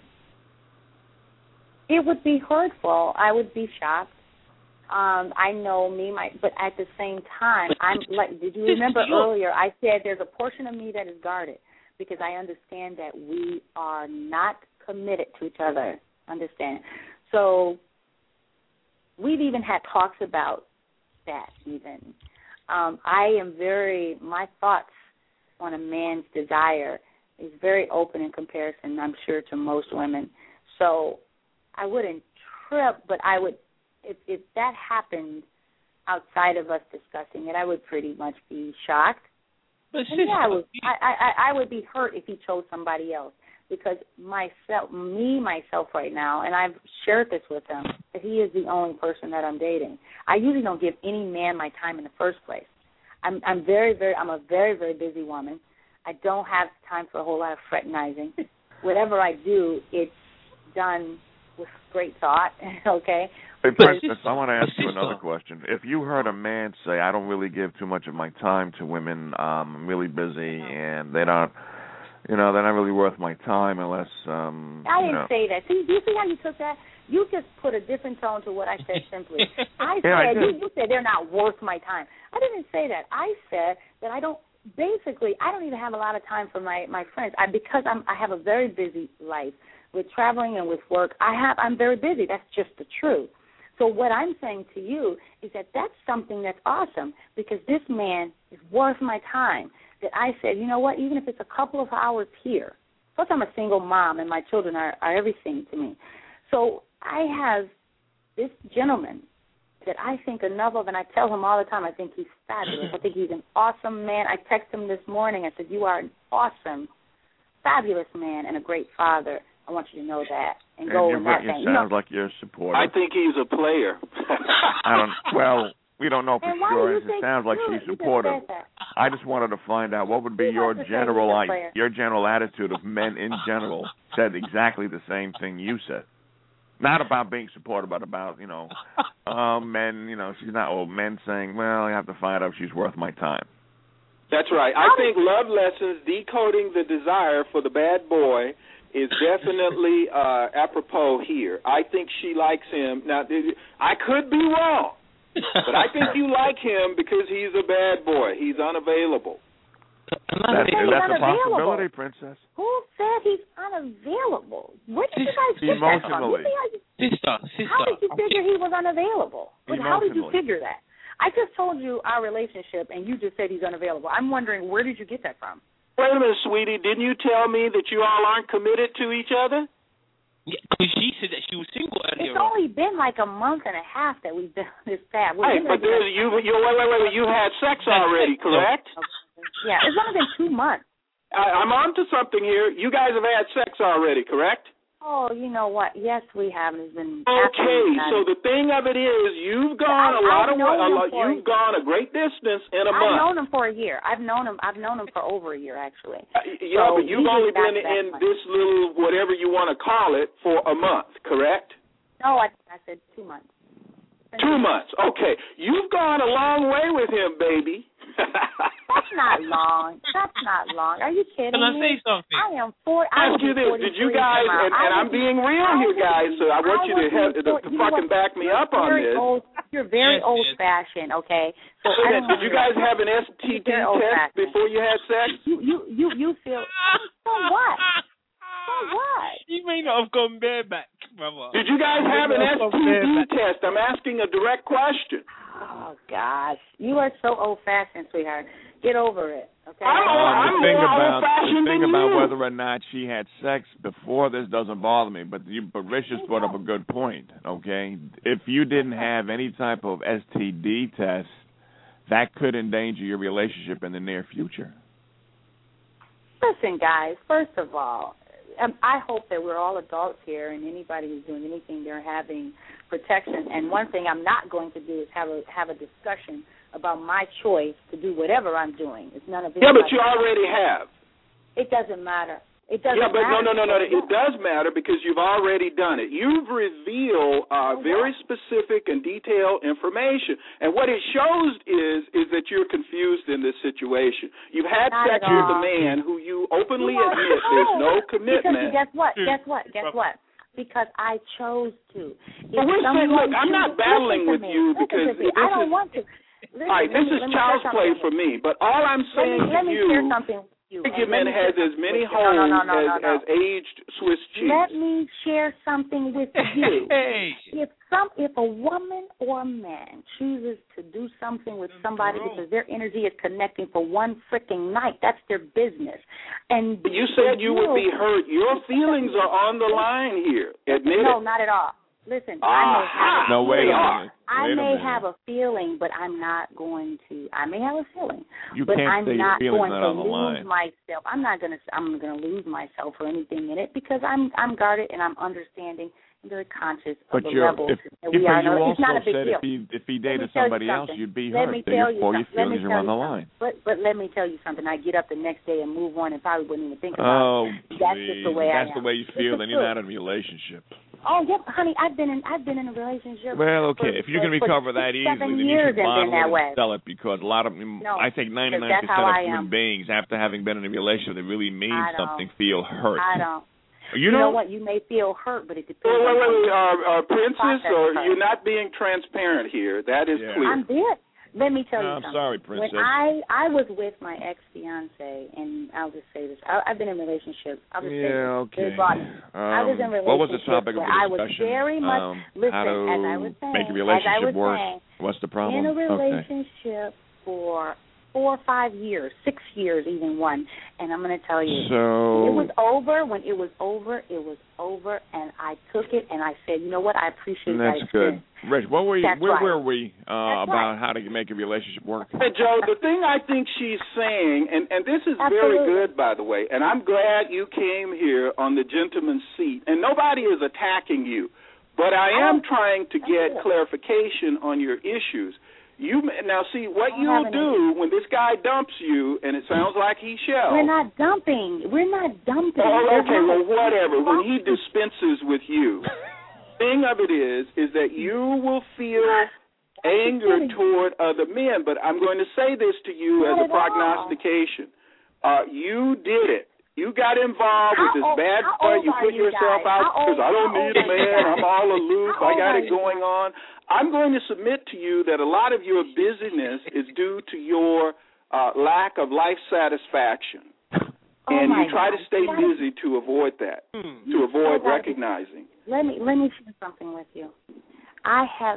It would be hurtful. I would be shocked. Um, I know me, my, but at the same time, I'm like. Did you remember earlier? I said there's a portion of me that is guarded because I understand that we are not committed to each other. Understand? So we've even had talks about that. Even um, I am very. My thoughts on a man's desire is very open in comparison, I'm sure, to most women. So I wouldn't trip, but I would. If, if that happened outside of us discussing it, I would pretty much be shocked. But And sister, yeah, I would. I, I, I would be hurt if he chose somebody else because myself, me, myself, right now, and I've shared this with him that he is the only person that I'm dating. I usually don't give any man my time in the first place. I'm, I'm very, very. I'm a very, very busy woman. I don't have time for a whole lot of fraternizing. Whatever I do, it's done with great thought. Okay. Hey, But Princess, sister- I want to ask but you another sister- question. If you heard a man say, I don't really give too much of my time to women, um, I'm really busy, and they don't, you know, they're not really worth my time unless, um, I you didn't know. say that. See, do you see how you took that? You just put a different tone to what I said simply. I Yeah, I said, did. you, you said they're not worth my time. I didn't say that. I said that I don't, basically, I don't even have a lot of time for my, my friends. I, because I'm, I have a very busy life with traveling and with work. I have, I'm very busy. That's just the truth. So what I'm saying to you is that that's something that's awesome because this man is worth my time. That I said, you know what, even if it's a couple of hours here, plus I'm a single mom and my children are, are everything to me. So I have this gentleman that I think enough of, and I tell him all the time, I think he's fabulous. I think he's an awesome man. I texted him this morning. I said, you are an awesome, fabulous man and a great father. I want you to know that. And, and go in that It thing. sounds You know, like you're supportive. I think he's a player. I don't. Well, we don't know for and why sure. do you It think sounds like you she's just supportive. said that? I just wanted to find out what would be He your wants to say general he's a like, player. your general attitude of men in general. Said exactly the same thing you said. Not about being supportive, but about, you know, um, men. You know, she's not old. Men saying, "Well, I have to find out if she's worth my time." That's right. I think Love Lessons, Decoding the Desire for the Bad Boy, is definitely uh, apropos here. I think she likes him. Now, I could be wrong, but I think you like him because he's a bad boy. He's unavailable. That's, he's that's a unavailable. possibility, Princess. Who said he's unavailable? Where did you guys get that from? Emotionally. You see how, you, Sister, sister. how did you figure he was unavailable? But how did you Emotionally. figure that? I just told you our relationship, and you just said he's unavailable. I'm wondering, where did you get that from? Wait a minute, sweetie. Didn't you tell me that you all aren't committed to each other? Yeah, because she said that she was single earlier. It's only been like a month and a half that we've been on this path. We're Hey, getting but ready to- there's, you, you, wait, wait, wait, you had sex already, correct? Yeah, it's only been two months. I, I'm on to something here. You guys have had sex already, correct? Oh, you know what? Yes, we have. It's been Okay, absolutely so the thing of it is, you've gone I- a lot I've of known a him lot, for- you've gone a great distance in a I've month. known him for a year. I've known him. I've known him for over a year, actually. Uh, yeah, So but you've he only just got been that in much. this little whatever you want to call it for a month, correct? No, I, I said two months. Two months. Okay, you've gone a long way with him, baby. That's not long. That's not long. Are you kidding Can I me? say something? I am four. I Ask will you be this: Did you forty-three guys? tomorrow. And, I and will I'm be- being real I here, will guys. be- So I want I you will to have be to, for- to you know fucking what? back me You're up on very this. Old, you're very Yes, old yes. fashioned. Okay. So So I that, don't did you guys have an S T D Very old test fashioned. before you had sex? You you you you feel so what? So what? You may not have gone bareback, brother. Did you guys have an S may not have T gone D bareback. test? I'm asking a direct question. Oh gosh, you are so old fashioned, sweetheart. Get over it. Okay. I'm old- Um, I'm the thing more about old-fashioned the thing than about you. whether or not she had sex before this doesn't bother me, but you but Rich just brought up a good point. Okay, if you didn't have any type of S T D test, that could endanger your relationship in the near future. Listen, guys. First of all, um, I hope that we're all adults here, and anybody who's doing anything, they're having protection. And one thing I'm not going to do is have a have a discussion about my choice to do whatever I'm doing. It's none of it. Yeah, but you already have. It doesn't matter. It doesn't Yeah, but matter. no, no, no, no. It does matter because you've already done it. You've revealed uh, very specific and detailed information, and what it shows is is that you're confused in this situation. You've had Not sex at with all. a man who you openly No, admit there's no commitment. Because guess what? Guess what? Guess what? Because I chose to. If But we're saying, someone look, I'm not chooses- battling listen with to me. you Listen because to me. this I don't is- want to. Listen, All right, let this me- is let me child's share play something for with you. me, but all I'm Let saying me, to let me you, share something with you. argument and let me has share as many something with you. holes no, no, no, no, as, no. as aged Swiss cheese. Let me share something with you. Hey. If some, if a woman or a man chooses to do something with somebody because their energy is connecting for one freaking night, that's their business. And You said you would be hurt. Your feelings are on the line here. Admit no, it. not at all. Listen, Aha. I may have a No, wait a feeling. minute. I Wait a may minute. have a feeling, but I'm not going to. I may have a feeling, You but can't I'm say your not feelings going not to on the lose line. myself. I'm not going to. I'm going to lose myself or anything in it because I'm I'm guarded and I'm understanding and very conscious of But the you're, levels if, that if we are. you No, also it's not a big said deal. if he if he Let me dated tell you somebody else, something. you'd be Let hurt. me tell you Therefore, your something. Let me feelings tell are on you the something. line. But but let me tell you something. I get up the next day and move on and probably wouldn't even think about Oh, it. That's just the way I That's am. the way you It's feel. the Then you're truth. not in a relationship. Oh, yep, honey. I've been in. I've been in a relationship. Well, okay. for- if you can for recover six, that seven easily, then you years should and bottle been that it way. and sell it because a lot of, No, I think ninety-nine that's percent how of I human am. beings, after having been in a relationship that really means I don't. something, feel hurt. I don't. You You know, know what? You may feel hurt, but it depends. Wait, wait, on wait, wait. how Uh, uh, Princess, process or hurt. you're not being transparent here. That is Yeah. clear. I'm dead. Let me tell No, you I'm something. sorry, Princess. When I I was with my ex fiance, and I'll just say this: I, I've been in relationships. I'll just say yeah, this. okay. Very broadly. I was in Um, what was the relationships topic of where the I was discussion? very much um, listen, how to as I was saying, make a as I relationship was work? saying, What's the problem? in a Okay. relationship for four or five years, six years, even one. And I'm going to tell you, so it was over. When it was over, it was over, and I took it, and I said, you know what, I appreciate that. That's good. Rich, what were you, That's where right. were we uh, about right. how to make a relationship work? Hey, Joe, the thing I think she's saying, and, and this is Absolutely. very good, by the way, and I'm glad you came here on the gentleman's seat, and nobody is attacking you, but I am trying to get clarification on your issues. You now see what you'll do when this guy dumps you, and it sounds like he shall. We're not dumping. We're not dumping. Oh, We're okay. not. Well, whatever. When he dispenses with you, thing of it is, is that you will feel anger toward other men. But I'm going to say this to you as a prognostication. Uh, you did it. You got involved with this bad boy. You put yourself out because I don't need a man. I'm all aloof. I got it going on. I'm going to submit to you that a lot of your busyness is due to your uh, lack of life satisfaction. And you try to stay busy to avoid that, to avoid recognizing. Let me let me share something with you. I have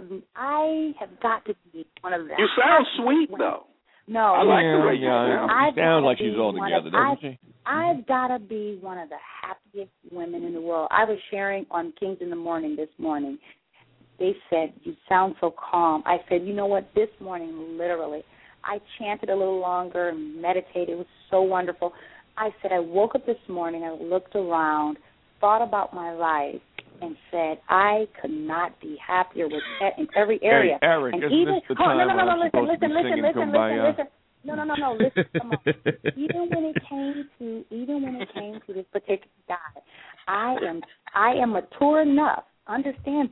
I have got to be one of them. You sound sweet though. No, I like yeah, the way you yeah, sound. She sounds like she's all together, doesn't she? I've got to be one of the happiest women in the world. I was sharing on Kings in the Morning this morning. They said, you sound so calm. I said, you know what, this morning, literally, I chanted a little longer and meditated. It was so wonderful. I said, I woke up this morning, I looked around, thought about my life, and said, I could not be happier with in every area. Hey, Eric, and isn't even, this the oh, time no, no, no, no, I'm listen, supposed listen, to be listen, singing listen, Kumbaya? listen, listen. No, no, no, no, listen, come on. Even when it came to, even when it came to this particular guy, I am, I am mature enough. Understand,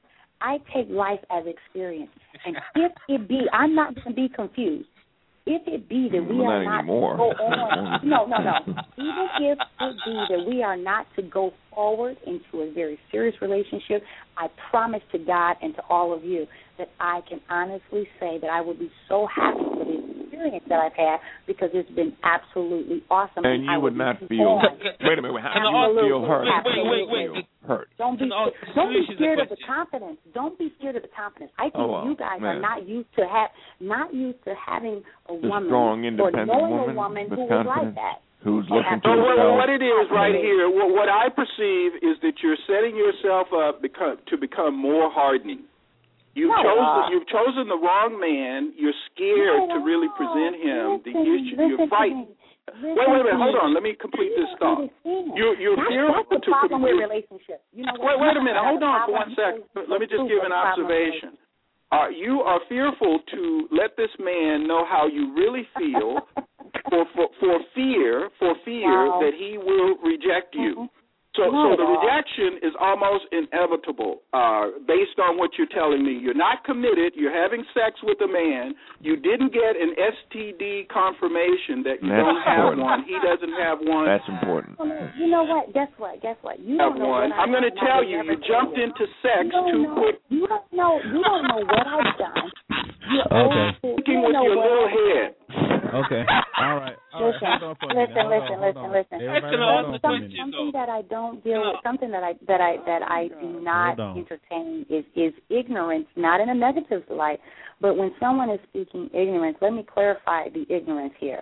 I take life as experience, and if it be, I'm not going to be confused. If it be that we well, are not not anymore. to go on, no, no, no. Even if it be that we are not to go forward into a very serious relationship, I promise to God and to all of you that I can honestly say that I would be so happy for the experience that I've had because it's been absolutely awesome. And you I would would not be feel. on. Wait a minute. How do you feel hurt? Wait, wait, wait, wait. Hurt. Don't be No, don't be this is scared a of the question. confidence. Don't be scared of the confidence. I think Oh, well, you guys man. are not used to have not used to having a The woman strong, or independent knowing woman a woman with who was like confidence, that. who's looking to So what, herself. what it is right here, what, what I perceive is that you're setting yourself up become, to become more hardening. You've Not at chosen all. you've chosen the wrong man. You're scared Not to at really all. present him the Listen, issue. listen You're to fighting. me. Wait, wait, wait. Listen Hold to on. me. Let me complete You this don't thought. understand. You're you're That's, fearful that's the to problem with confuse. relationships. You know Wait, what? wait a minute. Hold on for Problem one second. is- Let me just give an problem with observation. Uh, you are fearful to let this man know how you really feel, for for, for fear for fear Wow. that he will reject you. Mhm. So, Not so at the all. rejection is almost inevitable, uh, based on what you're telling me. You're not committed. You're having sex with a man. You didn't get an S T D confirmation that you That's don't have important. one. He doesn't have one. That's important. You know what? Guess what? Guess what? You have don't know one. what I'm going to I've done, tell and I you, would you never jumped tell you. into sex You don't too know. quick. You don't know. You don't know what I've done. You're Okay. old, Thinking you with don't know your what little I've done. head. Okay. All right. All right. Listen, Hold on for a minute. listen, Hold on, listen, hold listen, on. listen. Everybody Can I hold ask on a for a Some, minute. something that I don't deal No. with, something that I that I that I do not Hold on. entertain is is ignorance, not in a negative light, but when someone is speaking ignorance, let me clarify the ignorance here.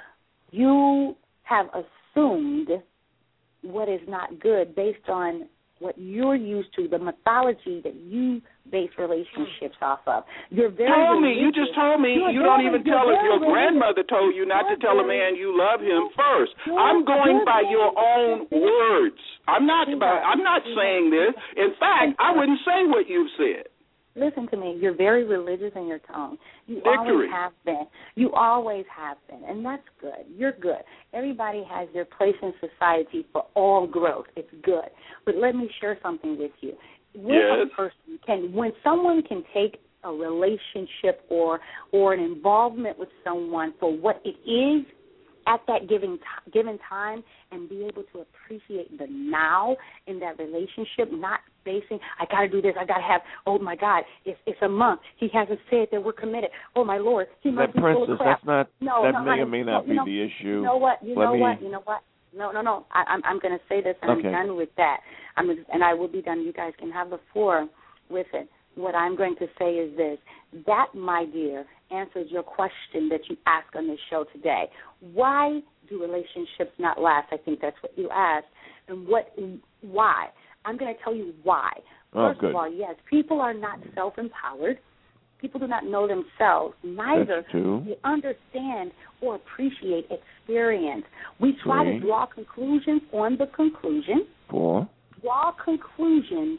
You have assumed what is not good based on what you're used to, the mythology that you base relationships off of. You're very Told me. You religious. just told me. You're You don't very- even tell you're us your very grandmother told you not to You're tell a very- man you love him first. You're- I'm going you're by very- your own words. I'm not. Sweetheart, I'm not sweetheart, saying this. In fact, I wouldn't say what you've said. Listen to me. You're very religious in your tone. You Victory. always have been. You always have been, and that's good. You're good. Everybody has their place in society for all growth. It's good. But let me share something with you. When Yes. a person can, when someone can take a relationship or or an involvement with someone for what it is at that given t- given time and be able to appreciate the now in that relationship, not basing, I got to do this, I got to have, oh, my God, it's, it's a month. He hasn't said that we're committed. Oh, my Lord, he must That be full princess, of crap. that's not. No, that no, may or honey, may no, not you be know, the issue. You know what? You Let know me, what? You know what? No, no, no. I, I'm I'm going to say this, and Okay. I'm done with that. I'm and I will be done. You guys can have the floor with it. what I'm going to say is this. That, my dear, answers your question that you asked on this show today. Why do relationships not last? I think that's what you asked. And what? Why? I'm going to tell you why. First oh, of all, yes, people are not self-empowered. People do not know themselves. Neither do they understand or appreciate experience. We try Three. to draw conclusions on the conclusion. Four. Draw conclusions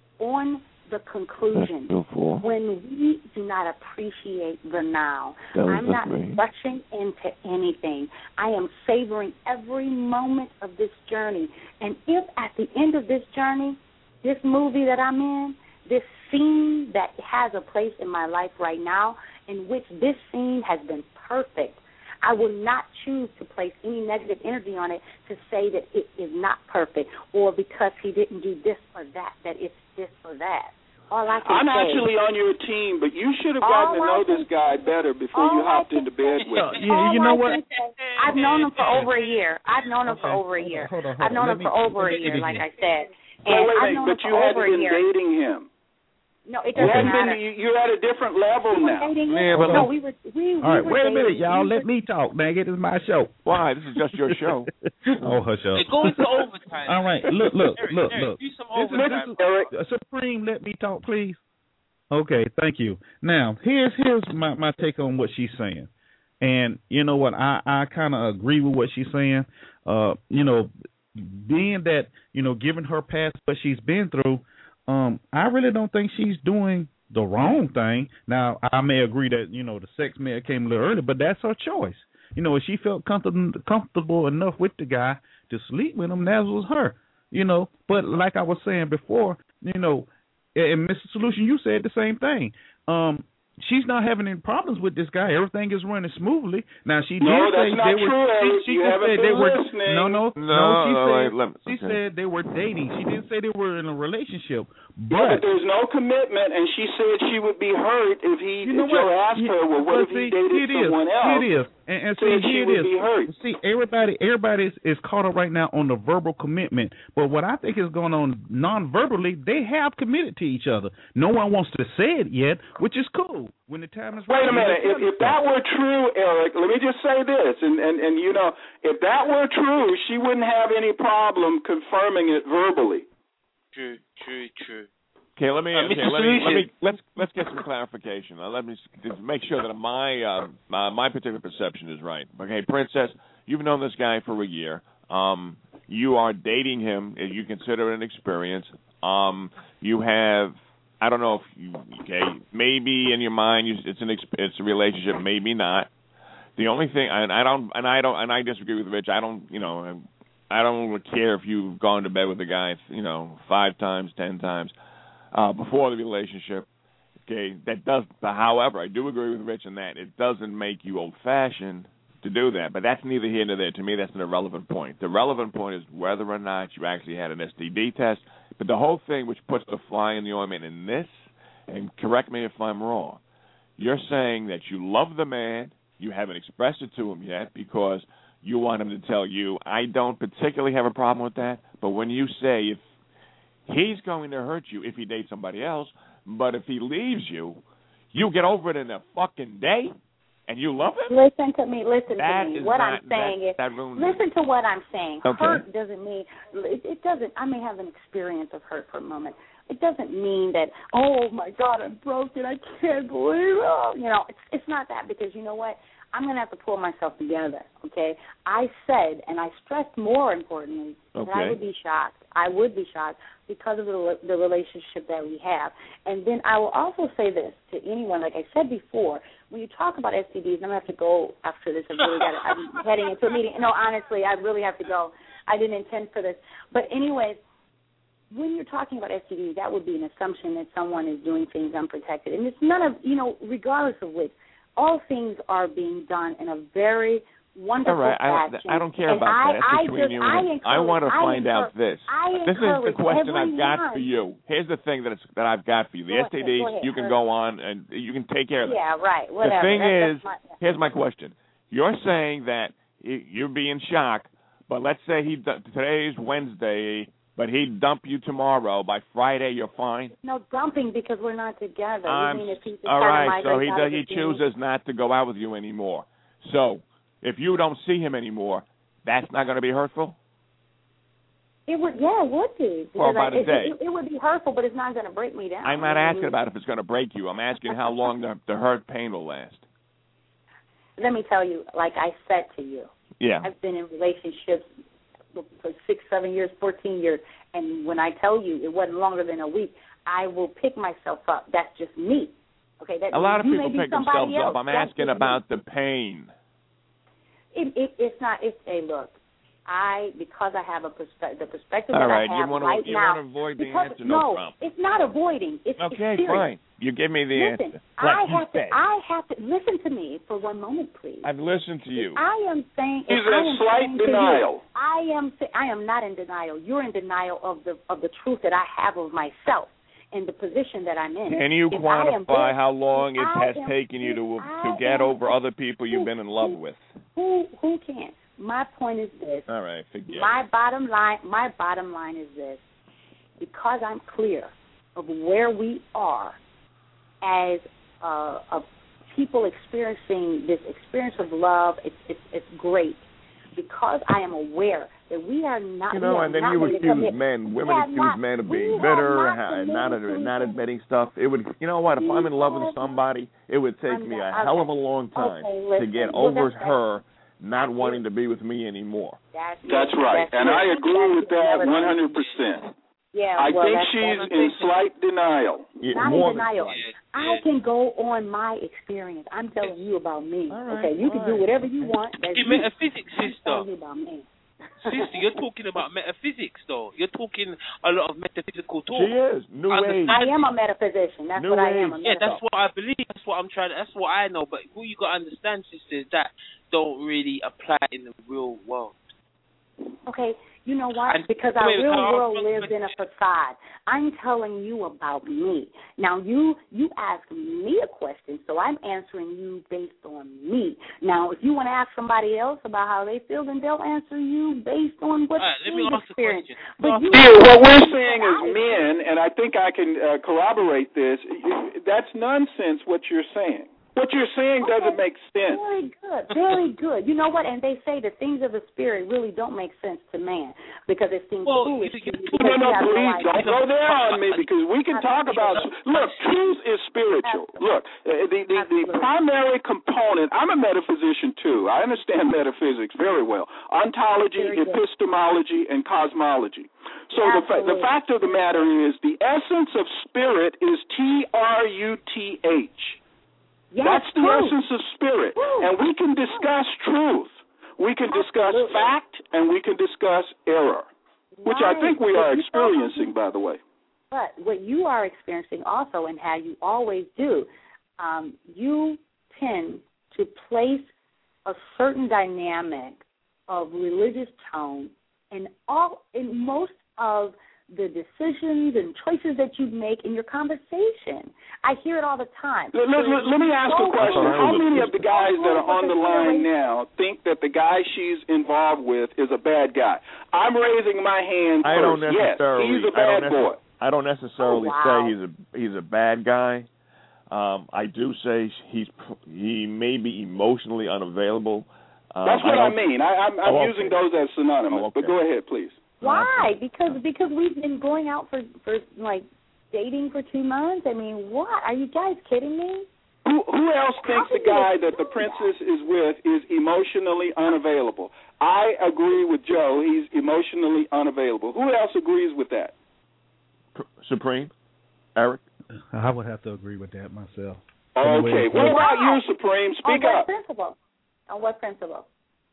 on the conclusion. Four. When we do not appreciate the now, I'm not three. rushing into anything. I am savoring every moment of this journey. And if at the end of this journey, this movie that I'm in, this scene that has a place in my life right now, in which this scene has been perfect, I will not choose to place any negative energy on it to say that it is not perfect, or because he didn't do this or that, that it's this or that. All I can I'm say, actually on your team, but you should have gotten to know this guy better before you hopped into bed with him. You, you know what? I've known him for over a year. I've known him Okay. for over a Hold on, year. hold on, hold I've known on. him Let for me- over a let me year, get like it I said. Wait, And wait, I've wait, known but him you for hadn't over a been year. dating him. No, it You doesn't hadn't matter. been. you- You're at a different level We were now. dating. Yeah, but no, look- we were. We, we All right, were wait a dating. minute, y'all. We Let were, me talk, man. It is my show. Why? This is just your show. Oh, hush up. Hey, go into overtime. All right, look, look, Eric, look, Eric, look. do some This is- overtime. this is- uh, Supreme, let me talk, please. Okay, thank you. Now, here's here's my, my take on what she's saying. And you know what, I, I kind of agree with what she's saying. Uh, you know, being that, you know, given her past, what she's been through, um, I really don't think she's doing the wrong thing. Now, I may agree that, you know, the sex may have came a little early, but that's her choice. You know, if she felt comfortable comfortable enough with the guy to sleep with him, that was her. You know, but like I was saying before, you know, and Mister Solution, you said the same thing. Um, she's not having any problems with this guy. Everything is running smoothly. Now she No, did that's say not they were. true, Eric. She, she You just haven't said been they were. listening. No, no, No, no. She no, said wait, let- she okay. said they were dating. She didn't say they were in a relationship. Yeah, But but there's no commitment, and she said she would be hurt if he. you know if Joe what? asked Yeah, her, well, what but if he see, dated here it is. someone else? Here it is. And, and see, Said she here it would is. be hurt. See, everybody, everybody is, is caught up right now on the verbal commitment. But what I think is going on non-verbally, they have committed to each other. No one wants to say it yet, which is cool. When the time is right. Wait a minute. they If, tell if that were true, Eric, let me just say this, and, and, and you know, if that were true, she wouldn't have any problem confirming it verbally. True, true, true. Okay, let me, Uh, okay, Mister let me, let me, Solution. let's, let's get some clarification. Now, let me s- just make sure that my, uh, my, my particular perception is right. Okay, Princess, you've known this guy for a year. Um, you are dating him. You consider it an experience. Um, you have, I don't know if you, okay, maybe in your mind you, it's an, exp- it's a relationship, maybe not. The only thing, and I don't, and I don't, and I disagree with Rich. I don't, you know, I don't care if you've gone to bed with a guy, you know, five times, ten times. Uh, before the relationship, okay, that does. However, I do agree with Rich in that it doesn't make you old-fashioned to do that. But that's neither here nor there. To me, that's an irrelevant point. The relevant point is whether or not you actually had an S T D test. But the whole thing, which puts the fly in the ointment in this, and correct me if I'm wrong, you're saying that you love the man, you haven't expressed it to him yet because you want him to tell you. I don't particularly have a problem with that. But when you say if he's going to hurt you if he dates somebody else, but if he leaves you, you get over it in a fucking day, and you love him? Listen to me. Listen That to me. is What not- I'm saying that- is, that ruins listen to what I'm saying. Okay. Hurt doesn't mean it, it doesn't. I may have an experience of hurt for a moment. It doesn't mean that. Oh my God, I'm broken. I can't believe it. Oh, you know, it's it's not that, because you know what? I'm going to have to pull myself together, okay? I said, and I stressed more importantly, that I Okay. would be shocked. I would be shocked because of the, the relationship that we have. And then I will also say this to anyone, like I said before, when you talk about S T Ds, I'm going to have to go after this. I've really got to, I'm heading into a meeting. No, honestly, I really have to go. I didn't intend for this. But anyways, when you're talking about S T Ds, that would be an assumption that someone is doing things unprotected. And it's none of, you know, regardless of which, all things are being done in a very wonderful All right, I, fashion. I don't care and about I, that. That's I between just, you I and him. I want to I find out encourage- this. I This is the encourage question I've got everyone. for you. Here's the thing that it's, that I've got for you. The Go S T Ds, ahead, go ahead, you can hurry. go on and you can take care of them. Yeah, right, The whatever. thing That's- is, that's my, here's my question. You're saying that y- you're being shocked, but let's say he d- today's Wednesday, but he'd dump you tomorrow. By Friday, you're fine. No dumping because we're not together. I'm, you mean if he just all kinda right, so he migrates out does, of he the chooses not to go out with you anymore. So if you don't see him anymore, that's not going to be hurtful? It would, yeah, it would be. For Because about I, a it, day. It, it would be hurtful, but it's not going to break me down. I'm not I asking mean, about if it's going to break you. I'm asking how long the, the hurt pain will last. Let me tell you, like I said to you, Yeah. I've been in relationships for six, seven years, fourteen years, and when I tell you it wasn't longer than a week, I will pick myself up. That's just me. Okay. That, A lot of you people may be pick themselves somebody else. up. I'm That's asking just about me. the pain. It, it, it's not. It's a look. I because I have a perspective. The perspective All that right, I you have want to right you now. want to avoid the because, answer, no, no problem. it's not avoiding. It's Okay, it's serious. fine. You give me the Listen, answer. I Like you have to. said. I have to listen to me for one moment, please. I've listened to you. I am saying. He's I in am slight saying to denial. You, I am. I am not in denial. You're in denial of the of the truth that I have of myself and the position that I'm in. Can you If I am quantify there- how long it I has am- taken you to I to get am- over other people you've been in love who- with? Who who can? My point is this. All right, forget My it. bottom line, my bottom line is this: because I'm clear of where we are as uh, a people experiencing this experience of love, it's, it's it's great. Because I am aware that we are not. You know, we are and then not you going to accuse commit- men, we women have accuse not- men of we being have bitter, not ha- committed not to not each admitting stuff. It would, you know what? If I'm in love with somebody, it would take I'm me not- a hell of a okay. long time Okay, to listen. get Well, over that's- her not that's wanting it. to be with me anymore. That's, That's it. right, That's and it. I agree That's with that never- one hundred percent. Yeah, I well, think that's she's never in taken- slight denial. Yeah, Not more in than- denial. I can go on my experience. I'm telling you about me. All right, okay, you can do fine. whatever you want. That's Hey, you. metaphysics, I'm sister. telling you about me. Sister, you're talking about metaphysics, though. You're talking a lot of metaphysical talk. She is new age. I am a metaphysician. That's New what I am. A age. Yeah, metaphysician. that's what I believe. That's what I'm trying. That's what I know. But who you got to understand, sister, is that don't really apply in the real world. Okay, you know what? And- Because our wait, real can I ask world one lives in a facade. I'm telling you about me. Now, you you asked me a question, so I'm answering you based on me. Now, if you want to ask somebody else about how they feel, then they'll answer you based on what All right, let me they've ask a experienced. question. But you, See, what we're saying as men, and I think I can uh, corroborate this, that's nonsense what you're saying. What you're saying doesn't Okay. make sense. Very good, very good. You know what? And they say the things of the spirit really don't make sense to man because it seems Well, foolish you- to you- you. No, because no, you have please idea. don't go there on me because we can talk about. Look, truth is spiritual. Look, uh, the the, the primary component. I'm a metaphysician too. I understand metaphysics very well. Ontology, Very good. epistemology, and cosmology. So the fa- the Absolutely. fact of the matter is, the essence of spirit is T R U T H. Yes, That's the true. essence of spirit. True. And we can discuss truth. We can discuss Absolutely. fact, and we can discuss error, which I Right. think we But are you experiencing, know- by the way. But what you are experiencing also, and how you always do, um, you tend to place a certain dynamic of religious tone in all in most of the decisions and choices that you make in your conversation. I hear it all the time. Let, let, let, let me ask a question. How many of the guys that are on the line now think that the guy she's involved with is a bad guy? I'm raising my hand I first. don't Yes, necessarily. he's a I don't bad necess- boy. I don't necessarily Oh, wow. say he's a he's a bad guy. Um, I do say he's he may be emotionally unavailable. Um, That's what I, don't- mean. I, I'm, I'm Oh, okay. using those as synonymous. Oh, okay. But go ahead, please. Why? Because because we've been going out for for like dating for two months. I mean, what? Are you guys kidding me? Who, who else How thinks the can you guy that the assume princess is with is emotionally unavailable? I agree with Joe. He's emotionally unavailable. Who else agrees with that? Supreme, Eric. I would have to agree with that myself. Okay. What about you, Supreme? Speak On what up. principle? On what principle?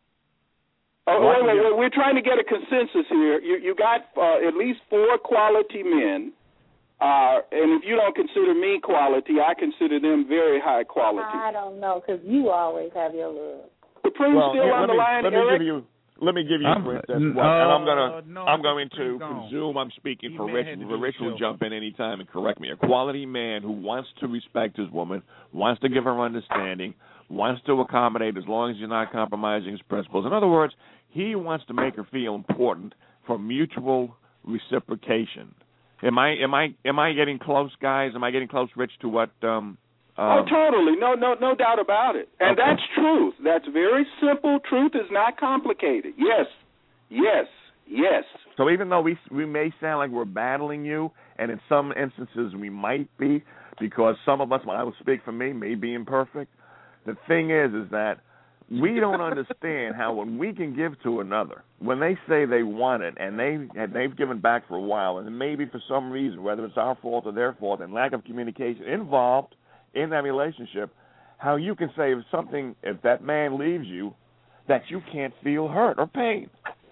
Oh, wait, wait, wait. We're trying to get a consensus here. You you got uh, at least four quality men, uh, and if you don't consider me quality, I consider them very high quality. I don't know, because you always have your look. Supreme Well, still yeah, on let the me, line, let me Eric? give you. Let me give you, I'm- for instance, n- what, and I'm uh, gonna, no, I'm I going think to Supreme's gone. presume I'm speaking He for may Rich. have to do For the Rich will show. jump in any time and correct me. A quality man who wants to respect his woman, wants to give her understanding, wants to accommodate as long as you're not compromising his principles. In other words, he wants to make her feel important for mutual reciprocation. Am I am I am I getting close, guys? Am I getting close, Rich, to what? Um, um, oh, totally. No, no, no doubt about it. And okay. that's truth. That's very simple. Truth is not complicated. Yes, yes, yes. So even though we we may sound like we're battling you, and in some instances we might be, because some of us, I will speak for me, may be imperfect. The thing is, is that we don't understand how when we can give to another, when they say they want it and they they've given back for a while, and maybe for some reason, whether it's our fault or their fault, and lack of communication involved in that relationship, how you can say if something, if that man leaves you, that you can't feel hurt or pain.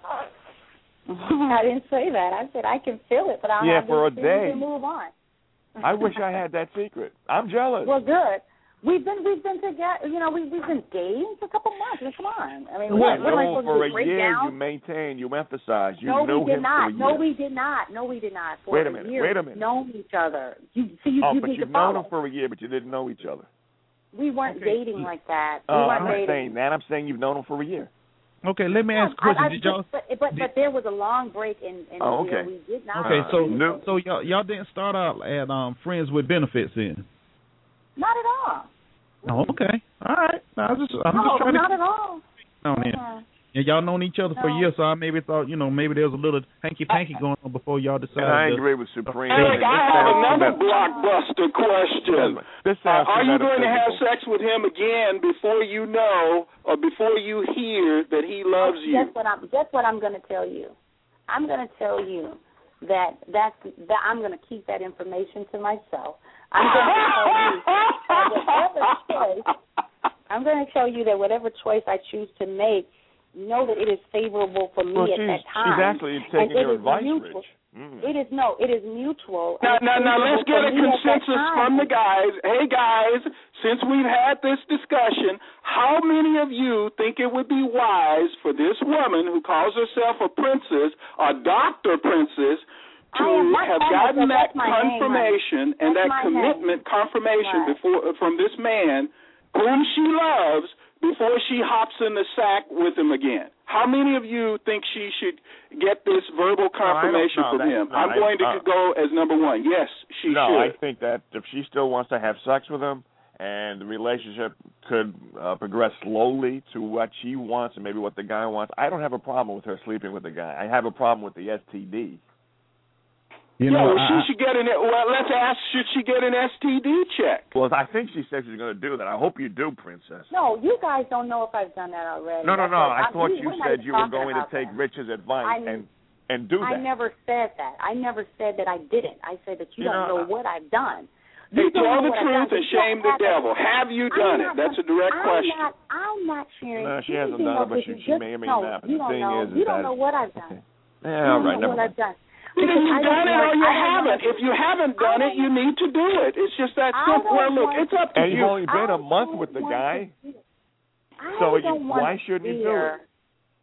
I didn't say that. I said I can feel it, but I'll yeah, have for to a day. move on. I wish I had that secret. I'm jealous. Well, good. We've been we've been together. You know, we we've been dating for a couple months. I mean, come on. I mean, what, what am I supposed for to a do, break year, down? you maintained, you emphasized, you no, knew we did him not. for a No, year. we did not. No, we did not. For wait a minute. year, Wait a minute. We've known each other. You see, you, oh, you but need you've to known follow. him for a year, but you didn't know each other. We weren't Okay. dating like that. We Uh, weren't I'm not dating. saying that. I'm saying you've known him for a year. Okay, let me ask a I, I, question. Did y'all? but, but, but, did, but there was a long break in, in Oh, the year. okay. We did not. okay, so no. so y'all y'all didn't start out at um friends with benefits then? Not at all. Oh, okay, all right. I was just I'm no, just trying not to at all. on here. Uh-huh. And y'all known each other for No. years, so I maybe thought, you know, maybe there was a little hanky panky going on before y'all decided. And I to, agree with Supreme. Eric, This I have sounds another premeditated. blockbuster question. This Uh, sounds are you going to have metaphysical. sex with him again before you know or before you hear that he loves you? That's what I'm. That's what I'm going to tell you. I'm going to tell you that that's that I'm going to keep that information to myself. I'm going to tell you that whatever choice. I'm going to tell you that whatever choice I choose to make, know that it is favorable for me Well, at she's, that time. she's actually taking and it your is advice, mutual. Rich. Mm. It is no, it is mutual. Now, and now, it's now, let's favorable get a for me at that consensus time. from the guys. Hey, guys, since we've had this discussion, how many of you think it would be wise for this woman who calls herself a princess, a doctor princess, to I am not have calling gotten myself- that that's my name, confirmation honey. and That's that my commitment name. confirmation Right. before from this man whom she loves before she hops in the sack with him again? How many of you think she should get this verbal confirmation no, from that's- him? no, I'm I- going to uh, go as number one. Yes, she no, should. I think that if she still wants to have sex with him and the relationship could uh, progress slowly to what she wants and maybe what the guy wants, I don't have a problem with her sleeping with the guy. I have a problem with the S T D. You yeah, know, well, she I, should get an. Well, let's ask. Should she get an S T D check? Well, I think she said she's going to do that. I hope you do, Princess. No, you guys don't know if I've done that already. No, no, That's no. what- I I'm- thought we- you we're not said even you were talking going to about take that. Rich's advice I- and and do I that. never said that. I never said that I didn't. I said that you, You don't know, know what I've done. Hey, You don't tell know the what I've truth done. and You shame the don't have devil. to- Have you I'm done not it? That's a gonna- direct I'm question. Not, I'm not sharing. No, she anything hasn't done it, of but this. she- You she just- may or may no, not. But you the don't thing know. is, is you don't that- know what I've done. Yeah, you all don't right, know never what mind. I've done. Either Because I you've don't done it want- or you I don't haven't. want- If you haven't done I it, you don't- need to do it. It's just that I simple. don't Well, look, want it's up to And you've you. only been I a month don't with the want guy. to- I So you- don't want why to shouldn't you do veer. it?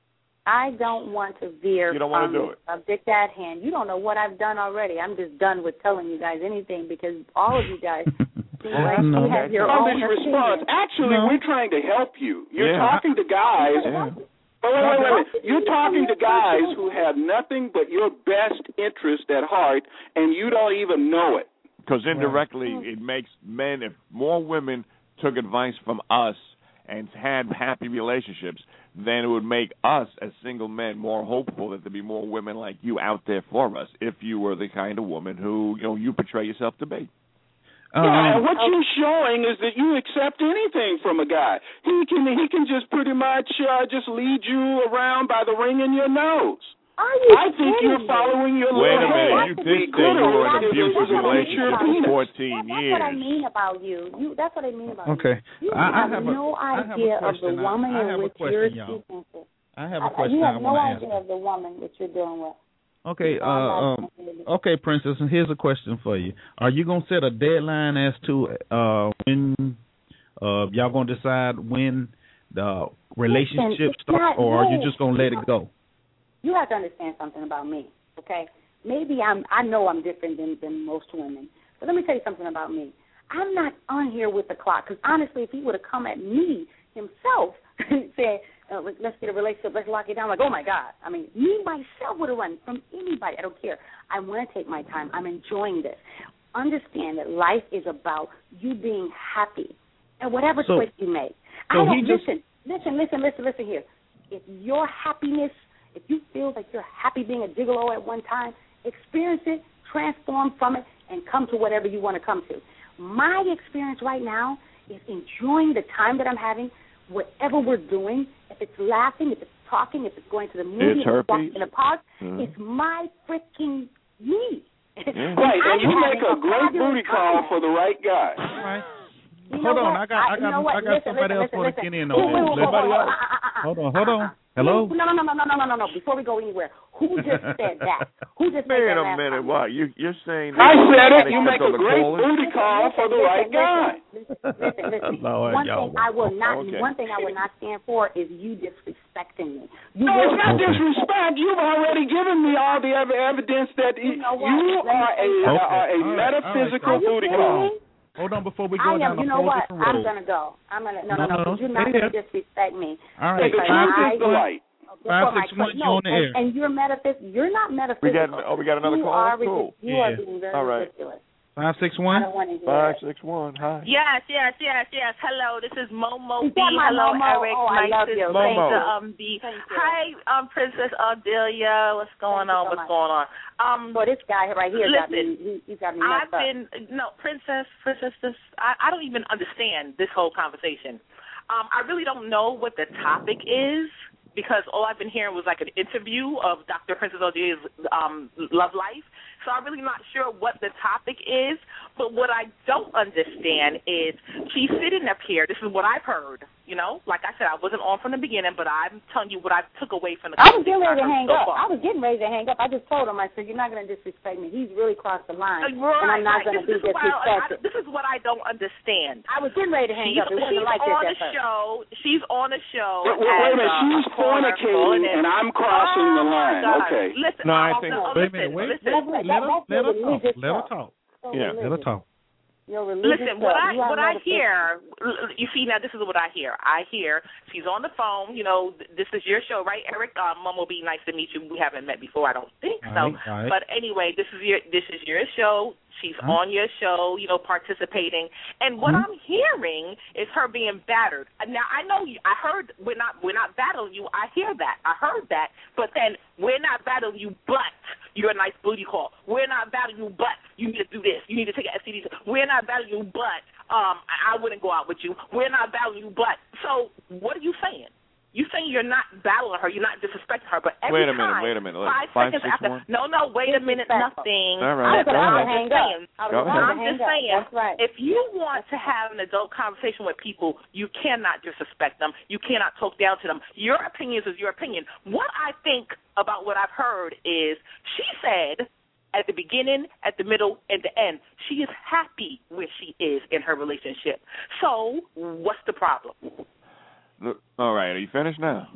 I don't want to veer You don't want from to do it. the subject at hand. You don't know what I've done already. I'm just done with telling you guys anything because all of you guys seem like No. you have your From own this response, opinion. actually, No. we're trying to help you. You're Yeah. talking to guys. Yeah. Wait, wait, wait, wait, wait. Don't You're you talking to come guys here who have nothing but your best interest at heart, and you don't even know it. Because indirectly, it makes men, if more women took advice from us and had happy relationships, then it would make us as single men more hopeful that there'd be more women like you out there for us if you were the kind of woman who, you know, you portray yourself to be. um, Yeah, and what you're showing is that you accept anything from a guy. He can he can just pretty much uh, just lead you around by the ring in your nose. Are you I think kidding you're me? following your Wait a little minute, head. you That's did the say you clitoris. were in an That's- abusive that's what I mean relationship about for you. fourteen That's years. what I mean about you. You. That's what I mean about Okay. you. You I- I have, have a- no I have a idea of the question. I- woman I in have a which question, you're y'all. speaking to. I have a I- question you I have no want to ask. idea of the woman that you're dealing with. Okay, uh, No, I'm not um, saying it. okay, Princess, and here's a question for you. Are you going to set a deadline as to uh, when uh, y'all going to decide when the relationship it's starts, not- or are you no. just going to let it go? You have to understand something about me, okay? Maybe I'm. I know I'm different than, than most women, but let me tell you something about me. I'm not on here with the clock because honestly, if he would have come at me himself saying, uh, let's get a relationship, let's lock it down. Like, oh, my God. I mean, me, myself would have run from anybody. I don't care. I want to take my time. I'm enjoying this. Understand that life is about you being happy and whatever so, choice you make. So I don't, just, listen, listen, listen, listen, listen here. If your happiness, if you feel like you're happy being a gigolo at one time, experience it, transform from it, and come to whatever you want to come to. My experience right now is enjoying the time that I'm having, whatever we're doing. If it's laughing, if it's talking, if it's going to the movie, it's if it's walking in the park, mm-hmm. it's my freaking me. Yeah. Right, and you make a great booty call for the right guy. All right. You hold on, what? I got, I, I got, you know I got listen, somebody listen, else want to listen. get in on wait, wait, this. wait, wait, wait, Hold on, hold on. Hello. No, no, no, no, no, no, no, no, no. Before we go anywhere, who just said that? Who just Wait said that? a minute, what? You, you're saying? I said it. You make make a great booty call for the right guy. Listen, listen, listen. Lord, one thing I will not, okay. one thing I will not stand for is you disrespecting me. You no, it's not okay. disrespect. You've already given me all the other evidence that you, know what? you are a, Okay. are a All right. metaphysical All right. booty call. Hold on before we go I down am. a You know whole what? different road. I'm gonna go. I'm gonna. No, no, No, no. no, no. You're not stay gonna here. disrespect me. All right. The truth is the light. Five, six, one, you on the and, air. and you're metaphysical. You're not metaphysical. We got, oh, we got another you call? Are cool. You Yeah. are being very All right. ridiculous. Five, six, I one. don't want to hear Five, it. six, one. Hi. Yes, yes, yes, yes. Hello, this is Momo Is B. that my Hello, Momo? Eric. Oh, I nice love to you. meet Momo. you, um, B. Thank you. Hi, um, Princess Ardelia. What's going Thank you on? so What's much. going on? Um, Well, this guy right here got listen, me. He, he got me messed I've been no Princess, Princess. This I, I don't even understand this whole conversation. Um, I really don't know what the topic is, because all I've been hearing was like an interview of Doctor Princess Ardelia's um, love life. So I'm really not sure what the topic is. But what I don't understand is she's sitting up here. This is what I've heard. You know, like I said, I wasn't on from the beginning, but I'm telling you what I took away from the I was getting ready to hang so up. far. I was getting ready to hang up. I just told him, I said, you're not going to disrespect me. He's really crossed the line, Uh, right, and I'm not right. going to This be is why I- disrespected. I- This is what I don't understand. I was getting ready to hang She's, up. It wasn't she's like this on at the first. show. She's on the show. Wait, wait, wait a minute. as, uh, She's a caller fornicating, calling in. and I'm crossing oh, the line. God. Okay. Listen, No, I oh, think- no, Wait a listen, minute, wait. listen. Let her, let her, let her talk. Let her talk. So Yeah, let her talk. Your religious Listen, stuff. what I You have what I metaphysics. hear, you see now, this is what I hear. I hear she's on the phone. You know, this is your show, right, Eric? Uh, Momo B, nice to meet you. We haven't met before, I don't think All so. right, all right. But anyway, this is your this is your show. She's Huh? on your show, you know, participating. And what Mhm. I'm hearing is her being battered. Now I know you. I heard we're not we're not battling you. I hear that. I heard that. But then we're not battling you, but you're a nice booty call. We're not battling you, but you need to do this. You need to take an S T D. We're not battling you, but um, I, I wouldn't go out with you. We're not battling you, but. So what are you saying? You're saying you're not battling her, you're not disrespecting her, but every Wait a minute, time, wait a minute. five, Five, seconds six, after, one? no, no, wait a minute, Disrespectful. nothing. All I right. was Go about to ahead. hang saying, up. I was Go about ahead. to I'm hang just up. saying, That's right. if you want to have an adult conversation with people, you cannot disrespect them. You cannot talk down to them. Your opinions is your opinion. What I think about what I've heard is she said at the beginning, at the middle, and the end, she is happy where she is in her relationship. So what's the problem? Look, all right, are you finished now?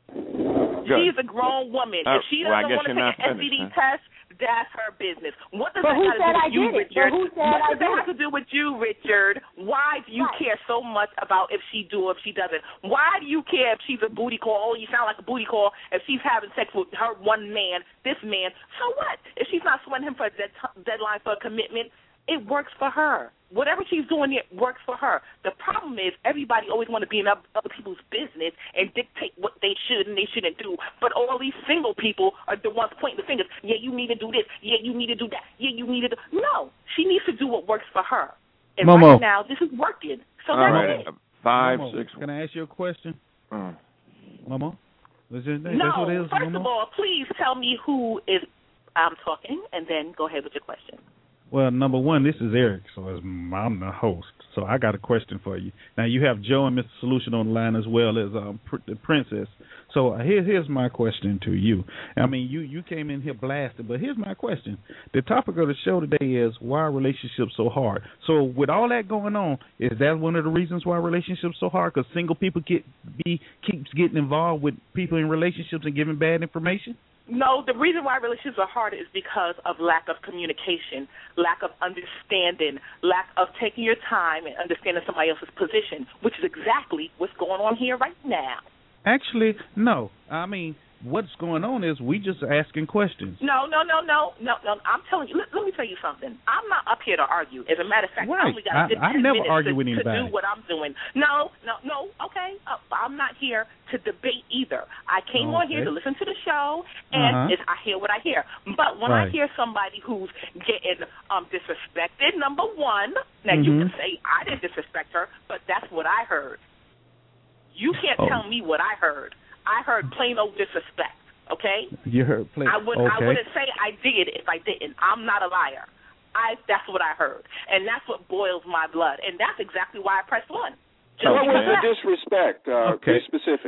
Good. She's a grown woman. Uh, if she well, I doesn't guess want to you're take not an S T D finished, huh? test, that's her business. What does But that who have to said do I with you, did it? Richard? But who said what I does did that have to do with you, Richard? Why do you Right. care so much about if she do or if she doesn't? Why do you care if she's a booty call? Oh, you sound like a booty call. If she's having sex with her one man, this man, so what? If she's not sweating him for a dead t- deadline for a commitment, it works for her. Whatever she's doing, it works for her. The problem is everybody always want to be in other people's business and dictate what they should and they shouldn't do. But all these single people are the ones pointing the fingers. Yeah, you need to do this. Yeah, you need to do that. Yeah, you need to do. No, she needs to do what works for her. And Momo. right now, this is working. So All that's right. it. uh, Five, Momo, six, Can I ask you a question, uh, Momo? Is it, No, that's what it is, first Momo? of all, please tell me who is um, talking, and then go ahead with your question. Well, number one, this is Eric, so it's, I'm the host. So I got a question for you. Now, you have Joe and Mister Solution on the line as well as um, Pr- the Princess. So uh, here, here's my question to you. I mean, you, you came in here blasted, but here's my question. The topic of the show today is why are relationships so hard? So with all that going on, is that one of the reasons why relationships so hard? Because single people get be keeps getting involved with people in relationships and giving bad information? No, the reason why relationships are hard is because of lack of communication, lack of understanding, lack of taking your time and understanding somebody else's position, which is exactly what's going on here right now. Actually, no. I mean, what's going on is we just asking questions. No, no, no, no, no, no. I'm telling you. Let, let me tell you something. I'm not up here to argue. As a matter of fact, right. I only got a good I, I ten never minutes argue to, with to anybody. do what I'm doing. No, no, no. Okay, uh, I'm not here to debate either. I came okay. on here to listen to the show, and uh-huh. it's, I hear what I hear. But when right. I hear somebody who's getting um, disrespected, number one, now mm-hmm. you can say I didn't disrespect her, but that's what I heard. You can't oh. tell me what I heard. I heard plain old disrespect, okay? You heard plain I, would, okay. I wouldn't say I did if I didn't. I'm not a liar. I That's what I heard. And that's what boils my blood. And that's exactly why I pressed one. So what was the disrespect? Uh, okay. Be specific.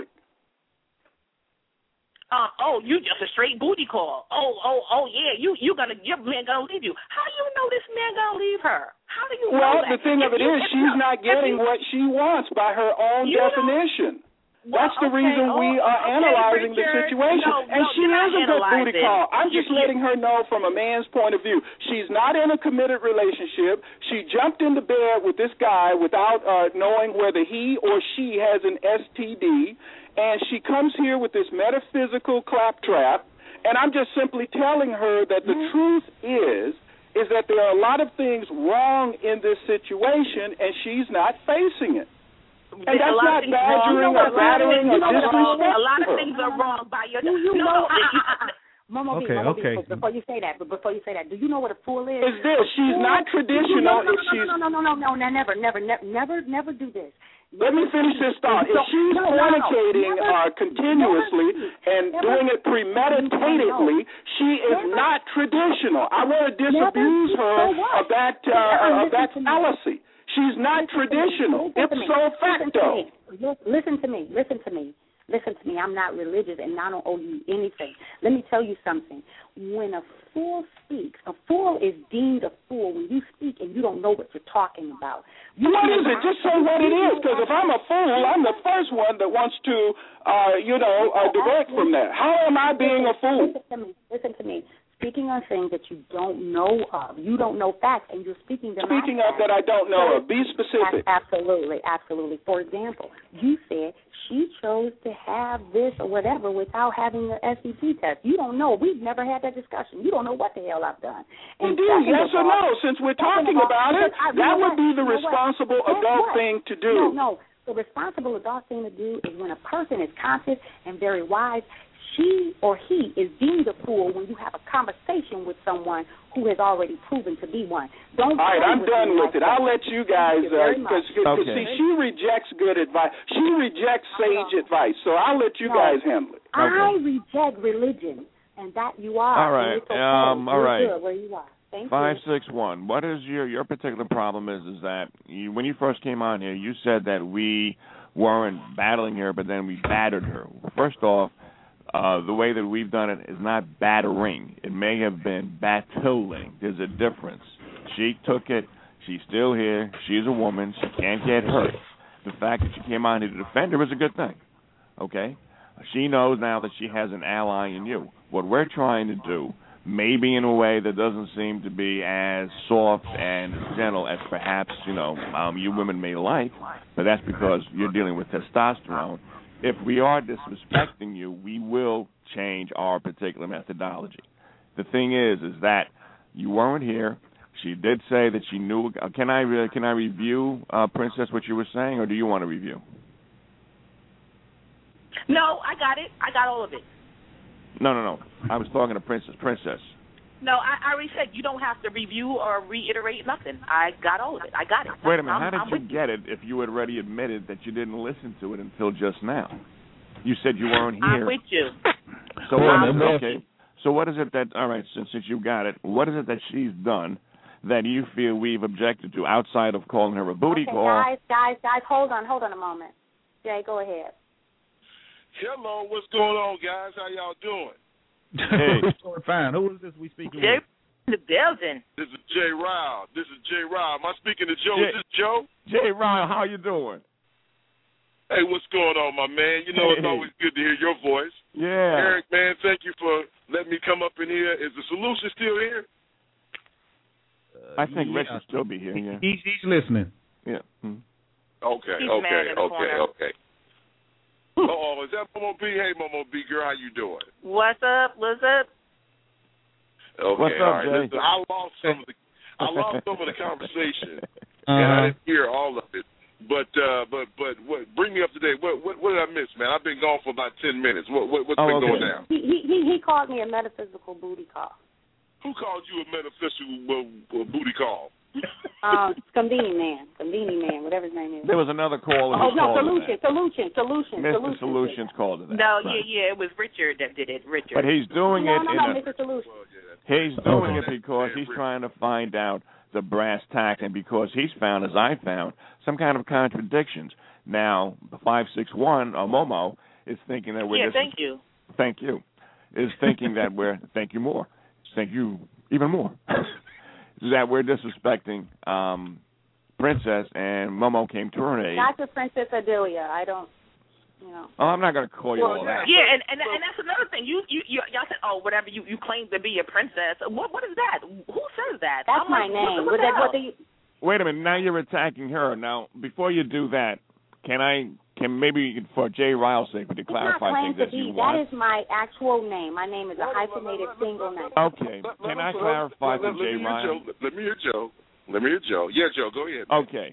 Um, oh, you just a straight booty call. Oh, oh, oh, yeah, you you gonna your man gonna leave you. How do you know this man gonna leave her? How do you well, know that? Well, the thing if of it you, is, she's you, not getting you, what she wants by her own definition. Well, That's the okay, reason oh, we are okay, analyzing Richard. the situation. No, and no, she is a good booty call. I'm just you, letting her know from a man's point of view. She's not in a committed relationship. She jumped into bed with this guy without uh, knowing whether he or she has an S T D, and she comes here with this metaphysical claptrap, and I'm just simply telling her that the mm-hmm. truth is is that there are a lot of things wrong in this situation, and she's not facing it. And that's not badgering or battering or disrespecting. A lot of things are wrong by your... You, you no, know, no, I, I, I, Mama okay, B, Mama okay. B, before you say that, but before you say that, do you know what a fool is? Is this? She's not traditional. No, no, if no, she's... no, no, no, no, no, no, never, never, never, never, never do this. Let me finish this thought. If she's no, no, fornicating no, uh, continuously never, and never, doing it premeditatedly, she is never, not traditional. I want to disabuse never, her so of that uh, of that fallacy. She's not traditional. Ipso facto. Listen to me. Listen to me. Listen to me. I'm not religious, and I don't owe you anything. Let me tell you something. When a fool speaks, a fool is deemed a fool when you speak and you don't know what you're talking about. You what is it? Just say what it is, because if I'm a fool, I'm the first one that wants to, uh, you know, uh, divert from that. How am I being a fool? Listen to me. Listen to me. Speaking on things that you don't know of. You don't know facts, and you're speaking to Speaking my of facts. that I don't know of. Be specific. Absolutely, absolutely. For example, you said she chose to have this or whatever without having an S T D test. You don't know. We've never had that discussion. You don't know what the hell I've done. And Indeed, yes or all, no? Since we're talking all, about it, I, that would be the you know responsible what? adult what? thing to do. No, no. The responsible adult thing to do is when a person is conscious and very wise, she or he is deemed a fool when you have a conversation with someone who has already proven to be one. Don't. All right, I'm with done with like it. that. I'll let you guys, because uh, okay. see, she rejects good advice. She rejects sage no. advice, so I'll let you no. guys handle it. I okay. reject religion, and that you are. All right, okay. um, all You're right. good where you are. Thank Five you. six one. What is your your particular problem? Is is that you, when you first came on here, you said that we weren't battling her, but then we battered her. First off, uh, the way that we've done it is not battering. It may have been battling. There's a difference. She took it. She's still here. She's a woman. She can't get hurt. The fact that she came on here to defend her is a good thing. Okay? She knows now that she has an ally in you. What we're trying to do, maybe in a way that doesn't seem to be as soft and as gentle as perhaps, you know, um, you women may like, but that's because you're dealing with testosterone. If we are disrespecting you, we will change our particular methodology. The thing is, is that you weren't here. She did say that she knew. Uh, can I uh, can I review, uh, Princess, what you were saying, or do you want to review? No, I got it. I got all of it. No, no, no. I was talking to Princess. Princess. No, I, I already said you don't have to review or reiterate nothing. I got all of it. I got it. Wait a minute. I'm, How did I'm you get it if you had already admitted that you didn't listen to it until just now? You said you weren't here. I'm with you. So what I'm is it, okay. So what is it that? All right. Since since you got it, what is it that she's done that you feel we've objected to outside of calling her a booty okay, call? guys, guys, guys, hold on, hold on a moment. Jay, go ahead. Hello, what's going on, guys? How y'all doing? Hey. We're fine. Who is this we speaking Jay with? in the building. This is Jay Ryle. This is Jay Ryle. Am I speaking to Joe? Jay, is this Joe? Jay Ryle, how you doing? Hey, what's going on, my man? You know, hey. It's always good to hear your voice. Yeah. Eric, man, thank you for letting me come up in here. Is the solution still here? Uh, I think yeah. Rich will still be here. Yeah. He's, he's listening. Yeah. Hmm. Okay, He's okay, mad in the okay, corner. okay. Oh, Is that Momo B? Hey, Momo B, girl, how you doing? What's up? What's up? Okay, What's up, all right. Jay? Listen, I lost some of the I lost some of the conversation, Uh-huh. and I didn't hear all of it. But uh, but but what? Bring me up to date. What, what what did I miss, man? I've been gone for about ten minutes. What, what what's Oh, been okay. going down? He, he he he called me a metaphysical booty call. Who called you a metaphysical uh, booty call? Um, Scambini man, Scambini man, whatever his name is. There was another caller. Oh who no, called solution, solution, solution, Mister solution. Solutions called it. That. No, Right. yeah, yeah, it was Richard that did it. Richard. But he's doing No, it no, in no, a, Mister Solution. he's doing Okay. it because he's trying to find out the brass tack, and because he's found, as I found, some kind of contradictions. Now, the five six one, or Momo, is thinking that we're yeah, dis- thank you. thank you, is thinking that we're thank you more, thank you even more, that we're disrespecting um, Princess, and Momo came to her aid. Doctor Princess Adelia. I don't, you know. Oh, I'm not going to call you Well, all that. Yeah, and, and and that's another thing. You you, you y'all said, oh, whatever you, you claim to be a princess. What what is that? Who says that? That's I'm my like, name. What, What, what the the, what hell? do you, Wait a minute. Now you're attacking her. Now, before you do that, can I? Can maybe for Jay Ryle's sake, would you it's not clarify claimed things to as you be. want? That is my actual name. My name is a hyphenated single name. Okay. Let- Can let- I let- clarify let- for let Jay me hear Ryle? Joe. Let me hear Joe. Let me hear Joe. Yeah, Joe, go ahead. Okay.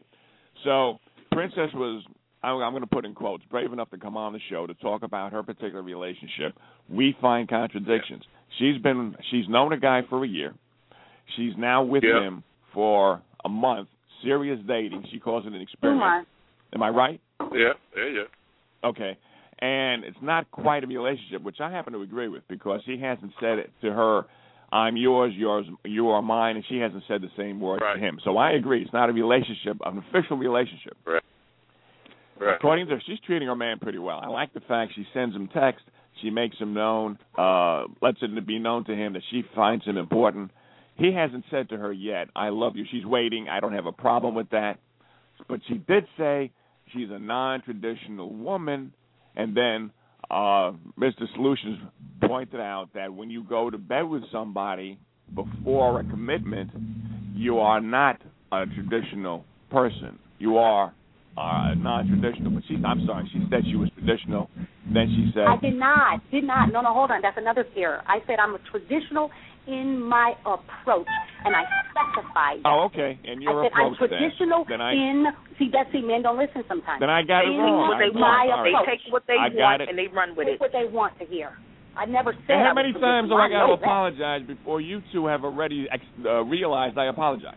So Princess was, I'm, I'm going to put in quotes, brave enough to come on the show to talk about her particular relationship. We find contradictions. She's been, she's known a guy for a year. She's now with Yeah. him for a month. Serious dating. She calls it an Two experiment. months. Am I right? Yeah, yeah, yeah. Okay. And it's not quite a relationship, which I happen to agree with, because he hasn't said it to her, I'm yours, yours, you are mine, and she hasn't said the same word Right. to him. So I agree. It's not a relationship, an official relationship. Right. Right. According to her, she's treating her man pretty well. I like the fact she sends him text, she makes him known, uh, lets it be known to him that she finds him important. He hasn't said to her yet, I love you. She's waiting. I don't have a problem with that. But she did say she's a non-traditional woman. And then uh, Mister Solutions pointed out that when you go to bed with somebody before a commitment, you are not a traditional person. You are uh, non-traditional. But she, I'm sorry, she said she was traditional. Then she said, I did not. Did not. No, no, hold on. That's another error. I said I'm a traditional in my approach, and I specified that. oh, okay, and your I said I'm approach traditional then. Then I, in. See, that see, men don't listen sometimes. then I got it They wrong. take what they I'm want. sorry. They take what they I got want it. and they run with Take it. what they want to hear. I never said. And I how was many traditional. times do I got to know that. apologize before you two have already ex- uh, realized I apologize?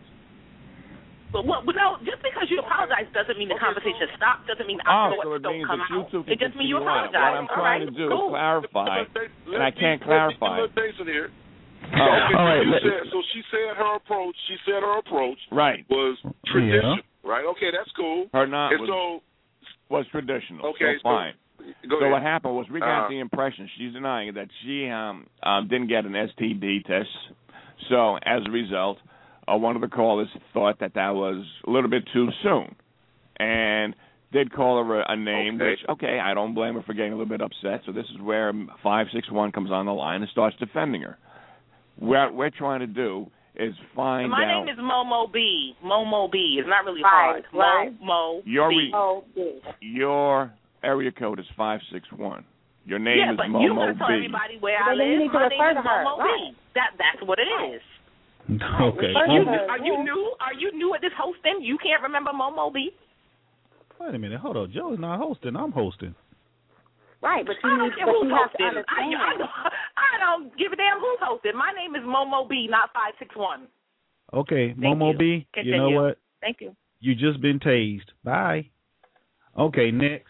But well, well, no, just because you apologize doesn't mean the conversation stops. Doesn't mean Oh, afterwards so it don't means come that you out. two can It just means you continue on. apologize. What I'm All trying right, to do cool. is clarify, and I can't clarify. Let me Jason here. Oh, Okay, all right, so, you let- said, so she said her approach. She said her approach right. was traditional, right? Okay, that's cool. Her not And was, so, was traditional. okay, so fine. go So ahead. what happened was we got Uh, the impression, she's denying it, that she um, um, didn't get an S T D test. So as a result, uh, one of the callers thought that that was a little bit too soon, and did call her a, a name, Okay. which, okay, I don't blame her for getting a little bit upset. So this is where five six one comes on the line and starts defending her. What we're trying to do is find My out. name is Momo B. Momo B. It's not really Right, hard. right. Mo, Mo Your B. re- Oh, yes. Your area code is five six one. Your name yeah, is but you Momo gotta tell B. everybody where Well, I then you live. need to My refer name is to her, Momo right. B. That that's what it is. Okay. Refer Are you, to her. are you new? Are you new at this hosting? You can't remember Momo B? Wait a minute. Hold on. Joe is not hosting. I'm hosting. Right, but you I don't need, care but who's you have to hosting. I, understand. I, don't, I don't give a damn who's hosting. My name is Momo B, not five six one. Okay, Thank Momo you. B, you know Continue. what? Thank you. You just been tased. Bye. Okay, next.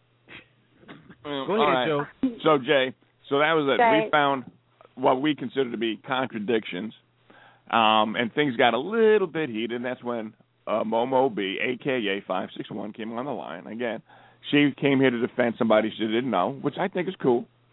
Um, Go all ahead, right. Joe. So, Jay, so that was it. Okay. We found what we consider to be contradictions, um, and things got a little bit heated, and that's when uh, Momo B, a k a five six one, came on the line. Again, she came here to defend somebody she didn't know, which I think is cool.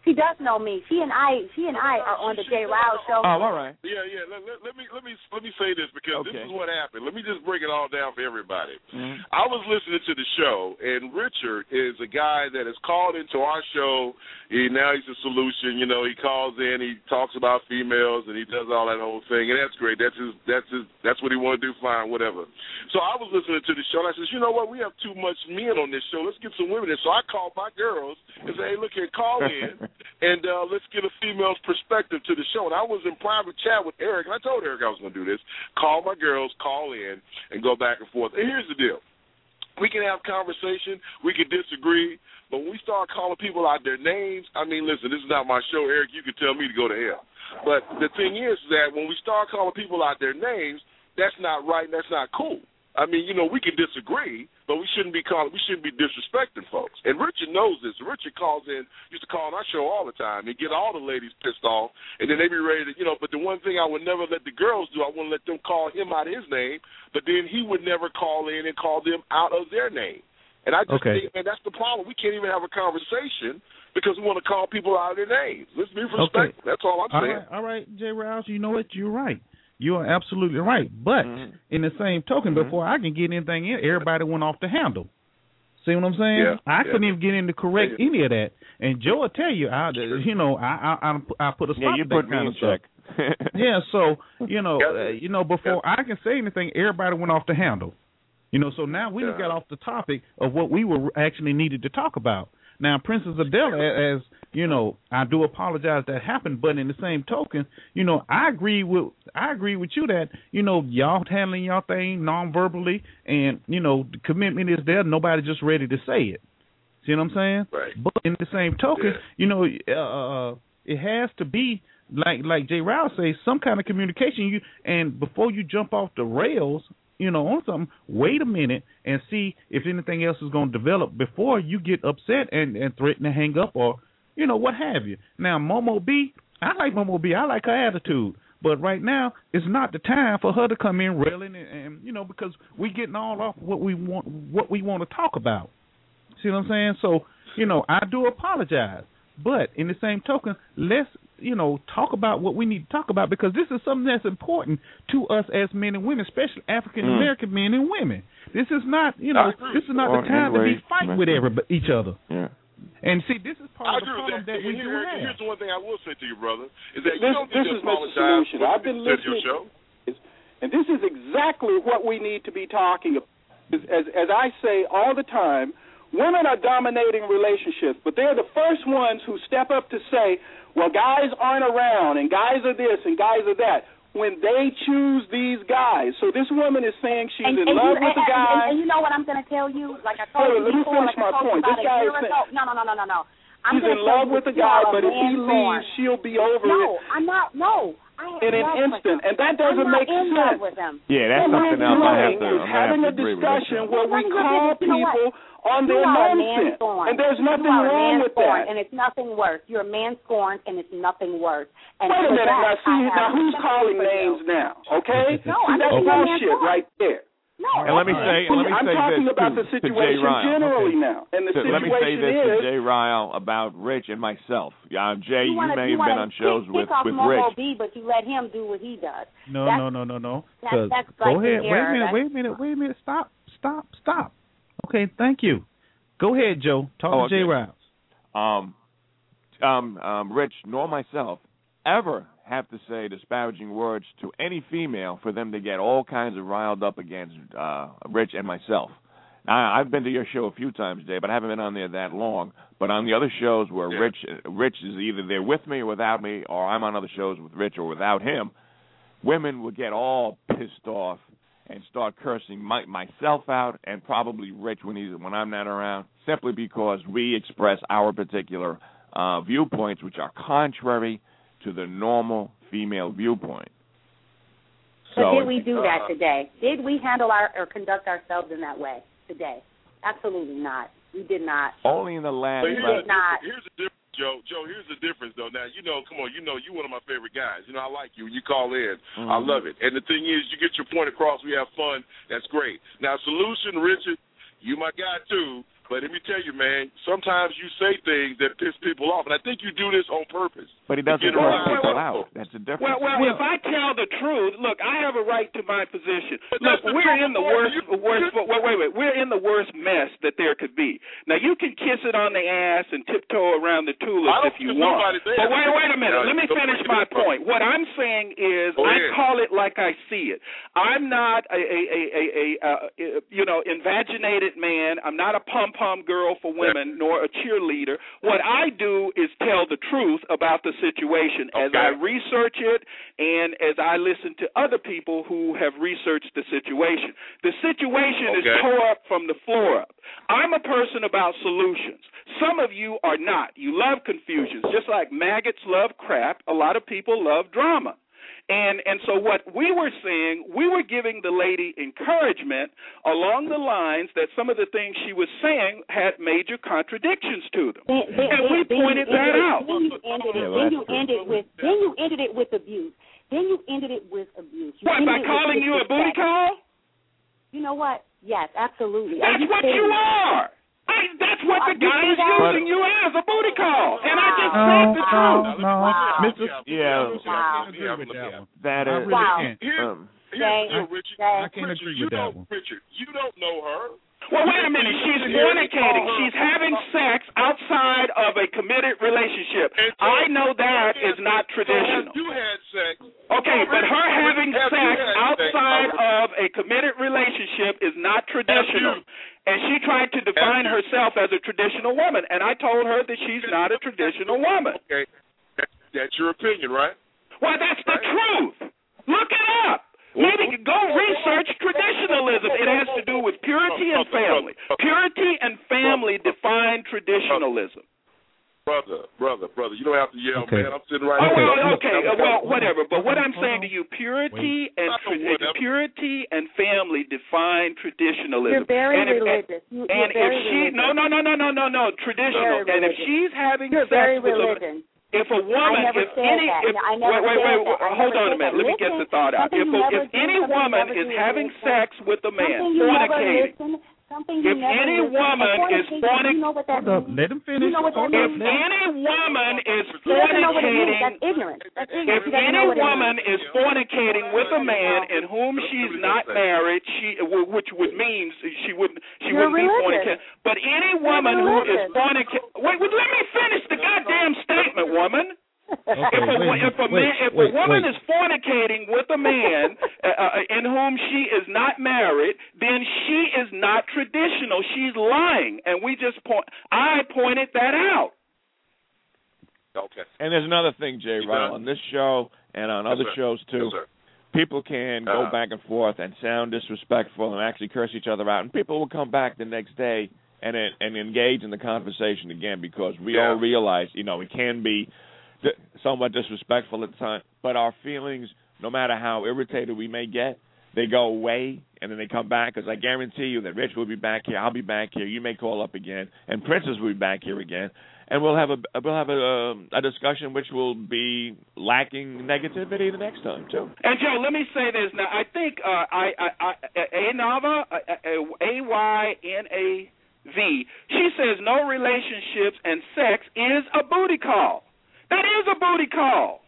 She does know me. She and I, she and I are on the Jay Ryle show. Oh, all right. Yeah, yeah. Let, let, let me let me let me say this because Okay. this is what happened. Let me just break it all down for everybody. Mm-hmm. I was listening to the show, and Richard is a guy that has called into our show. He now he's a solution. You know, he calls in, he talks about females, and he does all that whole thing, and that's great. That's his. That's his. That's what he want to do. Fine, whatever. So I was listening to the show, and I said, you know what? We have too much men on this show. Let's get some women in. So I called my girls and said, hey, look here, call in. And uh, let's get a female's perspective to the show. And I was in private chat with Eric, and I told Eric I was going to do this. Call my girls, call in, and go back and forth. And here's the deal. We can have conversation. We can disagree. But when we start calling people out their names, I mean, listen, this is not my show, Eric. You can tell me to go to hell. But the thing is that when we start calling people out their names, that's not right and that's not cool. I mean, you know, we can disagree, but we shouldn't be calling, we shouldn't be disrespecting folks. And Richard knows this. Richard calls in, used to call on our show all the time and get all the ladies pissed off, and then they be ready to, you know, but the one thing I would never let the girls do, I wouldn't let them call him out of his name, but then he would never call in and call them out of their name. And I just Okay. think, man, that's the problem. We can't even have a conversation because we want to call people out of their names. Let's be respectful. Okay. That's all I'm All saying. right, all right, Jay Rouse, you know what? You're right. You are absolutely right. But Mm-hmm. in the same token, Mhm. before I can get anything in, everybody went off the handle. See what I'm saying? Yeah, I yeah. couldn't even get in to correct Yeah. any of that. And Joe will tell you, I, you know, I, I, I, I put a stop Yeah, you to that put me kind in of stuff. check. Yeah, so you know, Yeah. uh, you know, before I can say anything, everybody went off the handle. You know, so now we just Yeah. got off the topic of what we were actually needed to talk about. Now, Princess Adela, as you know, I do apologize that happened, but in the same token, you know, I agree with I agree with you that you know y'all handling y'all thing non-verbally, and you know the commitment is there. Nobody just ready to say it. See what I'm saying? Right. But in the same token, Yeah. you know, uh, it has to be like like Jay Rao says, some kind of communication. You and before you jump off the rails, you know, on something, wait a minute and see if anything else is going to develop before you get upset and, and threaten to hang up or, you know, what have you. Now, Momo B, I like Momo B. I like her attitude. But right now, it's not the time for her to come in railing and, and you know, because we getting all off what we want what we want to talk about. See what I'm saying? So, you know, I do apologize. But in the same token, let's, you know, talk about what we need to talk about, because this is something that's important to us as men and women, especially African American mm. men and women. This is not, you know, this is not or the time to be anyway, fighting with every, each other. Yeah. And see, this is part I of the agree with problem that. that we and do here, have. Here's the one thing I will say to you, brother, is that This- you don't this need to is Mister apologize Solution. for I've what been you said in your listening- show. And this is exactly what we need to be talking about. As, as, as I say all the time, women are dominating relationships, but they're the first ones who step up to say, well, guys aren't around, and guys are this, and guys are that, when they choose these guys. So this woman is saying she's and, in and love you, with and, the guy. And, and you know what I'm going to tell you? Like I told Hold on, you let me before, finish like my I told point. you about This a guy year is saying- ago. No, no, no, no, no, no. I'm She's gonna in tell love you with the you guy, are a but if he man leaves, born. she'll be over No, it I'm not. No. I in an love instant, with him. and that doesn't I'm not make in sense. love with him. Yeah, that's What something we're else I have doing to, is I'm gonna having have a to agree with discussion you. where we Well, call you know what? people on You their are a man nonsense, scorned. and there's nothing you are a wrong man with scorned, that. and it's nothing worse. You're a man scorned, and it's nothing worse. And Wait a for minute, that, now see, I have now who's sympathy calling for you. names now? Okay, No, see, I'm that's just a man bullshit scorned. right there. No, And let me that's say, and let me I'm say talking this about to, the to Jay situation Ryle. generally Okay. now, and the So let me say situation this is. to Jay Ryle about Rich and myself. Uh, Jay, you, wanna, may you have been wanna on shows kick, with kick off with Momo Rich. B, but you let him do what he does. No, That's- no, no, no, no. That's, 'Cause- that's go like ahead. the Wait a error. minute. That's, Wait a minute. Wait a minute. Stop. Stop. Stop. Okay. Thank you. Go ahead, Joe. Talk Oh, to Jay okay. Ryle. Um, um, um, Rich nor myself ever have to say disparaging words to any female for them to get all kinds of riled up against uh, Rich and myself. Now, I've been to your show a few times, Dave, but I haven't been on there that long. But on the other shows where Yeah. Rich Rich is either there with me or without me, or I'm on other shows with Rich or without him, women would get all pissed off and start cursing my, myself out and probably Rich when he's when I'm not around, simply because we express our particular uh, viewpoints, which are contrary to the normal female viewpoint. But So did we do that uh, today? Did we handle our or conduct ourselves in that way today? Absolutely not. We did not. only in the last. But here's, did the, not. here's the difference, Joe. Joe, here's the difference, though. Now, you know, come on, you know, you're one of my favorite guys. You know, I like you. You call in. Mm-hmm. I love it. And the thing is, you get your point across. We have fun. That's great. Now, Solution, Richard, you my guy, too. But let me tell you, man, sometimes you say things that piss people off, and I think you do this on purpose. But he doesn't Get curse around people people. out. That's the difference. Well, well, if I tell the truth, look, I have a right to my position. Look, we're in the worst, worst. Wait, wait, wait. We're in the worst mess that there could be. Now, you can kiss it on the ass and tiptoe around the tulips if you want. But wait, wait a minute. Let me finish my point. What I'm saying is, I call it like I see it. I'm not a, a, a, a, a uh, you know, invaginated man. I'm not a pom pom girl for women, nor a cheerleader. What I do is tell the truth about the situation as Okay. I research it and as I listen to other people who have researched the situation. The situation Okay. is tore up from the floor up. I'm a person about solutions. Some of you are not. You love confusions. Just like maggots love crap, a lot of people love drama. And and so what we were saying, we were giving the lady encouragement along the lines that some of the things she was saying had major contradictions to them. Then, then, and we then pointed you that ended, out. Then you ended it. Yeah, well, then you that's ended with. Then you ended it with abuse. Then you ended it with abuse. You What, ended by it with calling you a booty disrespect. call? You know what? Yes, absolutely. That's what you are. I, that's what the guy is using you as, a booty call. And I just No, said the no, truth. no, Wow. Mister Yeah. Wow. I agree with that one. That I is. really Wow. can't. Here, Um, here's Jay, the deal, Richard. Jay. I can't Richard, agree you with that don't, one. Richard, you don't know her. Well, wait a minute. She's fornicating. She's having sex outside of a committed relationship. I know that is not traditional. You had sex. Okay, but her having Have you sex had outside sex? of a committed relationship is not traditional. And she tried to define herself as a traditional woman, and I told her that she's not a traditional woman. Okay, that's your opinion, right? Well, that's the truth. Look it up. Maybe go research traditionalism. It has to do with purity and family. Purity and family define traditionalism. Brother, brother, brother, you don't have to yell, Okay. man. I'm sitting right Oh, here. well, okay, uh, well, whatever. But what I'm saying to you, purity and I know tra- whatever. purity and family define traditionalism. You're very and if, religious. You, And you're if very she, religious. no, no, no, no, no, no, no, traditional. Very And if religious. she's having You're sex very with a, religious. if a woman, I never if said any, that. if, No, I never wait, wait, said wait, that. I hold never on a said minute. that. Let me get Listen, the thought out. something If you a, never if do, any something you woman never is do, having listen. sex with a man, Something you never fornicating. listen. Something you If never any listen. woman And is fornicating, fornic- you know what that Hold up. means? Let him finish. You know what that Hold up. If means? Let- any woman is She doesn't know what it means. fornicating, That's ignorant. That's ignorant. if She doesn't any know what it woman means. is fornicating with a man in whom she's not married, she which would mean she wouldn't she You're wouldn't be religious. fornicating. But any woman who is religious. fornicating, wait, wait, let me finish the goddamn statement, woman. Okay, If a, wait, if a, wait, man, if wait, a woman wait. is fornicating with a man uh, uh, in whom she is not married, then she is not traditional. She's lying, and we just point. I pointed that out. Okay. And there's another thing, Jay, You right done? on this show and on Yes, other sir. shows too. Yes, sir. People can go Uh-huh. back and forth and sound disrespectful and actually curse each other out, and people will come back the next day and and engage in the conversation again because we Yeah. all realize, you know, it can be di- somewhat disrespectful at the time, but our feelings, no matter how irritated we may get, they go away and then they come back. Because I guarantee you that Rich will be back here, I'll be back here, you may call up again, and Princess will be back here again, and we'll have a we'll have a, um, a discussion which will be lacking negativity the next time too. And Joe, let me say this now. I think uh, I, I, I, A Nava, A Y N A V. She says no relationships and sex is a booty call. That is a booty call.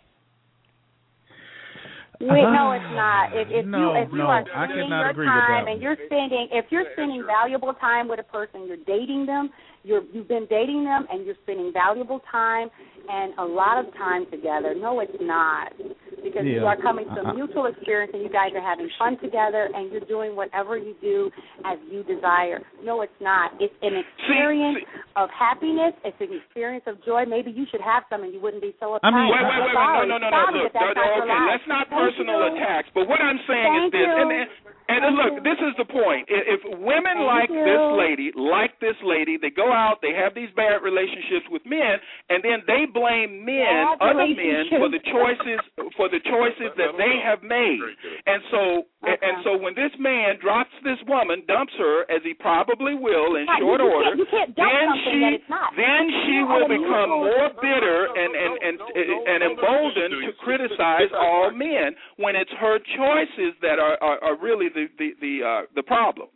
Wait, no, it's not. If, if No, you if you no, are I spending cannot your agree with time that and one. you're spending if you're spending valuable time with a person, you're dating them, you're you've been dating them and you're spending valuable time and a lot of time together. No, it's not. Because you Yeah. are coming to I- I- a mutual experience and you guys are having fun together and you're doing whatever you do as you desire. No, it's not. It's an experience of happiness. It's an experience of joy. Maybe you should have some and you wouldn't be so uptight. I mean, Wait, wait, I'm wait, wait, sorry. no, no, no, no, Sorry, look, but that's no, not no, your okay, life. let's not Thank personal you. attacks. But what I'm saying Thank is this, you. and, and, and Thank look, you. this is the point. If if women Thank like you. this lady, like this lady, they go out, they have these bad relationships with men, and then they blame men, Bad other men, for the choices for the choices that they have made. And so, Okay. and so, when this man drops this woman, dumps her, as he probably will in Right, short you, you order, can't, you can't dump then something she that it's not. then she You will have a become mutual- more bitter and and and and emboldened to criticize all men when it's her choices that are are, are really the the the, uh, the problem.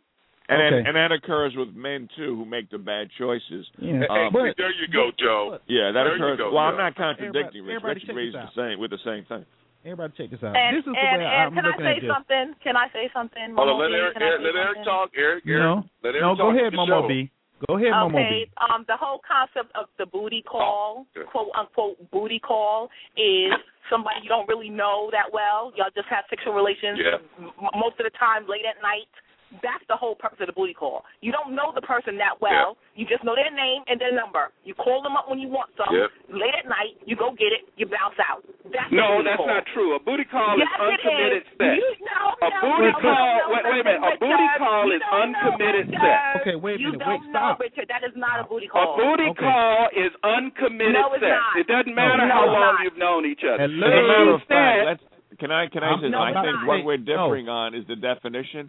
And, Okay. and and that occurs with men too, who make the bad choices. Yeah. Hey, Um, but, there you go, Joe. Yeah, that there occurs. You go, well, Joe. I'm not contradicting. Everybody, Rich. everybody Rich check agrees this the out. same with the same thing. Everybody check this out. And, this is and, the way and I'm can I looking say at this. something? Can I say something? Hold on, Momo let B? Eric, Can I say let Eric something? talk. Eric, Eric. No, let Eric no, talk go ahead, to the Momo show. B. Go ahead, Momo Okay, B. um, the whole concept of the booty call, Oh, okay. quote unquote booty call, is somebody you don't really know that well. Y'all just have sexual relations Yeah. m- most of the time late at night. That's the whole purpose of the booty call. You don't know the person that well. Yeah. You just know their name and their number. You call them up when you want some. Yep. Late at night, you go get it. You bounce out. That's No, the booty that's call. not true. A booty call yes, is uncommitted it is. sex. You, no, a no, booty no, call. no, no, wait, wait a minute. A Richard, booty call you is don't uncommitted know, sex. Okay, wait a you minute. don't Wait, know, stop. Richard. That is not a booty A call. booty Okay. call is uncommitted No, it's sex. not. It doesn't matter No, how it's long not. you've known each other. Hello. As a matter of He said- fact, let's, can I can I I'm say No, I it's think not. what we're No. differing on is the definition.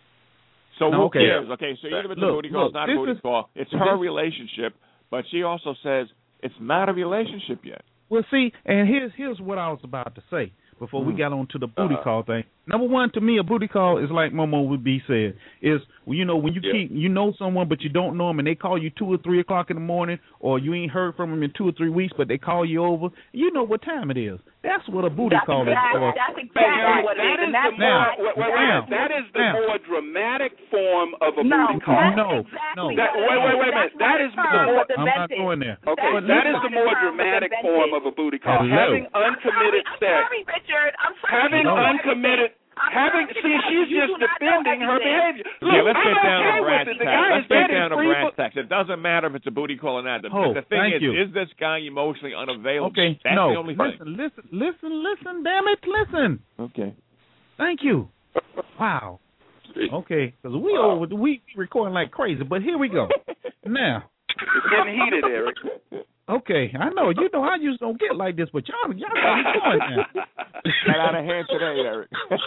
So No, who okay. cares? Okay, so even if it's a Look, booty call, look, it's not a this booty is- call. It's her this- relationship, but she also says it's not a relationship yet. Well, see, and here's here's what I was about to say before we Mm. got on to the booty Uh-huh. call thing. Number one, to me, a booty call is like Momo would be said, is, well, you know, when you Yeah. keep, you know someone, but you don't know them, and they call you two or three o'clock in the morning, or you ain't heard from them in two or three weeks, but they call you over, you know what time it is. That's what a booty That's call exactly, is. Or, that's Hey, exactly Eric, what it that is. is And that's the Now, more, wait, wait, wait, now, that is the now. more dramatic form of a no, booty call. that's No, exactly no. what That- it wait, wait, is. wait a minute. That's That why is the the term more- was I'm not invented. going there. Okay, That's that is why the the more term was dramatic invented. form of a booty call. Hello. Having I'm uncommitted sorry, I'm sex. sorry, Richard. I'm sorry. Having You don't know uncommitted. I'm Having sorry, see, because she's you just do not know defending her everything. behavior. Look, yeah, let's I'm get down okay to brass with it. The tacks. guy Let's is get getting down to free brass for- tacks. It doesn't matter if it's a booty call or not. The, Oh, the thing thank is, you. is this guy emotionally unavailable? Okay, That's no, the only thing. listen, listen, listen, listen, damn it, listen. Okay. Thank you. Wow. Okay, because we Wow. over, we recording like crazy, but here we go. Now, It's getting heated, Eric. okay, I know you know I usually don't get like this, but y'all y'all got me going now. Got out of hand today, Eric.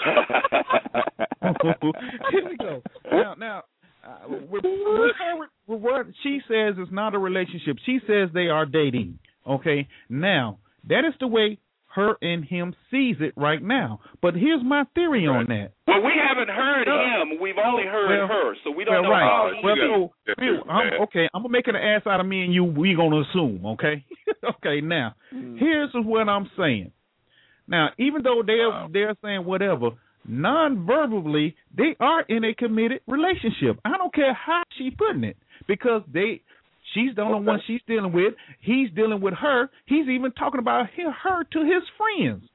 Here we go. Now, now, uh, with, with her, with what she says is not a relationship. She says they are dating. Okay. Now, that is the way her and him sees it right now. But here's my theory on that. Well, we haven't heard him. We've only heard Well, her, so we don't well, know right. how he Well, feels. so, Phil, I'm, okay, I'm gonna make an ass out of me and you. We gonna assume, okay? Okay. Now, here's what I'm saying. Now, even though they're Wow. they're saying whatever, non-verbally, they are in a committed relationship. I don't care how she's putting it, because they, she's the only Okay. one she's dealing with. He's dealing with her. He's even talking about her, her to his friends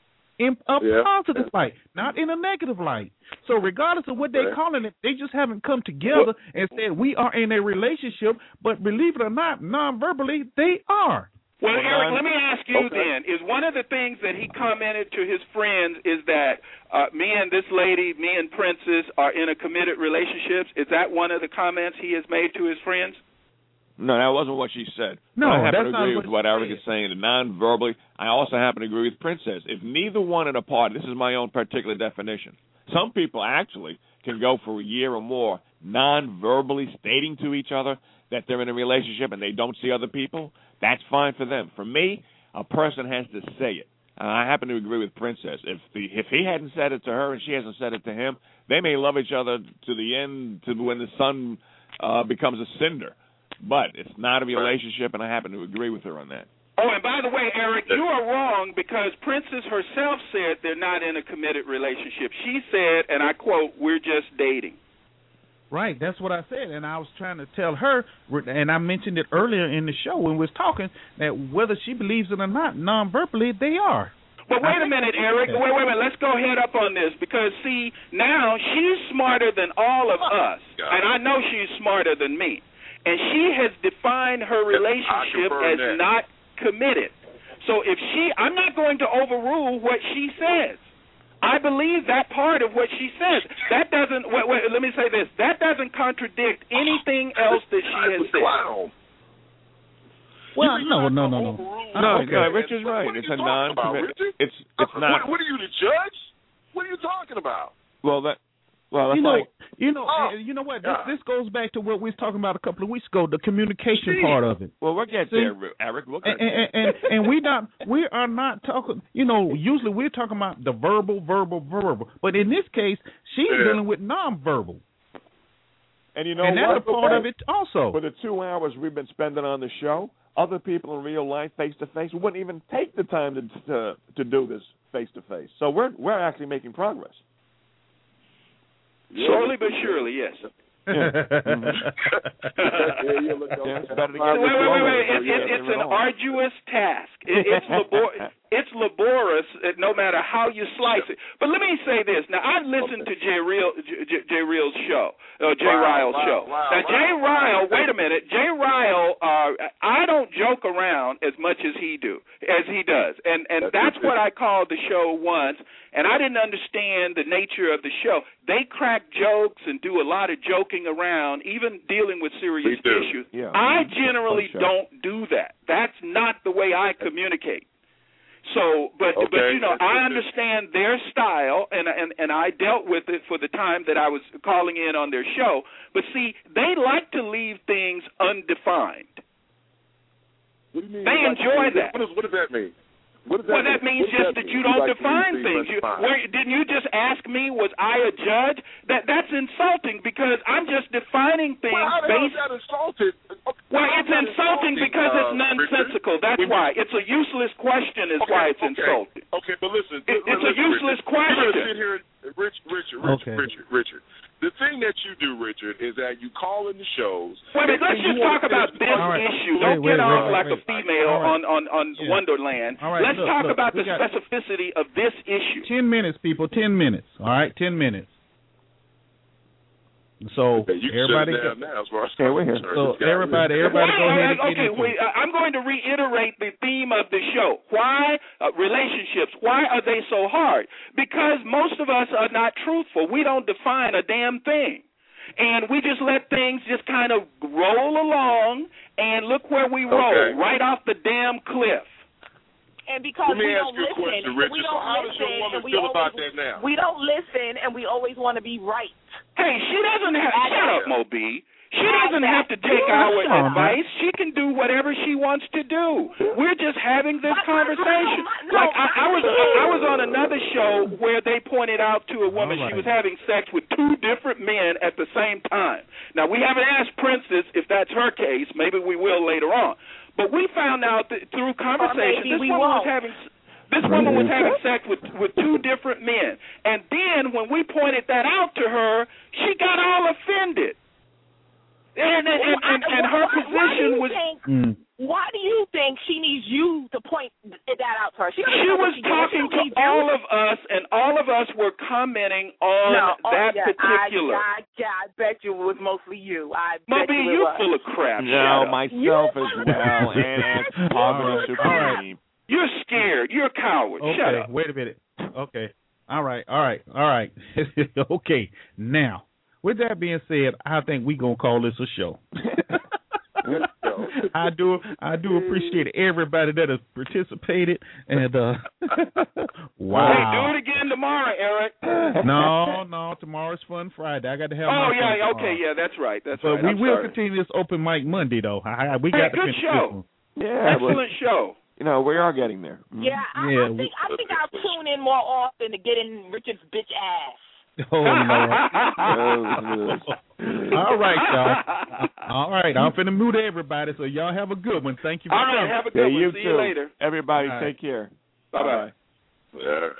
in a Yeah. positive light, not in a negative light. So regardless of what they're Right. calling it, they just haven't come together and said we are in a relationship. But believe it or not, non-verbally, they are. Well, Well, Eric, non- let me ask you Okay. then, is one of the things that he commented to his friends is that uh, me and this lady, me and Princess, are in a committed relationship? Is that one of the comments he has made to his friends? No, that wasn't what she said. No, But I happen that's to not agree what with what she Eric said. is saying, and non-verbally. I also happen to agree with Princess. If neither one in a party, this is my own particular definition. Some people actually can go for a year or more non-verbally stating to each other that they're in a relationship and they don't see other people. That's fine for them. For me, a person has to say it. And I happen to agree with Princess. If the if he hadn't said it to her and she hasn't said it to him, they may love each other to the end, to when the sun uh, becomes a cinder. But it's not a relationship, and I happen to agree with her on that. Oh, and by the way, Eric, you are wrong, because Princess herself said they're not in a committed relationship. She said, and I quote, "We're just dating." Right, that's what I said, and I was trying to tell her, and I mentioned it earlier in the show when we was talking, that whether she believes it or not, non-verbally, they are. But wait a minute, Eric. Wait, wait a minute. Let's go head up on this, because, see, now she's smarter than all of us, and I know she's smarter than me. And she has defined her relationship as that. not committed. So if she, I'm not going to overrule what she says. I believe that part of what she says. That doesn't, wait, wait, let me say this. That doesn't contradict anything else that she has said. Wow. Well, no, no, no, no. No, okay. no, Richard's right. What are It's you a talking about, non-commitment. Richard? It's it's What- not. What are you, the judge? What are you talking about? Well, that. Well, that's You know, like. you know, Oh, uh, you know what? yeah. This, this goes back to what we was talking about a couple of weeks ago, the communication See? part of it. Well, we'll get See? there, Eric. We'll get And, there. and, and, and we not we are not talking. You know, usually we're talking about the verbal, verbal, verbal. But in this case, she's Yeah. dealing with nonverbal. And you know and what? that's a part of it also. For the two hours we've been spending on the show, other people in real life, face to face, wouldn't even take the time to to, to do this face to face. So we're we're actually making progress. Slowly but surely, yes. Yeah. Mm-hmm. yeah, it's better to get wait, wait, wait, wait. It, it, it's an arduous task. It, it's labor. It's laborious, no matter how you slice it. But let me say this. Now, I listened to Jay Real, Jay, Jay Real's show, uh, Jay wow, Ryle's wow, show. Wow, now, wow, Jay wow. Ryle. Wait a minute. Jay Ryle. Uh, I don't joke around as much as he do, as he does, and and that's, that's what I called the show once. And I didn't understand the nature of the show. They crack jokes and do a lot of joking around, even dealing with serious issues. Yeah. I generally don't do that. That's not the way I communicate. So, but okay. but you know, I understand their style, and and and I dealt with it for the time that I was calling in on their show. But see, they like to leave things undefined. What do you mean? They like enjoy to, that. What, is, what does that mean? What does that well, mean? that means what just that, that mean? you don't like define things. You, where, didn't you just ask me, was I a judge? That that's insulting because I'm just defining things well, how based. That insulted? Okay, well, it's insulting, insulting because uh, it's nonsensical. That's Richard? Why it's a useless question. Is okay, why it's okay. insulting. Okay, but listen, it, it's listen, a useless Richard. question. You're gonna sit here, Rich, Richard, Richard, okay. Richard, Richard. The thing that you do, Richard, is that you call in the shows. Wait a minute, let's just talk about this right. issue. Don't wait, get wait, off wait, like wait, a female right. on, on, on yeah. Wonderland. All right, let's look, talk look, about the got specificity of this issue. Ten minutes, people, ten minutes. All right, ten minutes. So okay, you everybody, go, now, okay, we're here. So everybody, everybody, go ahead. And okay, wait, I'm going to reiterate the theme of the show. Why uh, relationships? Why are they so hard? Because most of us are not truthful. We don't define a damn thing, and we just let things just kind of roll along. And look where we roll, okay. right off the damn cliff. And because Let me we ask don't you a listen, question, and Richard. we So don't how listen, does your woman and we feel always, about that now? We don't listen, and we always want to be right. Hey, she doesn't have. I Shut up, Mo B. She doesn't have to take you our advice. She can do whatever she wants to do. We're just having this conversation. No, like I, I was, I was on another show where they pointed out to a woman right. she was having sex with two different men at the same time. Now we haven't asked Princess if that's her case. Maybe we will later on. But we found out that through conversation, this woman won't. was having. This woman was having sex with with two different men, and then when we pointed that out to her, she got all offended. And and, and, and, and her why, position why was. Think, mm. Why do you think she needs you to point that out to her? She, she was she talking to all of us, and all of us were commenting on no, that oh, yeah, particular. I, I, I bet you it was mostly you. I Moby, bet you you was. full of crap. No, Shut myself up. as well, and as Poverty Supreme. You're scared. You're a coward. Okay, Shut up. wait a minute. Okay. All right, all right, all right. Okay, now, with that being said, I think we're going to call this a show. I do I do appreciate everybody that has participated, and uh wow. Hey, do it again tomorrow, Eric. No, no, tomorrow's Fun Friday. I got to have Oh my yeah, fun okay, yeah, that's right. That's but right. we I'm will sorry. continue this open mic Monday though. I, I, we hey, got to good finish show. this one. Yeah, excellent well, show. You know, we are getting there. Yeah, I, yeah, I think I think I'll tune in more often to get in Richard's bitch ass. Oh no. All right, y'all. All right, I'm finna mute everybody, so y'all have a good one. Thank you for All right, coming. have a good yeah, one. you See too. you later. Everybody, All take right. care. Bye bye. All right,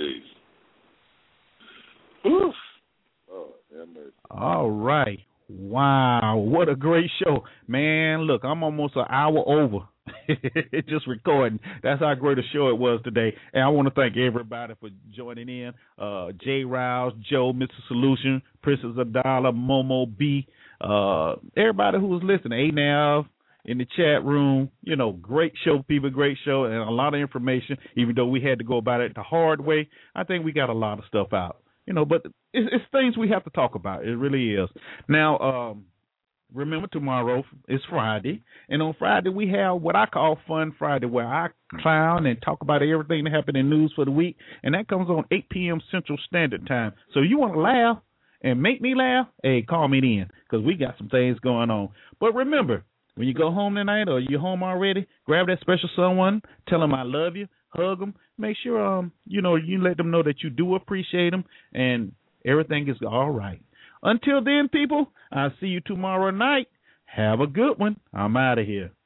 jeez. Oof. Oh, damn it. All right. Wow, what a great show. Man, look, I'm almost an hour over. Just recording. That's how great a show it was today. And I want to thank everybody for joining in. Uh, Jay Rouse, Joe, Mister Solution, Princess Adala, Momo B, uh, everybody who was listening, A Nav in the chat room. You know, great show, people, great show, and a lot of information. Even though we had to go about it the hard way, I think we got a lot of stuff out. You know, but it's, it's things we have to talk about. It really is. Now, um, remember, tomorrow is Friday, and on Friday we have what I call Fun Friday, where I clown and talk about everything that happened in news for the week, and that comes on eight p.m. Central Standard Time. So you want to laugh and make me laugh, hey, call me then, because we got some things going on. But remember, when you go home tonight or you're home already, grab that special someone, tell them I love you, hug them, make sure, um, you know, you let them know that you do appreciate them, and everything is all right. Until then, people, I'll see you tomorrow night. Have a good one. I'm out of here.